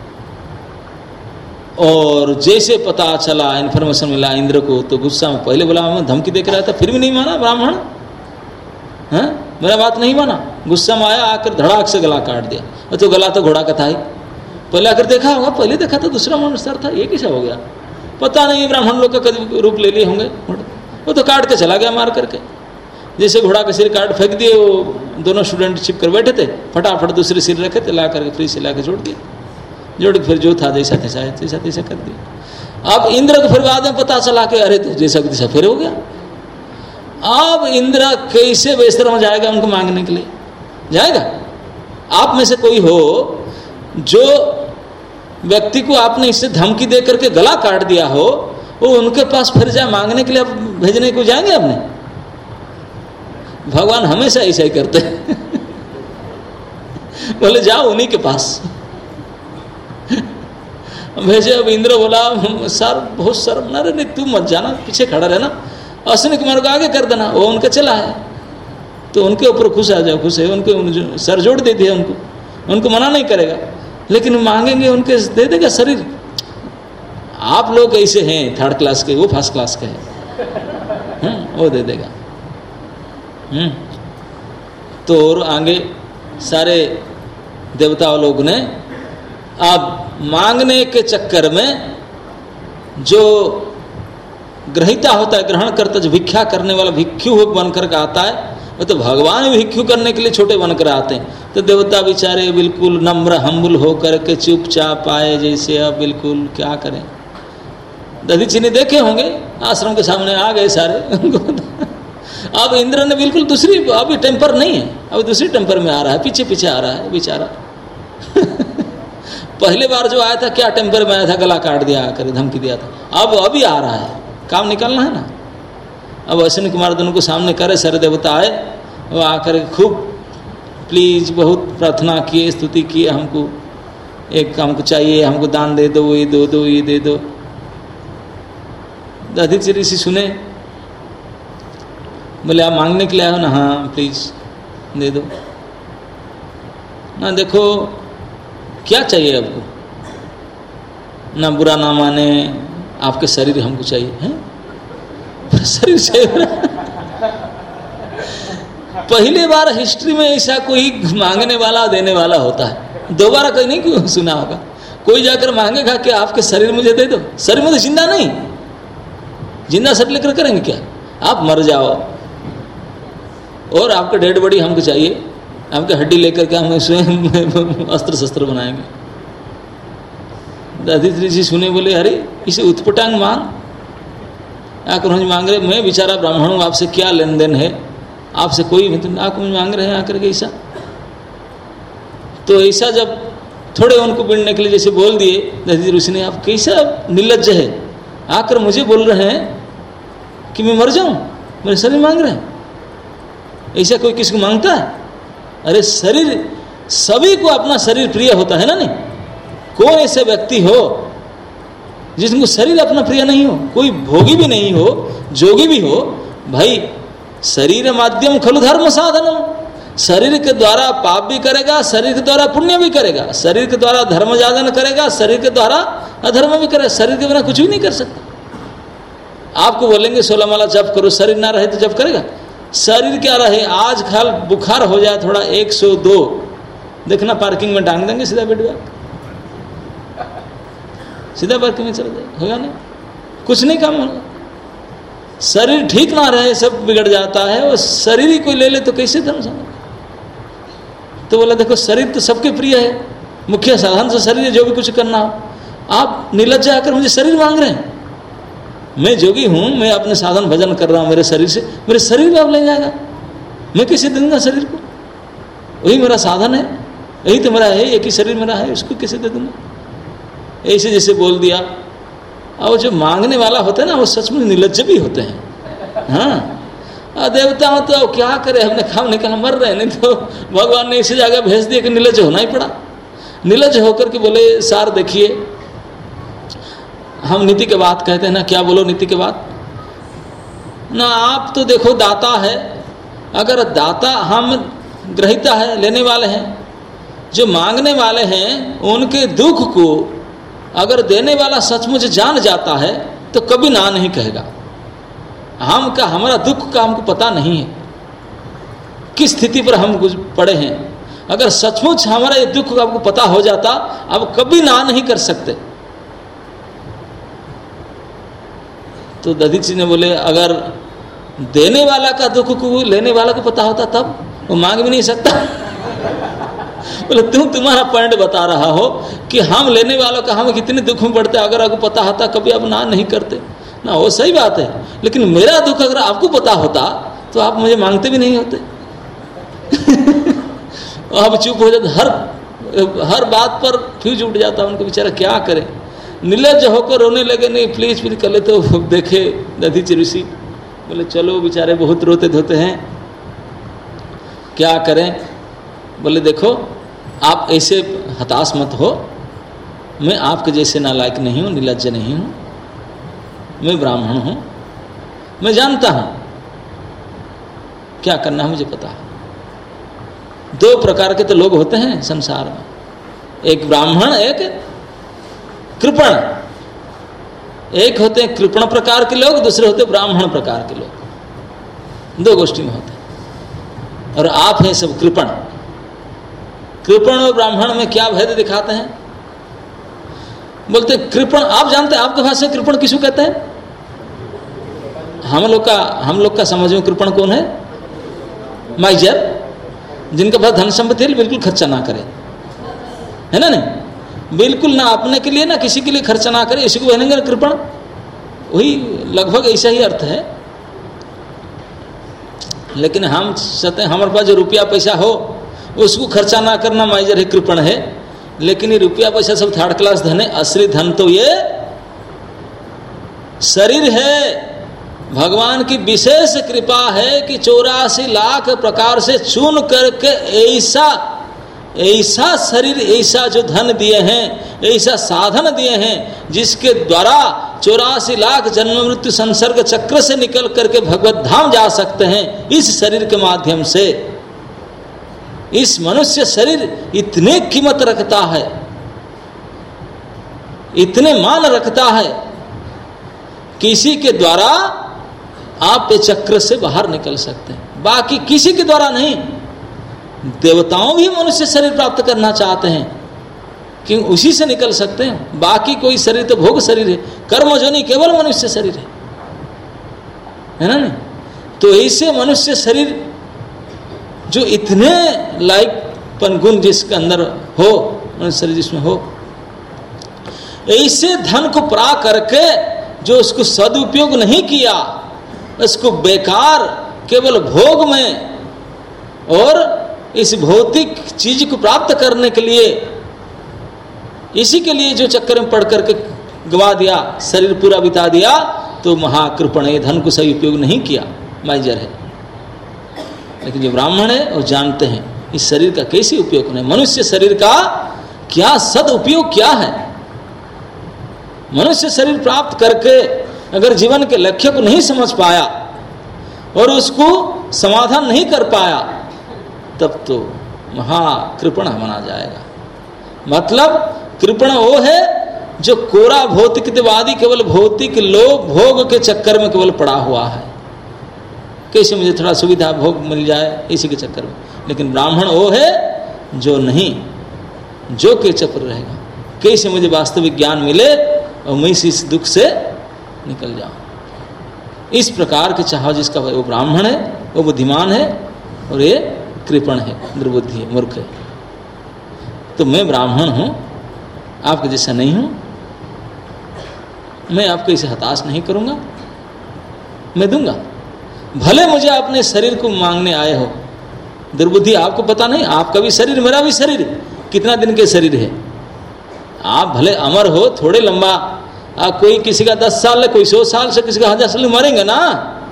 [SPEAKER 1] और जैसे पता चला, इन्फॉर्मेशन मिला इंद्र को, तो गुस्सा में पहले बोला मैं धमकी देकर आया था, फिर भी नहीं माना ब्राह्मण, हैं मेरा बात नहीं माना, गुस्सा में आया, आकर धड़ाक से गला काट दिया। तो गला तो घोड़ा का था ही, पहले आकर देखा होगा, पहले देखा तो दूसरा मनुष्य था, ये कैसा हो गया, पता नहीं ब्राह्मण लोग का कभी रूप ले लिए होंगे। वो तो काट के चला गया मार करके। जैसे घोड़ा का सिर काट फेंक दिए, वो दोनों स्टूडेंट छिप कर बैठे थे, फटाफट दूसरे सिर रखे थे, ला करके फ्री से ला के जोड़ दिए, जोड़ के फिर जो था जैसा तैसा तैसा तैसा कर दिया। अब इंद्र को फिर बाद में पता चला कि अरे तो जैसा तैसा फिर हो गया। अब इंद्र कैसे बेशर्म जाएगा उनको मांगने के लिए? जाएगा? आप में से कोई हो जो व्यक्ति को आपने इससे धमकी दे करके गला काट दिया हो, वो उनके पास फिर जाए मांगने के लिए आप भेजने को जाएंगे आपने? भगवान हमेशा ऐसा ही करते हैं। बोले जाओ उन्हीं के पास भेजे। अब इंद्र बोला सर बहुत शर्म ना, रे तू मत जाना, पीछे खड़ा रहना, अश्विनी कुमार को आगे कर देना, वो उनका चला है तो उनके ऊपर खुश आ जाओ, खुश है, उनके सर जोड़ दे दिया उनको, उनको मना नहीं करेगा, लेकिन मांगेंगे उनके दे देगा शरीर। आप लोग ऐसे हैं थर्ड क्लास के, वो फर्स्ट क्लास के हैं, वो दे देगा। हम्म तो और आगे सारे देवता लोग ने अब मांगने के चक्कर में जो ग्रहिता होता है, ग्रहण करता, जो भिक्षा करने वाला भिक्षु बनकर के आता है, वो तो भगवान भी भिक्षु करने के लिए छोटे बनकर आते हैं। तो देवता बेचारे बिल्कुल नम्र हम्बुल होकर के चुपचाप आए, जैसे अब बिल्कुल क्या करें। दधीची ने देखे होंगे, आश्रम के सामने आ गए सारे। अब इंद्र ने बिल्कुल दूसरी, अभी टेम्पर नहीं है, अभी दूसरी टेम्पर में आ रहा है, पीछे पीछे आ रहा है बेचारा। पहले बार जो आया था क्या टेम्पर में आया था, गला काट दिया आकर, धमकी दिया था। अब अभी आ रहा है, काम निकालना है ना। अब अश्विनी कुमार दोनों को सामने करे, सारे देवता आए, वो आकर खूब प्लीज बहुत प्रार्थना किए, स्तुति किए, हमको एक हमको चाहिए, हमको दान दे दो, ये दो दो ये दे दो। दधीचि ऋषि सुने, बोले आप मांगने के लिए आए हो ना? हाँ प्लीज दे दो ना। देखो क्या चाहिए आपको? ना बुरा ना माने, आपके शरीर हमको चाहिए। हैं शरीर चाहिए? पहली बार हिस्ट्री में ऐसा कोई मांगने वाला देने वाला होता है, दोबारा कहीं नहीं क्यों सुना होगा। कोई जाकर मांगेगा कि आपके शरीर मुझे दे दो, शरीर में तो जिंदा नहीं, जिंदा शरीर लेकर करेंगे क्या? आप मर जाओ और आपका डेड बॉडी हमको चाहिए, आपके हड्डी लेकर के हम स्वयं अस्त्र शस्त्र बनाएंगे। दधीचि ऋषि सुने, बोले अरे इसे उत्पटांग मांग, आकर मुझे मांग रहे, मैं बेचारा ब्राह्मण हूँ, आपसे क्या लेन देन है, आपसे कोई आपको मुझे मांग रहे हैं आकर के ऐसा। तो ऐसा जब थोड़े उनको बिड़ने के लिए जैसे बोल दिए दधीचि ऋषि ने, आप कैसा निर्लज्ज है, आकर मुझे बोल रहे हैं कि मैं मर जाऊं, मेरे शरीर मांग रहे हैं। ऐसा कोई किसी को मांगता है? अरे शरीर, सभी को अपना शरीर प्रिय होता है ना। नहीं कोई ऐसे व्यक्ति हो जिसको शरीर अपना प्रिय नहीं हो, कोई भोगी भी नहीं हो, जोगी भी हो, भाई शरीर माध्यम खलु धर्म साधनम, शरीर के द्वारा पाप भी करेगा, शरीर के द्वारा पुण्य भी करेगा, शरीर के द्वारा धर्म जागरण करेगा, शरीर के द्वारा अधर्म भी करेगा। शरीर के बिना कुछ भी नहीं कर सकता। आपको बोलेंगे सोलह माला जप करो, शरीर ना रहे तो जप करेगा? शरीर क्या रहे, आज कल बुखार हो जाए थोड़ा एक सौ दो, देखना पार्किंग में टांग देंगे, सीधा बैठ गया, सीधा पार्किंग में चला जाएगा, होगा नहीं, कुछ नहीं काम होगा। शरीर ठीक ना रहे सब बिगड़ जाता है, और शरीर ही कोई ले ले तो कैसे धर्म समझ। तो बोला देखो शरीर तो सबके प्रिय है, मुख्य साधन से शरीर है, जो भी कुछ करना हो। आप निर्लज्ज आकर मुझे शरीर मांग रहे हैं, मैं जोगी हूँ, मैं अपने साधन भजन कर रहा हूँ मेरे शरीर से, मेरे शरीर में आप ले जाएगा, मैं कैसे दूंगा शरीर को? वही मेरा साधन है, यही तो मेरा है, एक ही शरीर मेरा है, उसको कैसे दे दूंगा? ऐसे जैसे बोल दिया। और जो मांगने वाला होता है ना, वो सचमुच निर्लज्ज भी होते हैं। हाँ देवता तो क्या करे, हमने काम निकाला, मर रहे, नहीं तो भगवान ने इसी जगह भेज दिया कि निर्लज्ज होना ही पड़ा। निर्लज्ज होकर के बोले सार देखिए, हम नीति के बात कहते हैं ना, क्या बोलो नीति के बात ना। आप तो देखो दाता है, अगर दाता, हम ग्रहिता है, लेने वाले हैं, जो मांगने वाले हैं उनके दुख को अगर देने वाला सचमुच जान जाता है तो कभी ना नहीं कहेगा। हम का हमारा दुख का हमको पता नहीं है, किस स्थिति पर हम पड़े हैं। अगर सचमुच हमारा ये दुख का आपको पता हो जाता, अब कभी ना नहीं कर सकते। तो दधीचि ने बोले अगर देने वाला का दुख को लेने वाला को पता होता तब वो मांग भी नहीं सकता। बोले तुम तुम्हारा पॉइंट बता रहा हो कि हम लेने वालों का हम कितने दुख में पड़ते, अगर आपको पता होता कभी आप ना नहीं करते ना, वो सही बात है। लेकिन मेरा दुख अगर आपको पता होता तो आप मुझे मांगते भी नहीं होते। अब चुप हो जाते, हर हर बात पर फ्यूज उठ जाता उनको, बेचारा क्या करे, निर्लज्ज होकर रोने लगे। नहीं प्लीज प्लीज कर ले तो देखे दधीचि ऋषि, बोले चलो बेचारे बहुत रोते धोते हैं, क्या करें। बोले देखो आप ऐसे हताश मत हो, मैं आपके जैसे नालायक नहीं हूँ, निर्लज्ज नहीं हूँ, मैं ब्राह्मण हूँ, मैं जानता हूँ क्या करना है, मुझे पता है। दो प्रकार के तो लोग होते हैं संसार में, एक ब्राह्मण एक कृपण। एक होते हैं कृपण प्रकार के लोग, दूसरे होते हैं ब्राह्मण प्रकार के लोग, दो गोष्ठी में होते हैं। और आप हैं सब कृपण। कृपण और ब्राह्मण में क्या भेद दिखाते हैं? बोलते कृपण, आप जानते हैं आपके भाषा में कृपण किसको कहते हैं? हम लोग का हम लोग का समझ में कृपण कौन है? माइजर, जिनके पास धन संपत्ति है बिल्कुल खर्चा ना करे, है ना? नहीं, बिल्कुल ना अपने के लिए ना किसी के लिए खर्चा ना करे, इसी को कहेंगे ना कृपण। वही लगभग ऐसा ही अर्थ है। लेकिन हम चाहते हैं हमारे पास जो रुपया पैसा हो उसको खर्चा ना करना माइजर है, कृपण है। लेकिन ये रुपया पैसा सब थर्ड क्लास धन है, असली धन तो ये शरीर है। भगवान की विशेष कृपा है कि चौरासी लाख प्रकार से चुन करके ऐसा ऐसा शरीर, ऐसा जो धन दिए हैं, ऐसा साधन दिए हैं जिसके द्वारा चौरासी लाख जन्म मृत्यु संसर्ग चक्र से निकल करके भगवत धाम जा सकते हैं। इस शरीर के माध्यम से इस मनुष्य शरीर इतने कीमत रखता है, इतने मान रखता है कि इसी के द्वारा आप ये चक्र से बाहर निकल सकते हैं, बाकी किसी के द्वारा नहीं। देवताओं भी मनुष्य शरीर प्राप्त करना चाहते हैं कि उसी से निकल सकते हैं, बाकी कोई शरीर तो भोग शरीर है, कर्मजोनी केवल मनुष्य शरीर है, है ना? नहीं तो ऐसे मनुष्य शरीर जो इतने लायकपन गुण जिसके अंदर हो, मनुष्य शरीर जिसमें हो, ऐसे धन को परा करके जो उसको सदुपयोग नहीं किया, उसको बेकार केवल भोग में और इस भौतिक चीज को प्राप्त करने के लिए, इसी के लिए जो चक्कर में पड़ करके गवा दिया, शरीर पूरा बिता दिया, तो महाकृपण है, धन को सही उपयोग नहीं किया, माइजर है। लेकिन जो ब्राह्मण है वो जानते हैं इस शरीर का कैसे उपयोग करना है, मनुष्य शरीर का क्या सदुपयोग क्या है। मनुष्य शरीर प्राप्त करके अगर जीवन के लक्ष्य को नहीं समझ पाया और उसको समाधान नहीं कर पाया, तब तो महाकृपण माना जाएगा। मतलब कृपण वो है जो कोरा भौतिकवादी केवल भौतिक लोभ भोग के चक्कर में केवल पड़ा हुआ है, कैसे मुझे थोड़ा सुविधा भोग मिल जाए इसी के चक्कर में। लेकिन ब्राह्मण वो है जो नहीं, जो के चक्र रहेगा, कैसे मुझे वास्तविक ज्ञान मिले और मैं इस दुख से निकल जाऊं। इस प्रकार के चाह जिसका वो ब्राह्मण है, वो बुद्धिमान है, और ये कृपण है, दुर्बुद्धि है, मूर्ख है। तो मैं ब्राह्मण हूं, आपके जैसा नहीं हूं, मैं आपको इसे हताश नहीं करूंगा, मैं दूंगा। भले मुझे अपने शरीर को मांगने आए हो, दुर्बुद्धि आपको पता नहीं, आपका भी शरीर मेरा भी शरीर कितना दिन के शरीर है। आप भले अमर हो, थोड़े लंबा, आप कोई किसी का दस साल है, कोई सौ साल से, किसी का हजार साल मरेंगे ना।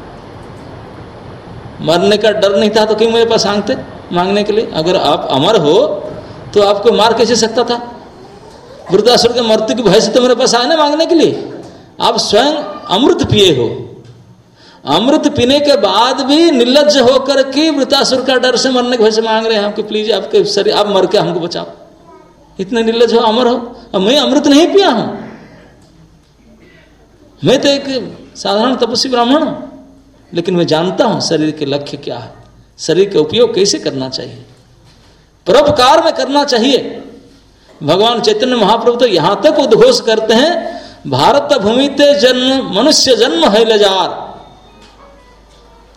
[SPEAKER 1] मरने का डर नहीं था तो क्यों मेरे पास मांगते मांगने के लिए? अगर आप अमर हो तो आपको मार कैसे सकता था? वृद्धासुर के मृत्यु की भय से तो मेरे पास आए ना मांगने के लिए। आप स्वयं अमृत पिए हो, अमृत पीने के बाद भी निर्लज्ज होकर के वृद्धासुर का डर से मरने के भय से मांग रहे हैं आपके, प्लीज आपके शरीर, आप मर के हमको बचाओ। इतने निर्लज्ज हो, अमर हो। अब मैं अमृत नहीं पिया हूं, मैं तो एक साधारण तपस्वी ब्राह्मण हूं, लेकिन मैं जानता हूं शरीर के लक्ष्य क्या है, शरीर का उपयोग कैसे करना चाहिए, परोपकार में करना चाहिए। भगवान चैतन्य महाप्रभु तो यहां तक उद्घोष करते हैं, भारत भूमि ते जन्म मनुष्य जन्म है लजार,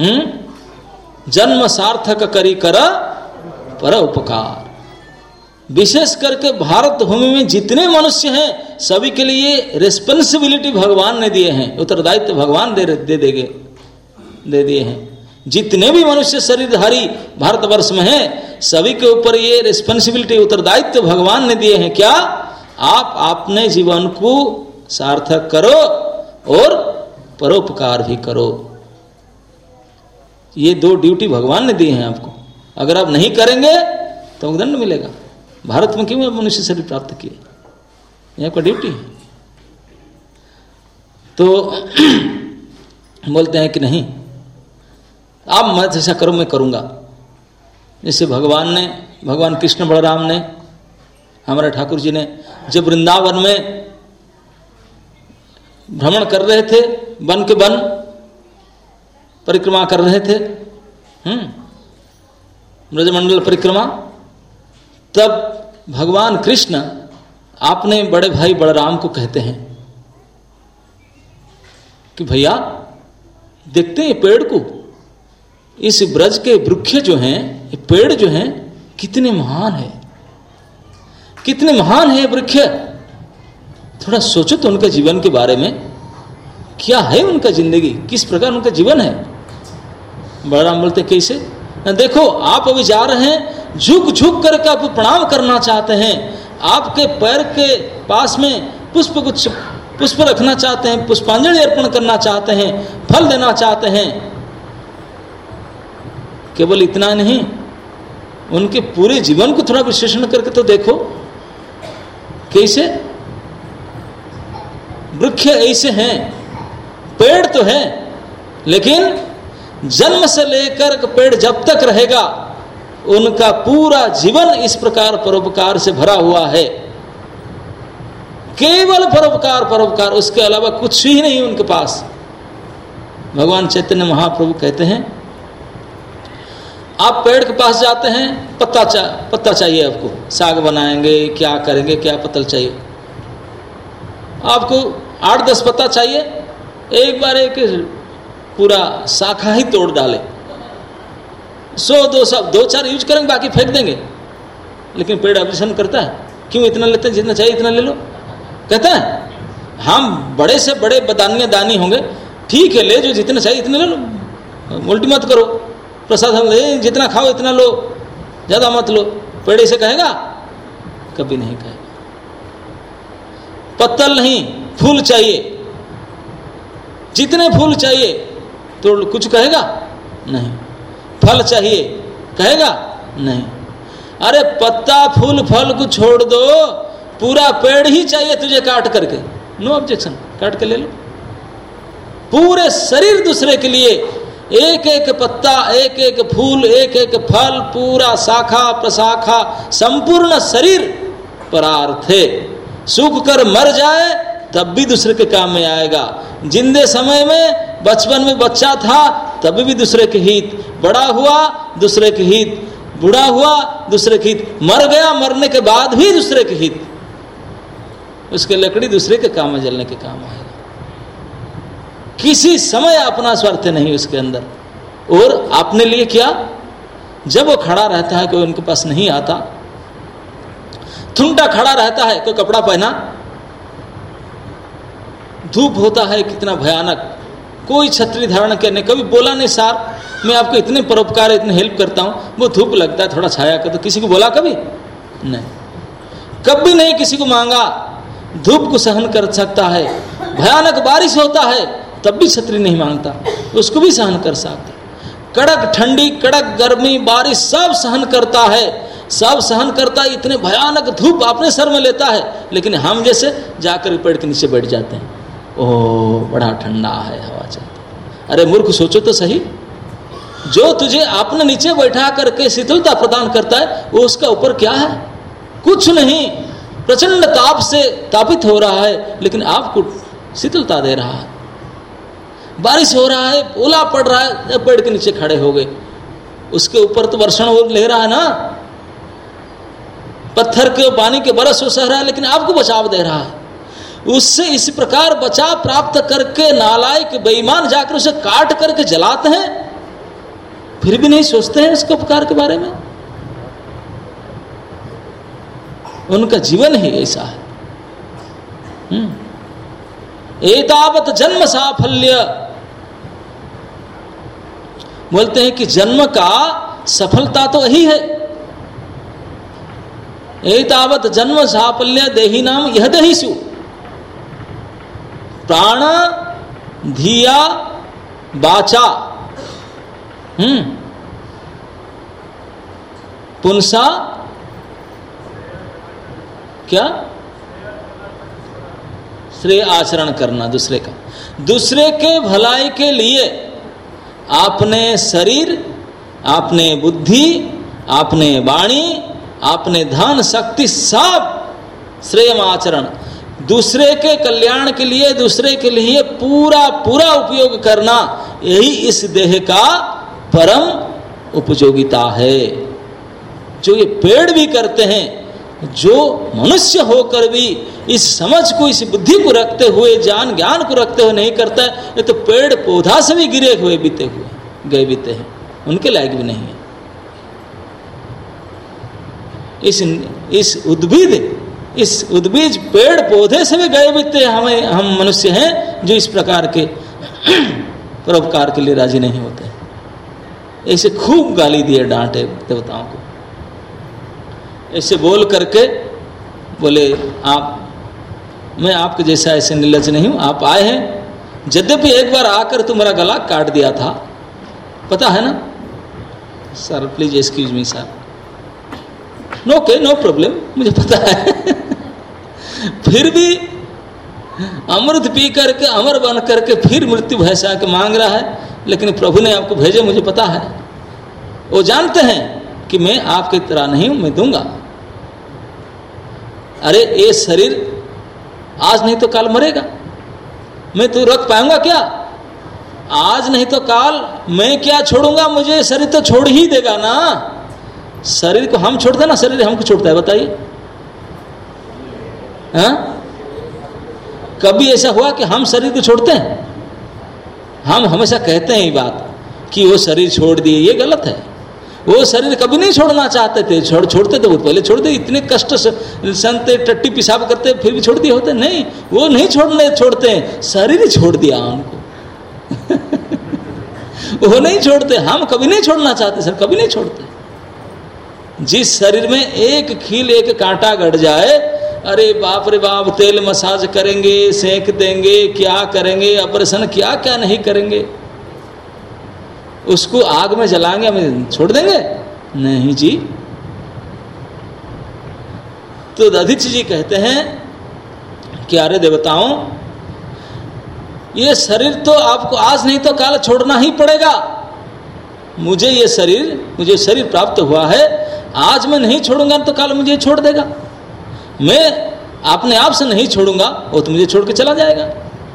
[SPEAKER 1] हम्म जन्म सार्थक करी कर पर उपकार। विशेष करके भारत भूमि में जितने मनुष्य हैं सभी के लिए रिस्पॉन्सिबिलिटी भगवान ने दिए हैं, उत्तरदायित्व भगवान दे दे देंगे दे दिए हैं। जितने भी मनुष्य शरीरधारी भारतवर्ष में हैं सभी के ऊपर ये रिस्पॉन्सिबिलिटी उत्तरदायित्व भगवान ने दिए हैं। क्या? आप अपने जीवन को सार्थक करो और परोपकार भी करो। ये दो ड्यूटी भगवान ने दी हैं आपको। अगर आप नहीं करेंगे तो दंड मिलेगा। भारत में क्यों मनुष्य शरीर प्राप्त किए? यह आपका ड्यूटी है। तो बोलते हैं कि नहीं आप मत ऐसा करो, मैं करूंगा। जैसे भगवान ने, भगवान कृष्ण बलराम ने, हमारे ठाकुर जी ने जब वृंदावन में भ्रमण कर रहे थे, वन के वन परिक्रमा कर रहे थे, हम्म ब्रजमंडल परिक्रमा, तब भगवान कृष्ण अपने बड़े भाई बलराम को कहते हैं कि भैया देखते हैं पेड़ को, इस ब्रज के वृक्ष जो हैं, ये पेड़ जो हैं कितने महान है, कितने महान है वृक्ष। थोड़ा सोचो तो उनके जीवन के बारे में, क्या है उनका जिंदगी, किस प्रकार उनका जीवन है। बलराम बोलते कैसे? ना देखो आप अभी जा रहे हैं, झुक झुक करके आप प्रणाम करना चाहते हैं, आपके पैर के पास में पुष्प कुछ पुष्प रखना चाहते हैं, पुष्पांजलि अर्पण करना चाहते हैं, फल देना चाहते हैं। केवल इतना नहीं, उनके पूरे जीवन को थोड़ा विश्लेषण करके तो देखो कैसे वृक्ष ऐसे हैं, पेड़ तो है, लेकिन जन्म से लेकर पेड़ जब तक रहेगा उनका पूरा जीवन इस प्रकार परोपकार से भरा हुआ है। केवल परोपकार परोपकार, उसके अलावा कुछ ही नहीं उनके पास। भगवान चैतन्य महाप्रभु कहते हैं आप पेड़ के पास जाते हैं, पत्ता चा पत्ता चाहिए आपको, साग बनाएंगे, क्या करेंगे, क्या पत्तल चाहिए आपको, आठ दस पत्ता चाहिए, एक बार एक पूरा शाखा ही तोड़ डाले, सौ दो सब दो चार यूज करेंगे, बाकी फेंक देंगे। लेकिन पेड़ ऑब्जेक्शन करता है, क्यों इतना लेते हैं, जितना चाहिए इतना ले लो। कहता है हम बड़े से बड़े बदानिया दानी होंगे, ठीक है ले जो जितना चाहिए इतना ले लो, उल्टी मत करो, प्रसाद हम ले जितना खाओ इतना लो, ज्यादा मत लो। पेड़ से कहेगा? कभी नहीं कहेगा। पत्तल नहीं, फूल चाहिए, जितने फूल चाहिए तो कुछ कहेगा? नहीं। फल चाहिए कहेगा? नहीं। अरे पत्ता फूल फल को छोड़ दो, पूरा पेड़ ही चाहिए तुझे काट करके, नो ऑब्जेक्शन, काट के ले लो। पूरे शरीर दूसरे के लिए, एक एक पत्ता, एक एक फूल, एक एक फल, पूरा शाखा प्रशाखा, संपूर्ण शरीर परार्थ है। सूख कर मर जाए तब भी दूसरे के काम में आएगा। जिंदे समय में बचपन में बच्चा था तब भी दूसरे के हित, बड़ा हुआ दूसरे के हित, बूढ़ा हुआ दूसरे के हित, मर गया मरने के बाद भी दूसरे के हित। उसके लकड़ी दूसरे के काम में जलने के काम आएगा। किसी समय अपना स्वार्थ नहीं उसके अंदर। और अपने लिए क्या? जब वो खड़ा रहता है, कोई उनके पास नहीं आता, थुंटा खड़ा रहता है, कोई कपड़ा पहना, धूप होता है कितना भयानक, कोई छतरी धारण करने, कभी बोला नहीं सार मैं आपको इतने परोपकार इतने हेल्प करता हूं, वो धूप लगता है थोड़ा छाया कर, तो किसी को बोला कभी नहीं, कभी नहीं किसी को मांगा। धूप को सहन कर सकता है, भयानक बारिश होता है तब भी छतरी नहीं मांगता, उसको भी सहन कर सकता। कड़क ठंडी, कड़क गर्मी, बारिश सब सहन करता है, सब सहन करता है। इतने भयानक धूप अपने सर में लेता है, लेकिन हम जैसे जाकर पेड़ के नीचे बैठ जाते हैं, ओह बड़ा ठंडा है, हवा चलती। अरे मूर्ख सोचो तो सही, जो तुझे अपने नीचे बैठा करके शीतलता प्रदान करता है वो उसका ऊपर क्या है? कुछ नहीं। प्रचंड ताप से तापित हो रहा है लेकिन आपको शीतलता दे रहा है। बारिश हो रहा है, ओला पड़ रहा है, पेड़ के नीचे खड़े हो गए, उसके ऊपर तो वर्षण हो ले रहा है ना, पत्थर के पानी के बरस हो सह रहा है, लेकिन आपको बचाव दे रहा है। उससे इस प्रकार बचाव प्राप्त करके नालायक बेईमान जाकर उसे काट करके जलाते हैं, फिर भी नहीं सोचते हैं इसके उपकार के बारे में। उनका जीवन ही ऐसा है। एतावत जन्म साफल्य, बोलते हैं कि जन्म का सफलता तो यही है। एतावत जन्म साफल्य देही नाम यह देहिषु प्राण धिया वाचा हम्म पुंसा क्या श्रेय आचरण करना, दूसरे का, दूसरे के भलाई के लिए आपने शरीर, आपने बुद्धि, आपने वाणी, आपने धन शक्ति सब श्रेय आचरण, दूसरे के कल्याण के लिए, दूसरे के लिए पूरा पूरा उपयोग करना, यही इस देह का परम उपयोगिता है। जो ये पेड़ भी करते हैं, जो मनुष्य होकर भी इस समझ को, इस बुद्धि को रखते हुए, ज्ञान ज्ञान को रखते हुए नहीं करता है, ये तो पेड़ पौधा से भी गिरे हुए बीते हुए गए बीते हैं, उनके लायक भी नहीं है। इस इस उद्भिद इस उद्भिज पेड़ पौधे से भी गए बीते हमें हम मनुष्य हैं, जो इस प्रकार के परोपकार के लिए राजी नहीं होते। ऐसे खूब गाली दिए, डांटे देवताओं को, ऐसे बोल करके बोले आप, मैं आपके जैसा ऐसे निर्लज नहीं हूं, आप आए हैं, यद्यपि एक बार आकर तुम्हारा गला काट दिया था, पता है ना sir, please excuse me sir, no के नो प्रॉब्लम, मुझे पता है। फिर भी अमृत पी करके अमर बन करके फिर मृत्यु भैसा के मांग रहा है, लेकिन प्रभु ने आपको भेजे, मुझे पता है, वो जानते हैं कि मैं आपकी तरह नहीं हूं, मैं दूंगा। अरे ये शरीर आज नहीं तो काल मरेगा, मैं तो रख पाऊंगा क्या? आज नहीं तो काल मैं क्या छोड़ूंगा, मुझे शरीर तो छोड़ ही देगा ना। शरीर को हम छोड़ते ना, शरीर हमको छोड़ता है, बताइए। हाँ, कभी ऐसा हुआ कि हम शरीर को छोड़ते हैं? हम हमेशा कहते हैं ये बात कि वो शरीर छोड़ दिए, ये गलत है। वो शरीर कभी नहीं छोड़ना चाहते थे, छोड़ छोड़ते थे वो पहले छोड़ दे, इतने कष्ट से संते टट्टी पिशाब करते फिर भी छोड़ दिए होते, नहीं, वो नहीं छोड़ने छोड़ते हैं, शरीर ही छोड़ दिया उनको। वो नहीं छोड़ते, हम कभी नहीं छोड़ना चाहते सर, कभी नहीं छोड़ते। जिस शरीर में एक खील एक कांटा गड़ जाए, अरे बाप रे बाप, तेल मसाज करेंगे, सेक देंगे, क्या करेंगे, ऑपरेशन क्या क्या नहीं करेंगे, उसको आग में जलाएंगे, हमें छोड़ देंगे? नहीं जी। तो दधीचि जी कहते हैं कि अरे देवताओं, ये शरीर तो आपको आज नहीं तो काल छोड़ना ही पड़ेगा। मुझे ये शरीर मुझे शरीर प्राप्त हुआ है, आज मैं नहीं छोड़ूंगा तो काल मुझे छोड़ देगा। मैं अपने आप से नहीं छोड़ूंगा, वो तो मुझे छोड़ के चला जाएगा।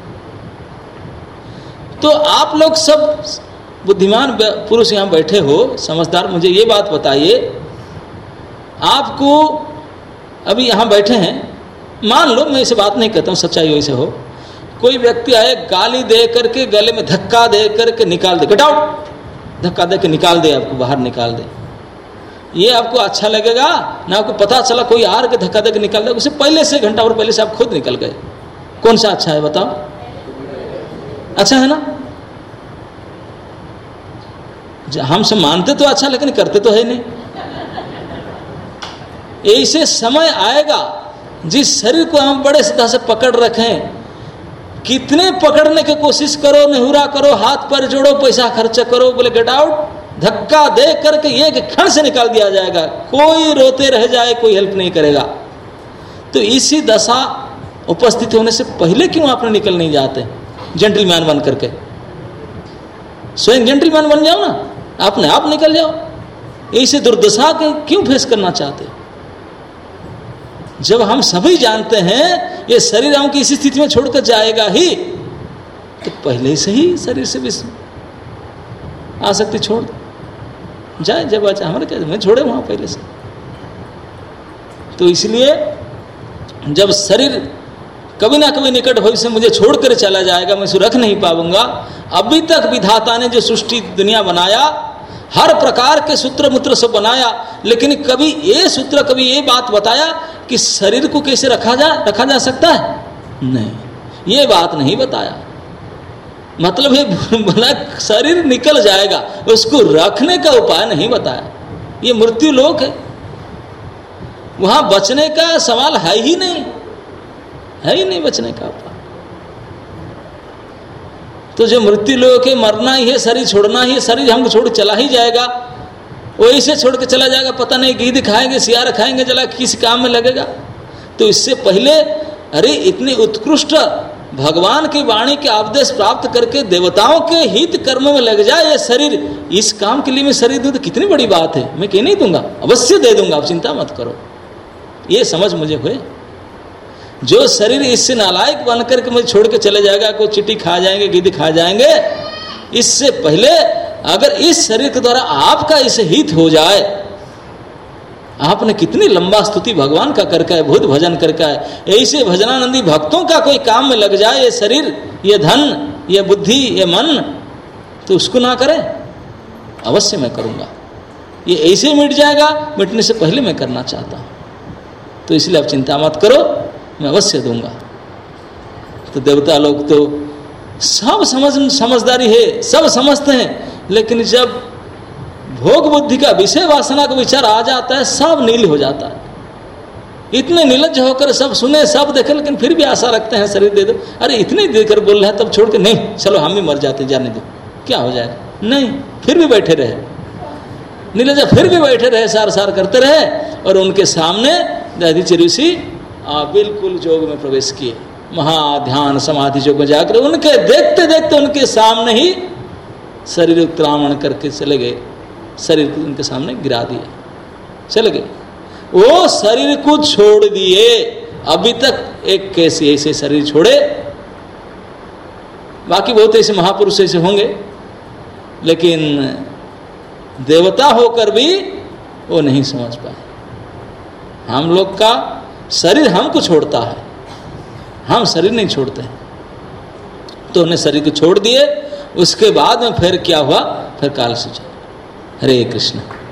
[SPEAKER 1] तो आप लोग सब बुद्धिमान पुरुष यहाँ बैठे हो, समझदार, मुझे ये बात बताइए, आपको अभी यहाँ बैठे हैं, मान लो, मैं इसे बात नहीं कहता हूँ, सच्चाई वैसे हो, कोई व्यक्ति आए गाली दे करके, गले में धक्का दे करके निकाल दे, गेट आउट, धक्का दे के निकाल दे, आपको बाहर निकाल दे, ये आपको अच्छा लगेगा ना? आपको पता चला कोई आर के धक्का दे के निकाल दे, उससे पहले से घंटा और पहले से आप खुद निकल गए, कौन सा अच्छा है बताओ? अच्छा है ना? हम सब मानते तो अच्छा, लेकिन करते तो है नहीं। ऐसे समय आएगा जिस शरीर को हम बड़े श्रद्धा से पकड़ रखें, कितने पकड़ने की कोशिश करो, नेहुरा करो, हाथ पर जोड़ो, पैसा खर्चा करो, बोले गेट आउट, धक्का दे करके एक क्षण से निकाल दिया जाएगा, कोई रोते रह जाए, कोई हेल्प नहीं करेगा। तो इसी दशा उपस्थित होने से पहले क्यों आपने निकल नहीं जाते जेंटलमैन बन करके? स्वयं जेंटलमैन बन जाओ ना, अपने आप निकल जाओ। ऐसे दुर्दशा के क्यों फेस करना चाहते? जब हम सभी जानते हैं ये शरीर हमको इसी स्थिति में छोड़कर जाएगा ही, तो पहले से ही शरीर से भी आसक्ति छोड़ जाए, जब अच्छा हमारे क्या मैं छोड़े वहां पहले से। तो इसलिए जब शरीर कभी ना कभी निकट भविष्य से मुझे छोड़कर चला जाएगा, मैं इसे रख नहीं पाऊंगा। अभी तक विधाता ने जो सृष्टि दुनिया बनाया, हर प्रकार के सूत्र मूत्र सब बनाया, लेकिन कभी ये सूत्र, कभी ये बात बताया कि शरीर को कैसे रखा जा रखा जा सकता है? नहीं, ये बात नहीं बताया। मतलब ये बोला शरीर निकल जाएगा, उसको रखने का उपाय नहीं बताया। ये मृत्यु लोक है, वहां बचने का सवाल है ही नहीं, है ही नहीं बचने का उपाय। तो जो मृत्यु लोक है, मरना ही है, शरीर छोड़ना ही है, शरीर हमको छोड़ चला ही जाएगा, वही से छोड़ के चला जाएगा, पता नहीं गिद्ध खाएंगे, सियार खाएंगे, चला किस काम में लगेगा। तो इससे पहले अरे इतनी उत्कृष्ट भगवान की वाणी के उपदेश प्राप्त करके देवताओं के हित कर्म में लग जाए ये शरीर, इस काम के लिए मैं शरीर दूं तो कितनी बड़ी बात है। मैं कह नहीं दूंगा, अवश्य दे दूंगा, आप चिंता मत करो। ये समझ मुझे हुए, जो शरीर इससे नालायक बनकर के मुझे छोड़ के चले जाएगा, कोई चींटी खा जाएंगे, गिद्ध खा जाएंगे, इससे पहले अगर इस शरीर के द्वारा आपका इसे हित हो जाए, आपने कितनी लंबा स्तुति भगवान का करके है, भूत भजन करके है, ऐसे भजनानंदी भक्तों का कोई काम में लग जाए ये शरीर, ये धन, ये बुद्धि, ये मन, तो उसको ना करें, अवश्य मैं करूंगा। ये ऐसे मिट जाएगा, मिटने से पहले मैं करना चाहता हूं, तो इसलिए आप चिंता मत करो, मैं अवश्य दूंगा। तो देवता लोग तो सब समझ समझदारी है, सब समझते हैं, लेकिन जब भोग बुद्धि का विषय वासना का विचार आ जाता है, सब नील हो जाता है। इतने निर्लज्ज होकर सब सुने, सब देखे, लेकिन फिर भी आशा रखते हैं शरीर दे दो। अरे इतने देकर बोल रहा है, तब छोड़ के नहीं, चलो हम भी मर जाते, जाने दो, क्या हो जाएगा। नहीं, फिर भी बैठे रहे निर्लज्ज, फिर भी बैठे रहे, सार सार करते रहे, और उनके सामने दधीचि ऋषि बिल्कुल जोग में प्रवेश किए, महाध्यान समाधि जोग में जाकर उनके देखते देखते उनके सामने ही शरीर उत्क्रामण करके चले गए, शरीर को उनके सामने गिरा दिए, चले गए। वो शरीर को छोड़ दिए, अभी तक एक कैसे ऐसे शरीर छोड़े, बाकी बहुत ऐसे महापुरुष ऐसे होंगे, लेकिन देवता होकर भी वो नहीं समझ पाए। हम लोग का शरीर हमको छोड़ता है, हम शरीर नहीं छोड़ते हैं। तो उन्हें शरीर को छोड़ दिए, उसके बाद में फिर क्या हुआ, फिर काल सूचा। हरे कृष्ण।